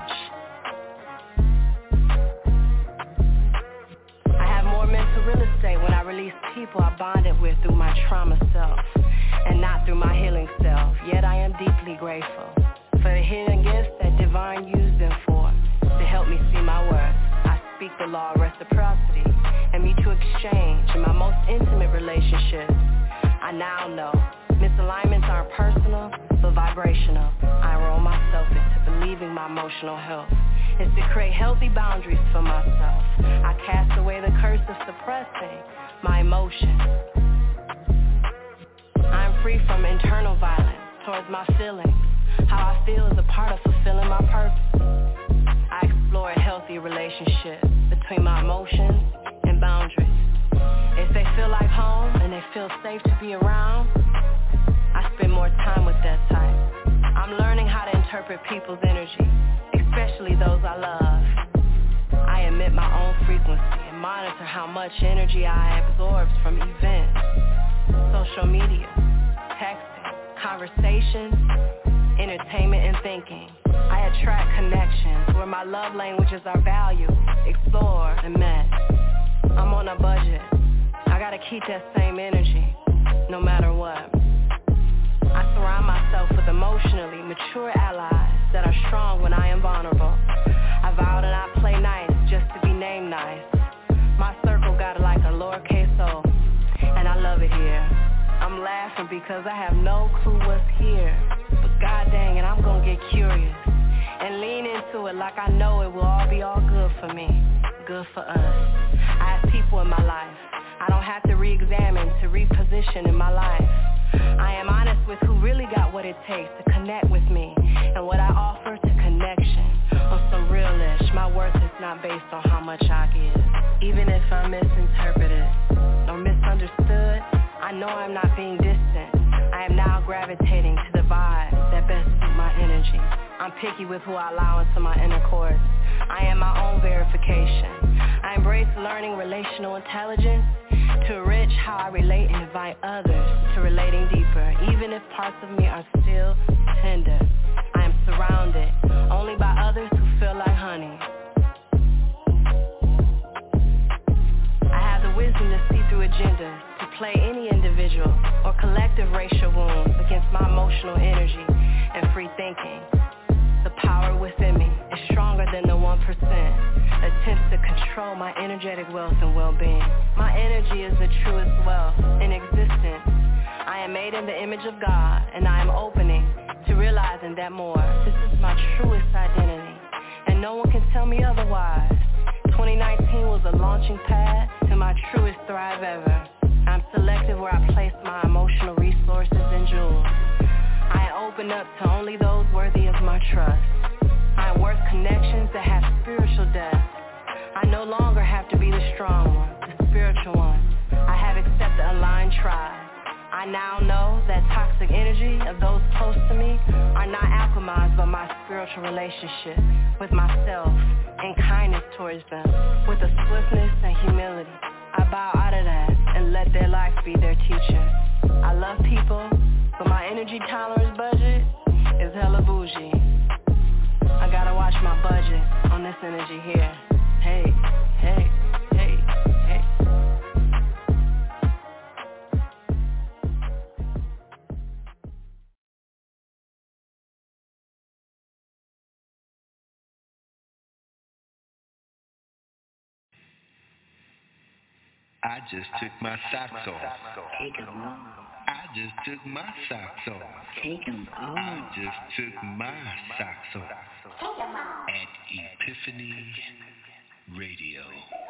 I have more mental real estate when I release people I bonded with through my trauma self and not through my healing self. Yet I am deeply grateful for the hidden gifts that divine used them for to help me see my worth. I speak the law of reciprocity and mutual exchange in my most intimate relationships. I now know misalignments aren't personal, but vibrational. I enroll myself into believing my emotional health is to create healthy boundaries for myself. I cast away the curse of suppressing my emotions. I'm free from internal violence towards my feelings. How I feel is a part of fulfilling my purpose. I explore a healthy relationship between my emotions and boundaries. If they feel like home and they feel safe to be around, I spend more time with that type. I'm learning how to interpret people's energy, especially those I love. I emit my own frequency and monitor how much energy I absorb from events, social media, texting, conversations, entertainment, and thinking. I attract connections where my love languages are valued, explored, and met. I'm on a budget. I gotta keep that same energy, no matter what. I surround myself with emotionally mature allies that are strong when I am vulnerable. I vow to not play nice just to be named nice. My circle got like a lowercase o, and I love it here. I'm laughing because I have no clue what's here, but god dang it, I'm gonna get curious and lean into it like I know it will all be all good for me, good for us. I have people in my life I don't have to re-examine, to reposition in my life. I am honest with who really got what it takes to connect with me and what I offer to connection. On some real-ish, my worth is not based on how much I give. Even if I'm misinterpreted or misunderstood, I know I'm not being distant. I am now gravitating to the vibe that best suits my energy. I'm picky with who I allow into my inner course. I am my own verification. I embrace learning relational intelligence to enrich how I relate and invite others to relating deeper, even if parts of me are still tender. I am surrounded only by others who feel like honey. I have the wisdom to see through agendas, to play any individual or collective racial wounds against my emotional energy and free thinking. The power within me is stronger than the one percent attempts to control my energetic wealth and well-being. My energy is the truest wealth in existence. I am made in the image of God, and I am opening to realizing that more. This is my truest identity, and no one can tell me otherwise. twenty nineteen was a launching pad to my truest thrive ever. I'm selective where I place my emotional resources and jewels. I open up to only those worthy of my trust. I work connections that have spiritual depth to be the strong one, the spiritual one. I have accepted a line tribe. I now know that toxic energy of those close to me are not alchemized by my spiritual relationship with myself and kindness towards them, with a swiftness and humility. I bow out of that and let their life be their teacher. I love people, but my energy tolerance budget is hella bougie. I gotta watch my budget on this energy here. Hey, hey, hey, hey. I just took my socks off. Take 'em off. I just took my socks off. Take 'em off. I just took my socks off. At Epiphany Radio.